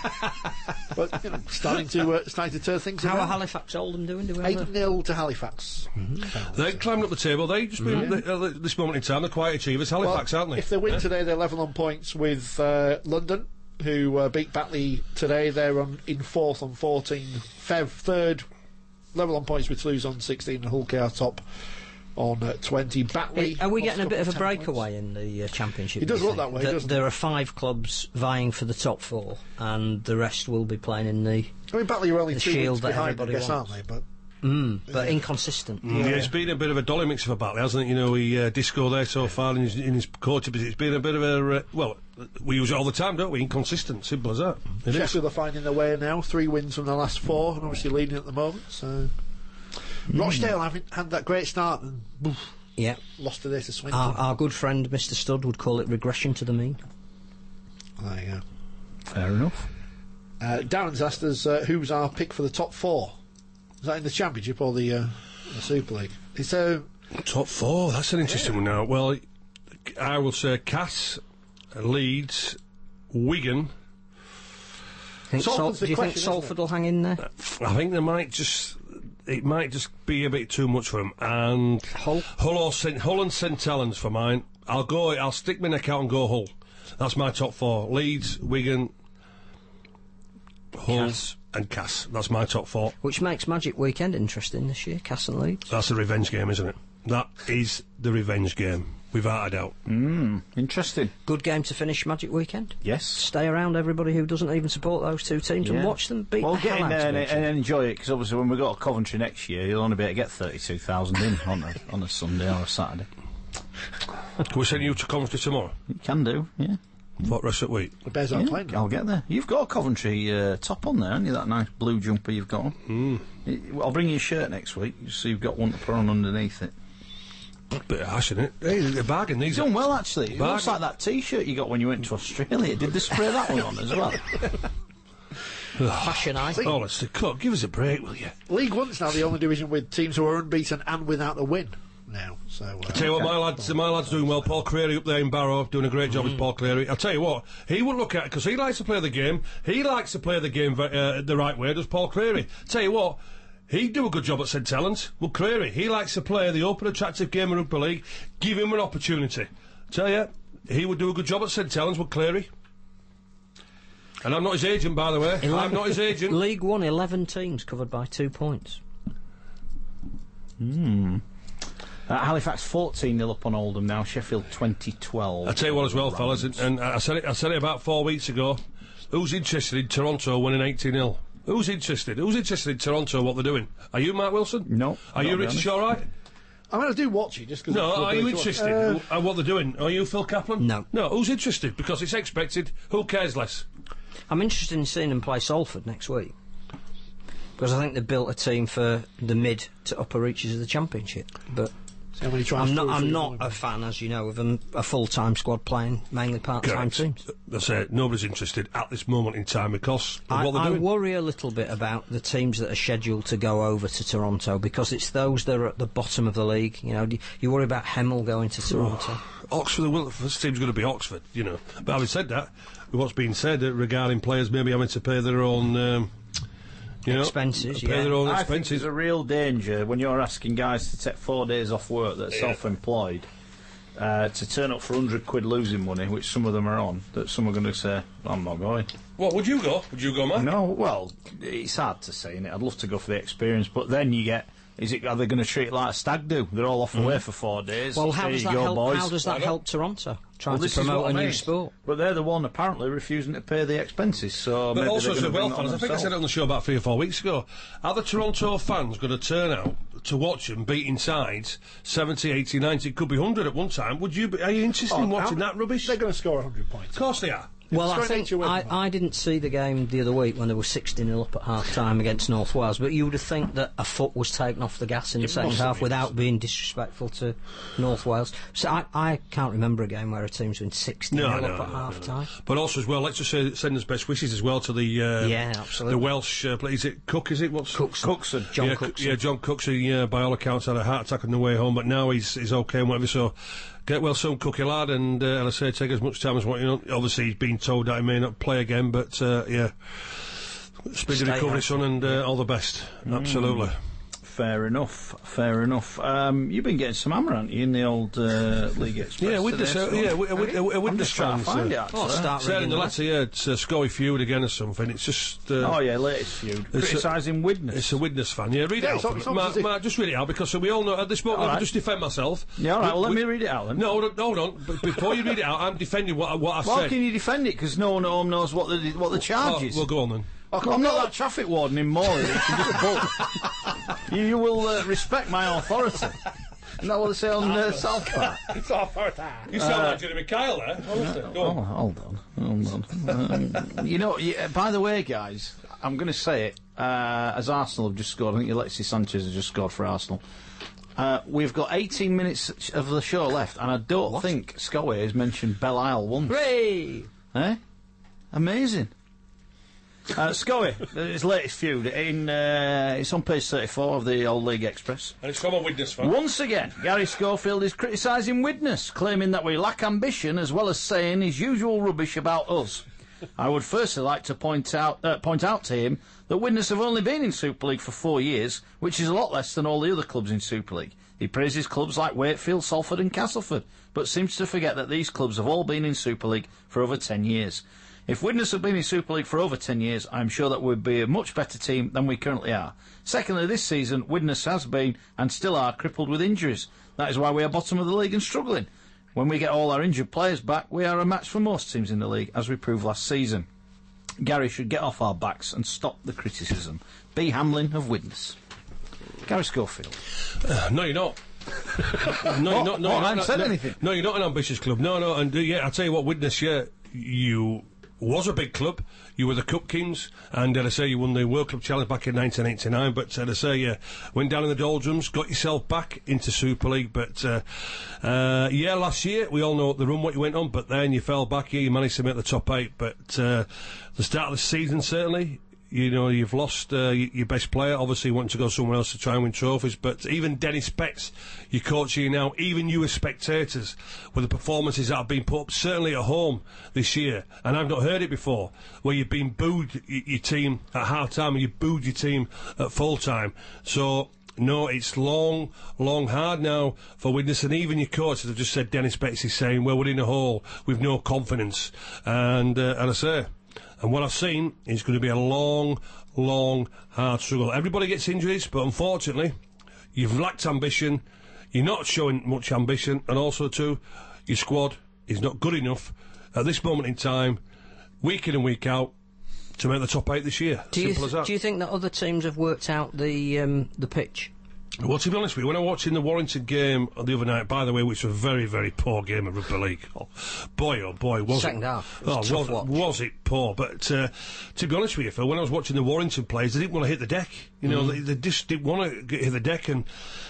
But you know, starting to uh, starting to turn things How are around. Halifax Oldham doing? Do we have eight a- nil to Halifax. They climbed up the table. They just been the, uh, this moment in time. They're quite achievers. Halifax, Well, aren't they? if they win today, they're level on points with uh, London, who uh, beat Batley today. They're on in fourth on fourteen. Fev third, level on points with Toulouse on sixteen, and Hull are top on uh, twenty. Batley. Are we lost getting a bit of a couple ten breakaway in the uh, Championship? It does do you look think? that way, Th- doesn't There it? are five clubs vying for the top four, and the rest will be playing in the. I mean, Batley are only the two shield wins that behind, I everybody guess, wants. aren't they? But Mm, but inconsistent. Yeah, it's been a bit of a dolly mixer for Batley, hasn't it? You know, he uh, disco there so far in his, in his coaching, but it's been a bit of a uh, well. We use it all the time, don't we? Inconsistent, simple as that. It is. Sheffield are finding their way now. Three wins from the last four, and obviously leading at the moment. So Rochdale haven't had that great start and oof, Yeah. lost today to Swindon. Our, our good friend Mister Studd would call it regression to the mean. There you go. Fair enough. Uh, Darren's asked us uh, who's our pick for the top four. Is that in the Championship or the, uh, the Super League? It's uh, Top four. That's an interesting one now. Well, I will say Cass, Leeds, Wigan. Think Salford's Sal- the do you think question, isn't Salford will hang in there? I think they might just. It might just be a bit too much for them. And Hull? Hull or St Hull and St Helens for mine. I'll go. I'll stick my neck out and go Hull. That's my top four: Leeds, Wigan, Hull, Cass. and Cass. That's my top four. Which makes Magic Weekend interesting this year, Cass and Leeds. That's the revenge game, isn't it? That is the revenge game, without a doubt. Mm, interesting. Good game to finish Magic Weekend. Yes. Stay around, everybody who doesn't even support those two teams, and Yeah. watch them beat Well, the get hell in out there of and, each and other. enjoy it, because obviously when we got to Coventry next year, you'll only be able to get thirty-two thousand in on a, on a Sunday or a Saturday. Can we send you to Coventry tomorrow? You can do, yeah. What rest of the week? The Bears aren't Yeah, playing now. I'll get there. You've got a Coventry uh, top on there, haven't you? That nice blue jumper you've got on. Mm. It- I'll bring you a shirt next week, so you've got one to put on underneath it. Bit of hash in it. Hey, they're bargain, these He's done well, actually. It Bargain. looks like that T-shirt you got when you went to Australia. Did they spray that one on as well? Fashion eye. Oh, let's the cut. Give us a break, will you? League One's now the only division with teams who are unbeaten and without a win now. So uh, Tell you what, my lad's, my lad's doing well. Paul Cleary up there in Barrow, doing a great job with Paul Cleary. I'll tell you what, he would look at it, because he likes to play the game. He likes to play the game uh, the right way, does Paul Cleary. Tell you what, he'd do a good job at St Helens. Well, Cleary, he likes to play the open, attractive game of rugby league. Give him an opportunity. Tell you, he would do a good job at St Helens, would Cleary. And I'm not his agent, by the way. I'm not his agent. League One, eleven teams covered by two points. Hmm. Uh, Halifax fourteen nil up on Oldham now. Sheffield twenty twelve. I'll tell you what as well, fellas, and, and I said it I said it about four weeks ago. Who's interested in Toronto winning eighteen nil? Who's interested? Who's interested in Toronto, what they're doing? Are you, Mark Wilson? No. Are you, Rich, all right? I mean, I do watch it just because. No, are you interested Uh, in what they're doing? Are you, Phil Kaplan? No. No, who's interested? Because it's expected. Who cares less? I'm interested in seeing them play Salford next week. Because I think they've built a team for the mid to upper reaches of the Championship. But how many I'm not, I'm transfers not are a fan, as you know, of a, a full-time squad playing mainly part-time Correct. teams. That's it. Nobody's interested at this moment in time because of I, what they're I doing. worry a little bit about the teams that are scheduled to go over to Toronto because it's those that are at the bottom of the league. You know, you worry about Hemel going to Toronto. Oxford, the will- first team's going to be Oxford, you know. But having said that, what's been said uh, regarding players maybe having to pay their own, um, you know, Expenses, pay yeah. their own I think expenses. there's a real danger when you're asking guys to take four days off work that are Yeah. self-employed uh, to turn up for one hundred quid losing money, which some of them are on, that some are going to say, I'm not going. What, would you go? Would you go, Mark? No, well, it's hard to say, innit? I'd love to go for the experience, but then you get... Is it? Are they going to treat it like a stag do? They're all off away for four days. Well, how There does you that go, help? boys. How does that I don't- help Toronto trying Well, this to is promote what a I new mean. sport? But they're the one apparently refusing to pay the expenses. So But maybe also, they're as gonna well, bring fans, that I think I on said it on the show about three or four weeks ago. Are the Toronto fans going to turn out to watch them beating sides seventy, eighty, ninety, it could be one hundred at one time? Would you? Be, are you interested in Oh, watching how- that rubbish? They're Of going to score one hundred points. course they are. Well, I Scoring think eighty wins, I, Mark. I didn't see the game the other week when they were sixty nil up at half time against North Wales, but you would have think that a foot was taken off the gas in the It second must have half been, without mustn't being disrespectful to North Wales. So I, I can't remember a game where a team's been sixty nil No, up no, at no, half no. time. But also as well, let's just say, send us best wishes as well to the uh, Yeah, absolutely. the Welsh. Uh, play- is it Cook? Is it what's Cookson. Cookson? John yeah, Cookson. Yeah, John Cookson. Yeah, by all accounts had a heart attack on the way home, but now he's he's okay and whatever. So get well soon, Cookie lad, and uh, as I say, take as much time as what you know. Obviously, he's been told that he may not play again, but uh, yeah, speedy Stay recovery, healthy. son, and uh, all the best. Absolutely. Fair enough, fair enough. Um, you've been getting some hammer, haven't you, in the old uh, League Express? Yeah, witness. today, Uh, so- yeah, wi- wi- uh, I'm witness just trying to fans. find uh, it, actually. Oh, start Saying in reading the the letter, yeah, it's a Scoey feud again or something. It's just. Uh, Oh, yeah, latest feud. It's a- Criticising Widnes. It's a witness fan. Yeah, read Yeah, it it's out. al- it's for me. almost Mark, as if- Mark, just read it out because we all know at this moment. All Let me right. just defend myself. Yeah, all right, We- well, let we- me read it out then. No, hold on, hold on. But before you read it out, I'm defending what, I- what I've Well, how said. can you defend it? Because no one at home knows what the what the charge Oh, is. well, go on then. I'm not that traffic warden in Morley that can just bull. you, you will uh, respect my authority. Isn't that what they say on uh, South Park? You sound like Jeremy Kyle there. Honestly, go Oh, on. hold on, hold on. Um, you know, y- uh, by the way, guys, I'm going to say it. Uh, as Arsenal have just scored, I think Alexis Sanchez has just scored for Arsenal. Uh, we've got eighteen minutes of the show left, and I don't think Scotway has mentioned Belle Isle once. Hooray! Eh? Amazing. Uh, Scoey, his latest feud, in, uh, it's on page thirty-four of the Old League Express. And it's from a witness fan. Once again, Gary Schofield is criticising Widnes, claiming that we lack ambition as well as saying his usual rubbish about us. I would firstly like to point out uh, point out to him that Widnes have only been in Super League for four years, which is a lot less than all the other clubs in Super League. He praises clubs like Wakefield, Salford and Castleford, but seems to forget that these clubs have all been in Super League for over ten years. If Widnes have been in Super League for over ten years, I'm sure that we'd be a much better team than we currently are. Secondly, this season, Widnes has been, and still are, crippled with injuries. That is why we are bottom of the league and struggling. When we get all our injured players back, we are a match for most teams in the league, as we proved last season. Gary should get off our backs and stop the criticism. B. Hamlin of Widnes. Gary Schofield. Uh, no, you're not. no, you're not. No, What? you're I haven't not, said no, anything. No, you're not an ambitious club. No, no, and uh, yeah, I tell you what, Widnes, yeah, you was a big club. You were the Cup Kings, and uh, I say you won the World Club Challenge back in nineteen eighty-nine. But uh, I say you went down in the doldrums, got yourself back into Super League. But uh, uh, yeah, last year we all know the run what you went on. But then you fell back. Yeah, you managed to make the top eight. But uh, the start of the season certainly. You know, you've lost uh, your best player, obviously wanting to go somewhere else to try and win trophies, but even Dennis Betts, your coach here now, even you as spectators, with the performances that have been put up, certainly at home this year, and I've not heard it before, where you've been booed y- your team at half-time and you booed your team at full-time. So, no, it's long, long, hard now for Widnes, and even your coach, as I've just said, Dennis Betts is saying, well, we're in a hole with no confidence, and, uh, and I say... And what I've seen is going to be a long, long, hard struggle. Everybody gets injuries, but unfortunately, you've lacked ambition, you're not showing much ambition, and also, too, your squad is not good enough at this moment in time, week in and week out, to make the top eight this year. Do Simple you, as that. Do you think that other teams have worked out the um, the pitch? Well, to be honest with you, when I was watching the Warrington game the other night, by the way, which was a very, very poor game of rugby league. Oh, boy, oh boy, was Second it? half. It was oh, a tough was, watch. was it poor? But uh, to be honest with you, Phil, when I was watching the Warrington players, they didn't want to hit the deck. You know, mm. they, they just didn't want to hit the deck. And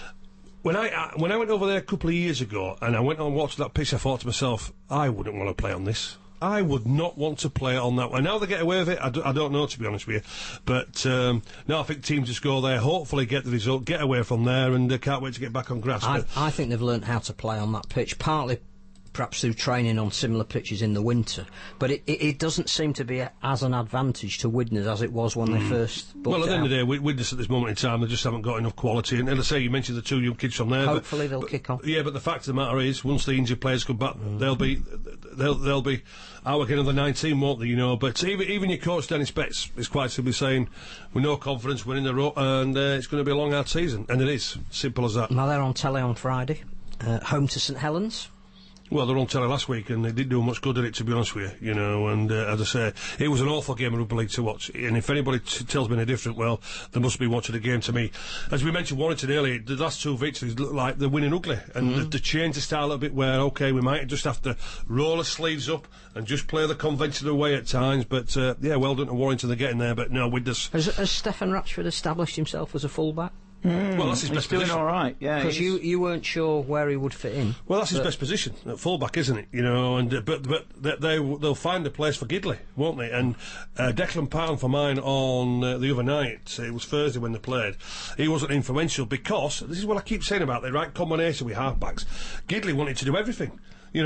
when I uh, when I went over there a couple of years ago and I went and watched that pitch, I thought to myself, I wouldn't want to play on this. I would not want to play on that one. Now they get away with it, I, d- I don't know, to be honest with you. But um, no, I think teams just go there, hopefully get the result, get away from there, and uh, can't wait to get back on grass. I, I think they've learnt how to play on that pitch, partly perhaps through training on similar pitches in the winter. But it, it, it doesn't seem to be a, as an advantage to Widnes as it was when mm. they first booked Well, at the end out. of the day, Widnes at this moment in time, they just haven't got enough quality. And, and I say, you mentioned the two young kids from there. Hopefully but, they'll but, kick on. Yeah, but the fact of the matter is, once the injured players come back, mm. they'll be they'll they'll be out again on the nineteen, won't they? You know. But even even your coach Dennis Betts is quite simply saying, with no confidence, we're in the row, and uh, it's going to be a long hard season, and it is simple as that. Now they're on telly on Friday, uh, home to St Helens. Well, they were on telly last week, and they didn't do much good at it, to be honest with you, you know, and uh, as I say, it was an awful game of rugby league to watch, and if anybody t- tells me any different, well, they must be watching the game to me. As we mentioned Warrington earlier, the last two victories look like they're winning ugly, and mm-hmm. they changed the style a bit where, OK, we might just have to roll our sleeves up and just play the conventional way at times, but, uh, yeah, well done to Warrington, they're getting there, but no, with this... Has, has Stefan Ratchford established himself as a full-back? Mm, well, that's his he's best doing position. all right, yeah. Because you, you weren't sure where he would fit in. Well, that's his best position at fullback, isn't it? You know, and uh, but but they, they they'll find a place for Gidley, won't they? And uh, Declan Pound for mine on uh, the other night, it was Thursday when they played. He wasn't influential because this is what I keep saying about the right combination with halfbacks. Gidley wanted to do everything. You know,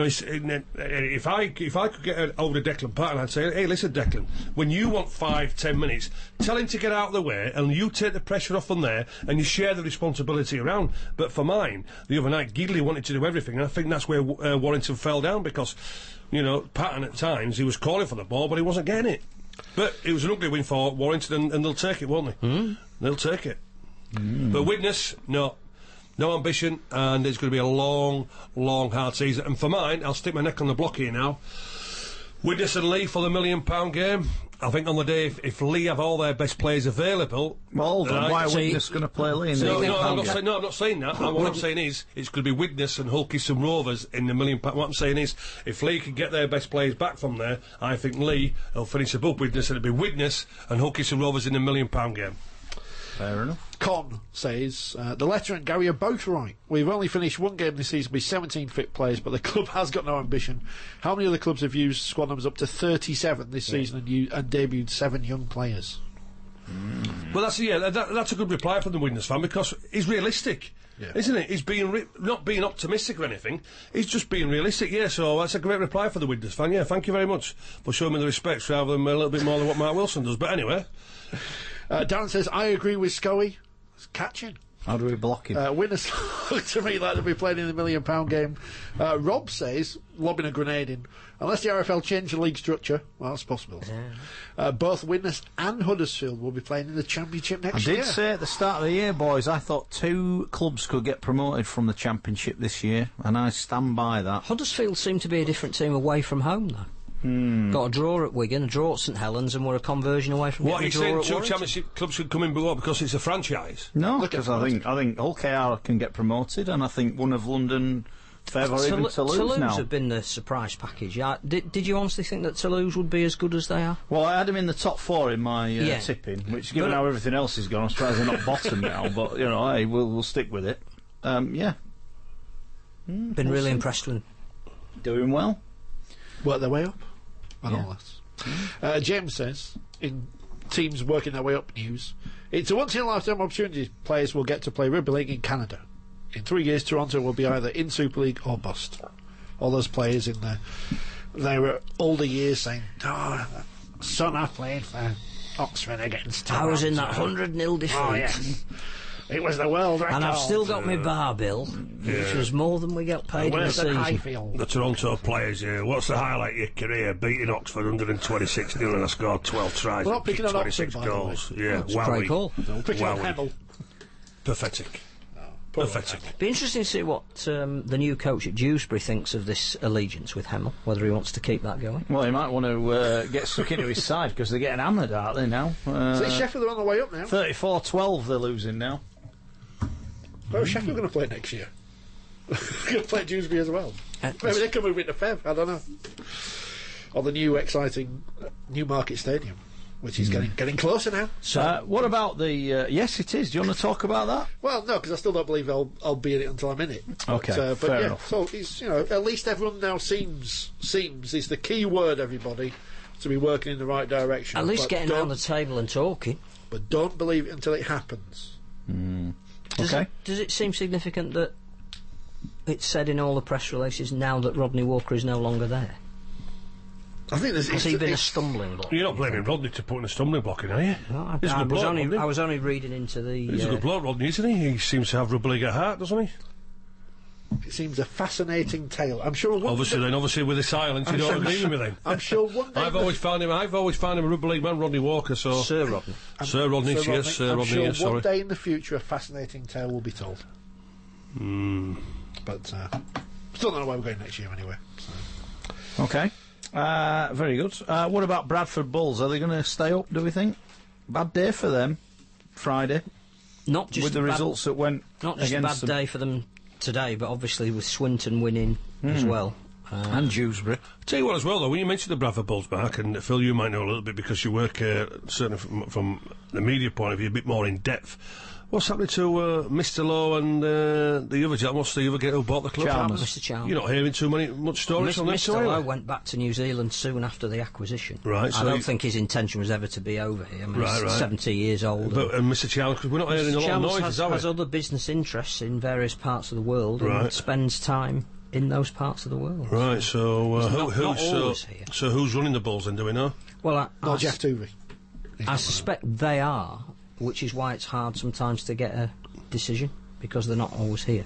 if I if I could get over to Declan Patton, I'd say, hey, listen, Declan, when you want five, ten minutes, tell him to get out of the way, and you take the pressure off from there, and you share the responsibility around. But for mine, the other night, Gidley wanted to do everything, and I think that's where uh, Warrington fell down, because, you know, Patton at times, he was calling for the ball, but he wasn't getting it. But it was an ugly win for Warrington, and, and they'll take it, won't they? Mm. They'll take it. Mm. But Widnes, no. No ambition, and it's going to be a long, long, hard season. And for mine, I'll stick my neck on the block here now. Widnes and Leigh for the million pound game. I think on the day, if, if Leigh have all their best players available... Well, hold on, why are Widnes going to play Leigh in the no, million no, pound I'm not game? saying, no, I'm not saying that. What I'm saying is, it's going to be Widnes and Hulkison Rovers in the million pound... What I'm saying is, if Leigh can get their best players back from there, I think Leigh will finish above Widnes, and it'll be Widnes and Hulkison Rovers in the million pound game. Fair enough. Con says, uh, the letter and Gary are both right. We've only finished one game this season with seventeen fit players, but the club has got no ambition. How many other clubs have used squad numbers up to thirty-seven this yeah. season and, u- and debuted seven young players? Mm. Well, that's yeah, that, that's a good reply from the Widnes fan, because he's realistic. Yeah. Isn't it? He's being re- not being optimistic or anything. He's just being realistic. Yeah, so that's a great reply for the Widnes fan. Yeah, thank you very much for showing me the respect rather than a little bit more than what Mark Wilson does. But anyway. Uh, Darren says, I agree with Scully. It's catching. How do we block him? Uh, Winners look to me like they'll be playing in the million pound game. Uh, Rob says, lobbing a grenade in, unless the R F L change the league structure, well, that's possible. Yeah. Uh, both Widnes and Huddersfield will be playing in the Championship next year. I did say at the start of the year, boys, I thought two clubs could get promoted from the Championship this year, and I stand by that. Huddersfield seem to be a different team away from home, though. Hmm. Got a draw at Wigan, a draw at St Helens, and we're a conversion away from what getting a draw at What, are you saying two Warrington? Championship clubs should come in below because it's a franchise? No, because I think I think Hull K R can get promoted, and I think one of London Fev or even Toulouse, Toulouse now. have been the surprise package. Yeah, did, did you honestly think that Toulouse would be as good as they are? Well, I had them in the top four in my uh, Yeah. tipping, which, given how everything else is gone, I'm surprised they're not bottom now. But you know, hey, we'll we'll stick with it. Um, yeah, Been really see. impressed with them. doing well. Work their way up and Yeah. all that. Uh, James says, in teams working their way up news, it's a once-in-a-lifetime opportunity. Players will get to play rugby league in Canada. In three years, Toronto will be either in Super League or bust. All those players in their, their older years saying, oh, son, I played for Oxford against Toronto. I was in that one hundred nil defeat. Oh, yes. It was the world record. And I've still got my bar bill, which was more than we got paid in a Where's the season. Highfield? The Toronto players here. What's the highlight of your career? Beating Oxford one hundred twenty-six nil and I scored twelve tries. We're not and picking on twenty-six Oxford, by the goals. way. Yeah, It's wow. Craig Hall. Picking on Wowie. Hemel. Pathetic. Pathetic. Be interesting to see what um, the new coach at Dewsbury thinks of this allegiance with Hemel, whether he wants to keep that going. Well, he might want to uh, get stuck into his side because they're getting hammered, aren't they now? Uh, So Sheffield are on the way up now. thirty-four twelve they're losing now. Where's Sheffield going to play next year? Going to play Dewsbury as well. Uh, Maybe they can move into Fev. I don't know. Or the new exciting uh, Newmarket Stadium, which is getting getting closer now. So, uh, what about the? Uh, yes, it is. Do you want to talk about that? Well, no, because I still don't believe I'll I'll be in it until I'm in it. Okay, but, uh, but fair yeah, enough. so it's, you know, at least everyone now seems seems is the key word, everybody, to be working in the right direction. At least But getting don't- around the table and talking. But don't believe it until it happens. Does, Okay. it, does it seem significant that it's said in all the press releases now that Rodney Walker is no longer there? I think there's. Has it's- he been a it's- stumbling block? You're not blaming Rodney to putting a stumbling block in, are you? No, I, He's a I good was bloke, only, Rodney. I was only reading into the. He's a uh, good bloke, Rodney, isn't he? He seems to have rugby league at heart, doesn't he? It seems a fascinating tale. I'm sure. One Obviously, then, obviously with the silence, you I'm don't sure- agree with me then. I'm sure one day. I've always found him. I've always found him a rugby league man, Rodney Walker. So Sir Rodney. Sir Rodney, Sir yes, Sir I'm Rodney, sure yes. one Sorry. day in the future a fascinating tale will be told. Mm. But uh, still don't know where we're going next year anyway. So. Okay. Uh, very good. Uh, what about Bradford Bulls? Are they going to stay up? Do we think? Bad day for them. Friday. Not just with the a bad- results that went Not just a bad against them. day for them today, but obviously with Swinton winning as well. Uh, And Dewsbury. Tell you what, as well, though, when you mentioned the Bradford Bulls, Mark, and Phil, you might know a little bit because you work uh, certainly from, from the media point of view, a bit more in depth. What's happening to uh, Mister Lowe and uh, the other gentleman? What's the other guy who bought the club? Chalmers. Mister Chalmers. You're not hearing too many much stories Mis- from them, Mister two, are you? Lowe went back to New Zealand soon after the acquisition. Right, I so don't he- think his intention was ever to be over here. I mean, Right, he's right. seventy years old. But uh, Mister Chalmers, because we're not hearing a lot of Chalmers noises, has, are we? has other business interests in various parts of the world and Right. spends time in those parts of the world. Right, so uh, He's who, not- who's not so, always here. so who's running the Bulls then? Do we know? Well, I, Not I, Jeff Tuvey. I suspect they are, which is why it's hard sometimes to get a decision because they're not always here.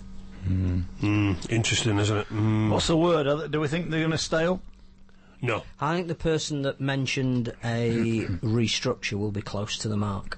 Mm, interesting, isn't it? Mm, What's the word? Are they- do we think they're going to stay up? no. I think the person that mentioned a restructure will be close to the mark.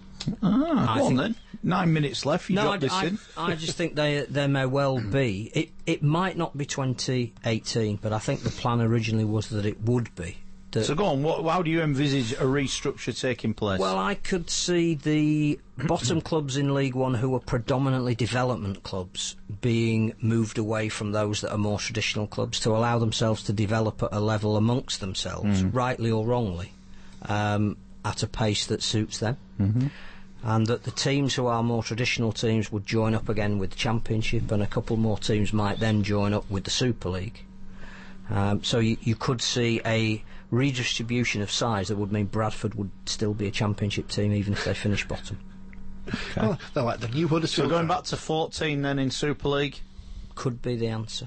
Ah, I go on think- then. Nine minutes left. You No, drop I, this I, in. I just think they there may well be. It it might not be twenty eighteen, but I think the plan originally was that it would be. That, So go on. What, how do you envisage a restructure taking place? well, I could see the bottom clubs in League One who are predominantly development clubs being moved away from those that are more traditional clubs to allow themselves to develop at a level amongst themselves, rightly or wrongly, um, at a pace that suits them. Mm-hmm. And that the teams who are more traditional teams would join up again with the Championship, and a couple more teams might then join up with the Super League. Um, so you, you could see a redistribution of size that would mean Bradford would still be a Championship team even if they finish bottom. Well, they're like the new so Huddersfield. going crowd. back to fourteen then in Super League. Could be the answer.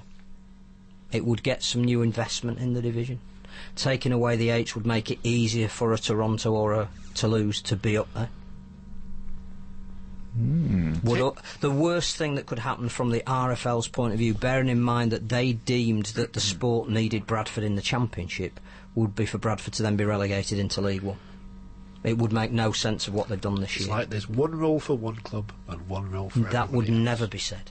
It would get some new investment in the division. Taking away the H would make it easier for a Toronto or a Toulouse to be up there. Would u- the worst thing that could happen from the R F L's point of view, bearing in mind that they deemed that the sport needed Bradford in the Championship, would be for Bradford to then be relegated into League One. It would make no sense of what they've done this It's year. like there's one rule for one club and one rule for That would everybody else. never be said.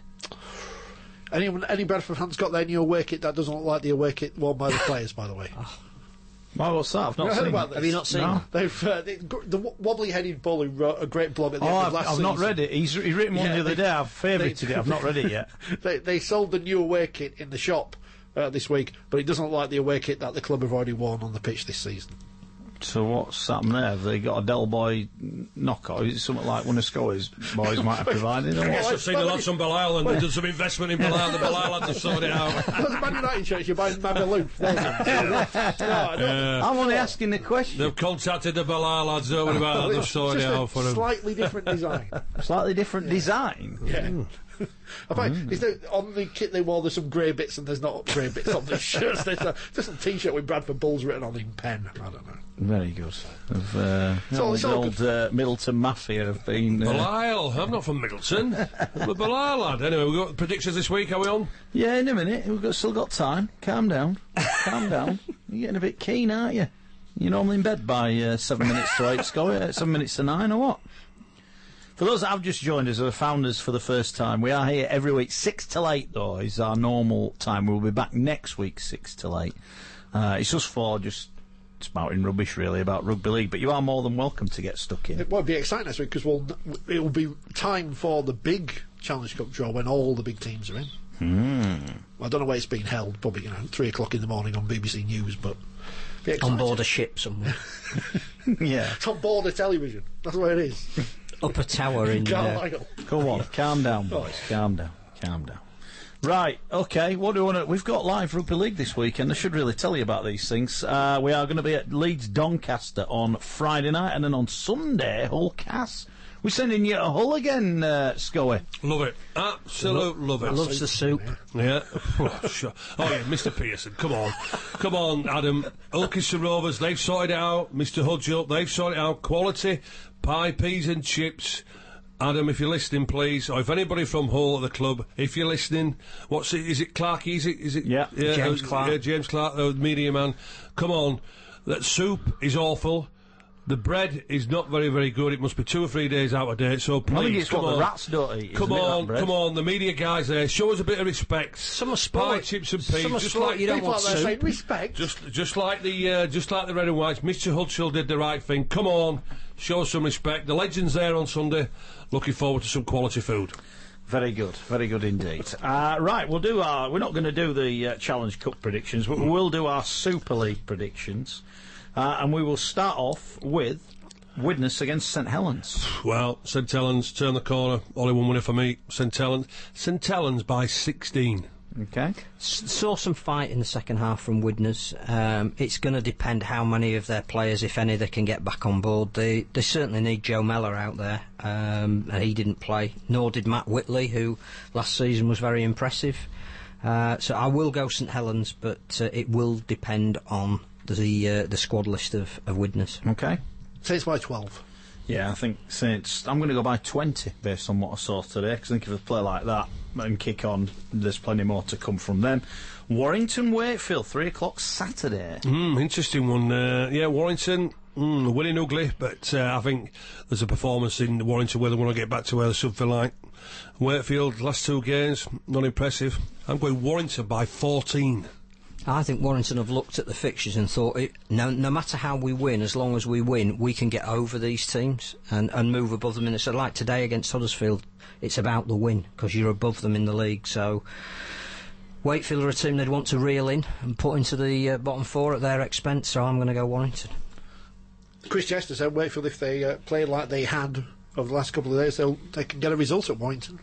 Anyone, any Bradford fans got their new away kit that doesn't look like the away kit worn by the players, by the way? Well, what's that? I've not Have you seen heard about it. this? Have you not seen No. it? They've uh, they, the wobbly-headed bull who wrote a great blog at the Oh, end I've, of last I've season. not read it. He's, he's written one Yeah, the other they- day. I've favorited they- it. I've not read it yet. they, they sold the new away kit in the shop uh, this week, but it doesn't look like the away kit that the club have already worn on the pitch this season. So what's happened there? Have they got a Del Boy knockout? Is it something like one of Scoey's boys might have provided? Or Yes, what? I've seen the lads from Belial and they've done some investment in Belial. The Belial lads have sorted it out. Those Man United shirts you're buying Magaluf. no, I'm only asking the question. They've contacted the Belial lads, don't worry about that, they've sorted it out for them. Slightly different design. Slightly different design. Yeah. I find, is there, on the kit they wore, there's some grey bits and there's not grey bits on the shirts. There's a, just a T-shirt with Bradford Bulls written on in pen. I don't know. Very good. Of, uh, It's all- old it's all old uh, Middleton Mafia have been. Uh, Belial, I'm not from Middleton. I'm a Belial lad. Anyway, we've got predictions this week, are we on? yeah, in a minute. We've got, still got time. Calm down. Calm down. You're getting a bit keen, aren't you? You're normally in bed by uh, seven minutes to eight, Scoey. Uh, seven minutes to nine, or what? For those that have just joined us, who are founders for the first time, we are here every week. Six till eight, though, is our normal time. We'll be back next week, six till eight. Uh, it's us four just spouting rubbish, really, about rugby league. But you are more than welcome to get stuck in. It won't be exciting next week because we'll, it will be time for the big Challenge Cup draw when all the big teams are in. Hmm. I don't know where it's being held. Probably, you know, three o'clock in the morning on B B C News, but be On exciting. board a ship somewhere. Yeah. It's on board a television. That's where it is. Up a tower in. Uh, Carlisle. Come on, calm down, boys. Calm down, calm down. Right, okay. What do we want to? We've got live rugby league this weekend. I should really tell you about these things. Uh, we are going to be at Leeds Doncaster on Friday night, and then on Sunday, Hull Cass. We're sending you a Hull again, uh, Scoey. Love it. Absolute love it. Loves the soup. Yeah. Oh, sure. Oh, yeah, Mister Pearson, come on. Come on, Adam. Ulkiston Rovers, they've sorted it out. Mister Hudgell, they've sorted it out. Quality, pie, peas and chips. Adam, if you're listening, please, or if anybody from Hull at the club, if you're listening, what's it, is it Clark, is it? Is it? Yeah. James uh, Clark. Yeah, James Clark, the media man. Come on. That soup is awful. The bread is not very, very good. It must be two or three days out of date, so please, I think it's come what on. the rats don't eat. Come isn't it, that on, bread? come on, the media guys there, show us a bit of respect. Summer Pie, sport. chips and peas, Summer just sport, like you don't People want out there saying soup. respect. just, just like the, uh, just like the red and whites. Mister Hudgell did the right thing. Come on, show some respect. The legend's there on Sunday. Looking forward to some quality food. Very good, very good indeed. Uh, right, we'll do our. We're not going to do the uh, Challenge Cup predictions, but we will do our Super League predictions, uh, and we will start off with Widnes against St Helens. Well, St Helens turn the corner. Only one winner for me. St Helens. St Helens by sixteen. Okay. S- saw some fight in the second half from Widnes. Um, it's going to depend how many of their players, if any, they can get back on board. They they certainly need Joe Mellor out there. Um, and he didn't play, nor did Matt Whitley, who last season was very impressive. Uh, so I will go St Helens, but uh, it will depend on the uh, the squad list of, of Widnes. Okay. Saints by twelve. Yeah, I think Saints. I'm going to go by twenty based on what I saw today. Because I think if they play like that and kick on, there's plenty more to come from them. Warrington Wakefield, three o'clock Saturday. Hmm, interesting one. Uh, yeah, Warrington. Mm, winning ugly, but uh, I think there's a performance in Warrington where they want to get back to where they should feel like. Wakefield, last two games, not impressive. I'm going Warrington by fourteen. I think Warrington have looked at the fixtures and thought, it, no, no matter how we win, as long as we win, we can get over these teams and, and move above them. And so, like today against Huddersfield, it's about the win because you're above them in the league. So Wakefield are a team they'd want to reel in and put into the uh, bottom four at their expense. So I'm going to go Warrington. Chris Chester said Wakefield, if they uh, play like they had over the last couple of days, they'll, they can get a result at Warrington.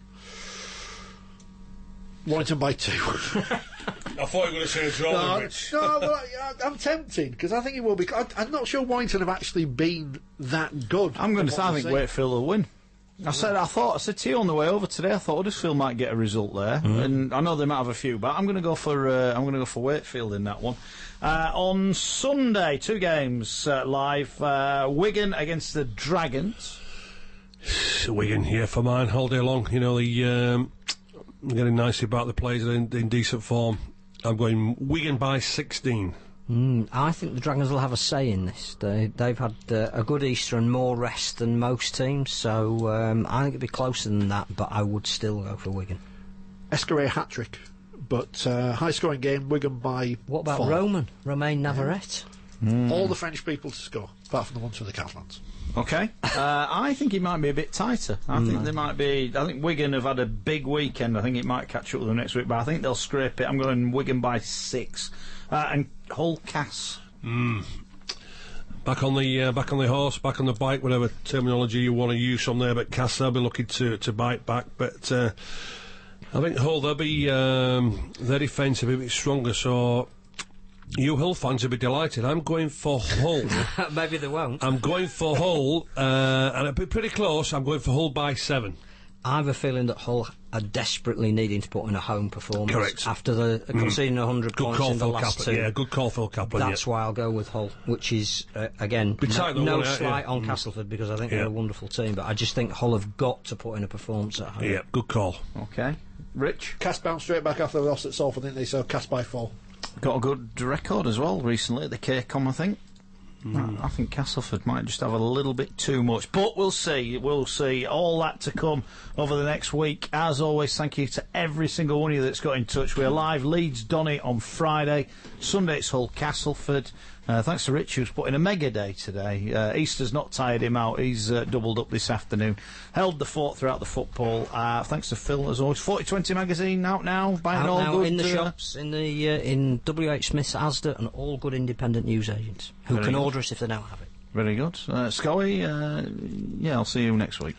Warrington by two. I thought you were going to say a draw, no, Rich. no, well, I, I'm tempted because I think it will be. I, I'm not sure Warrington have actually been that good. I'm going to from say what I I've think seen. Wakefield will win. I said I thought I said to you on the way over today. I thought Huddersfield might get a result there, and I know they might have a few, but I'm going to go for uh, I'm going to go for Wakefield in that one. Uh, on Sunday, two games uh, live: uh, Wigan against the Dragons. Wigan here for mine all day long. You know, the um, getting nicely about the players are in, in decent form. I'm going Wigan by sixteen. Mm, I think the Dragons will have a say in this. They, they've had uh, a good Easter and more rest than most teams, so um, I think it'd be closer than that, but I would still go for Wigan. Escaré hat-trick, but uh, high-scoring game, Wigan by What about four. Roman? Romain Navarrete? Mm. All the French people to score, apart from the ones from the Catalans. Okay. uh, I think it might be a bit tighter. I mm. think there might be... I think Wigan have had a big weekend. I think it might catch up with them next week, but I think they'll scrape it. I'm going Wigan by six. Uh, and Hull Cass. Mm. Back on the uh, back on the horse, back on the bike, whatever terminology you want to use on there, but Cass, they'll be looking to, to bite back. But uh, I think Hull, they'll be... Um, their defence will be a bit stronger, so... You Hull fans will be delighted. I'm going for Hull. Maybe they won't. I'm going for Hull, uh, and it'll be pretty close. I'm going for Hull by seven. I have a feeling that Hull are desperately needing to put in a home performance. Correct. After the uh, conceding mm. one hundred good points call in the Phil last Kaplan. two. Yeah, good call, Phil Kaplan. That's yeah. why I'll go with Hull, which is, uh, again, no, no slight on mm. Castleford, because I think yeah. they're a wonderful team, but I just think Hull have got to put in a performance at home. Yeah, good call. Okay. Rich? Cass bounced straight back after they lost at Salford, didn't they? So Cass by four. Got a good record as well recently at the K COM, I think. Mm. I, I think Castleford might just have a little bit too much, but we'll see. We'll see. All that to come over the next week. As always, thank you to every single one of you that's got in touch. We're live Leeds Donny on Friday. Sunday it's Hull Castleford. Uh, thanks to Rich, who's put in a mega day today. Uh, Easter's not tired him out. He's uh, doubled up this afternoon. Held the fort throughout the football. Uh, thanks to Phil, as always. forty twenty magazine out now. Buying out all now good, in the uh, shops, in the uh, in W H Smith's, Asda, and all good independent news agents who Very can good. order us if they don't have it. Very good. Uh, Scully, uh, yeah, I'll see you next week.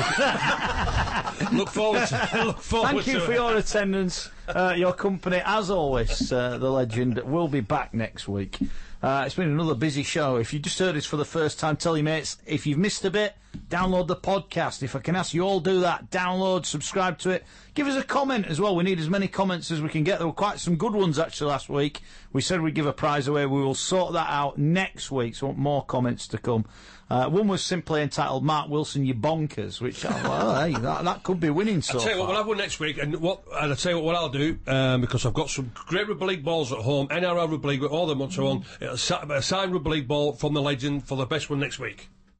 Look forward to, look forward Thank to you it. for your attendance, uh, your company. As always, uh, the legend will be back next week. Uh, it's been another busy show. If you just heard us for the first time, tell your mates. If you've missed a bit, download the podcast. If I can ask you all, do that. Download, subscribe to it. Give us a comment as well. We need as many comments as we can get. There were quite some good ones actually last week. We said we'd give a prize away. We will sort that out next week, so more comments to come. Uh, one was simply entitled "Mark Wilson, you bonkers," which oh, well, hey, that, that could be winning. So I'll tell you far. what, we'll have one next week, and what and I'll tell you what, what I'll do um, because I've got some great rugby league balls at home, N R L rugby league, all them and so on. A signed rugby league ball from the legend for the best one next week.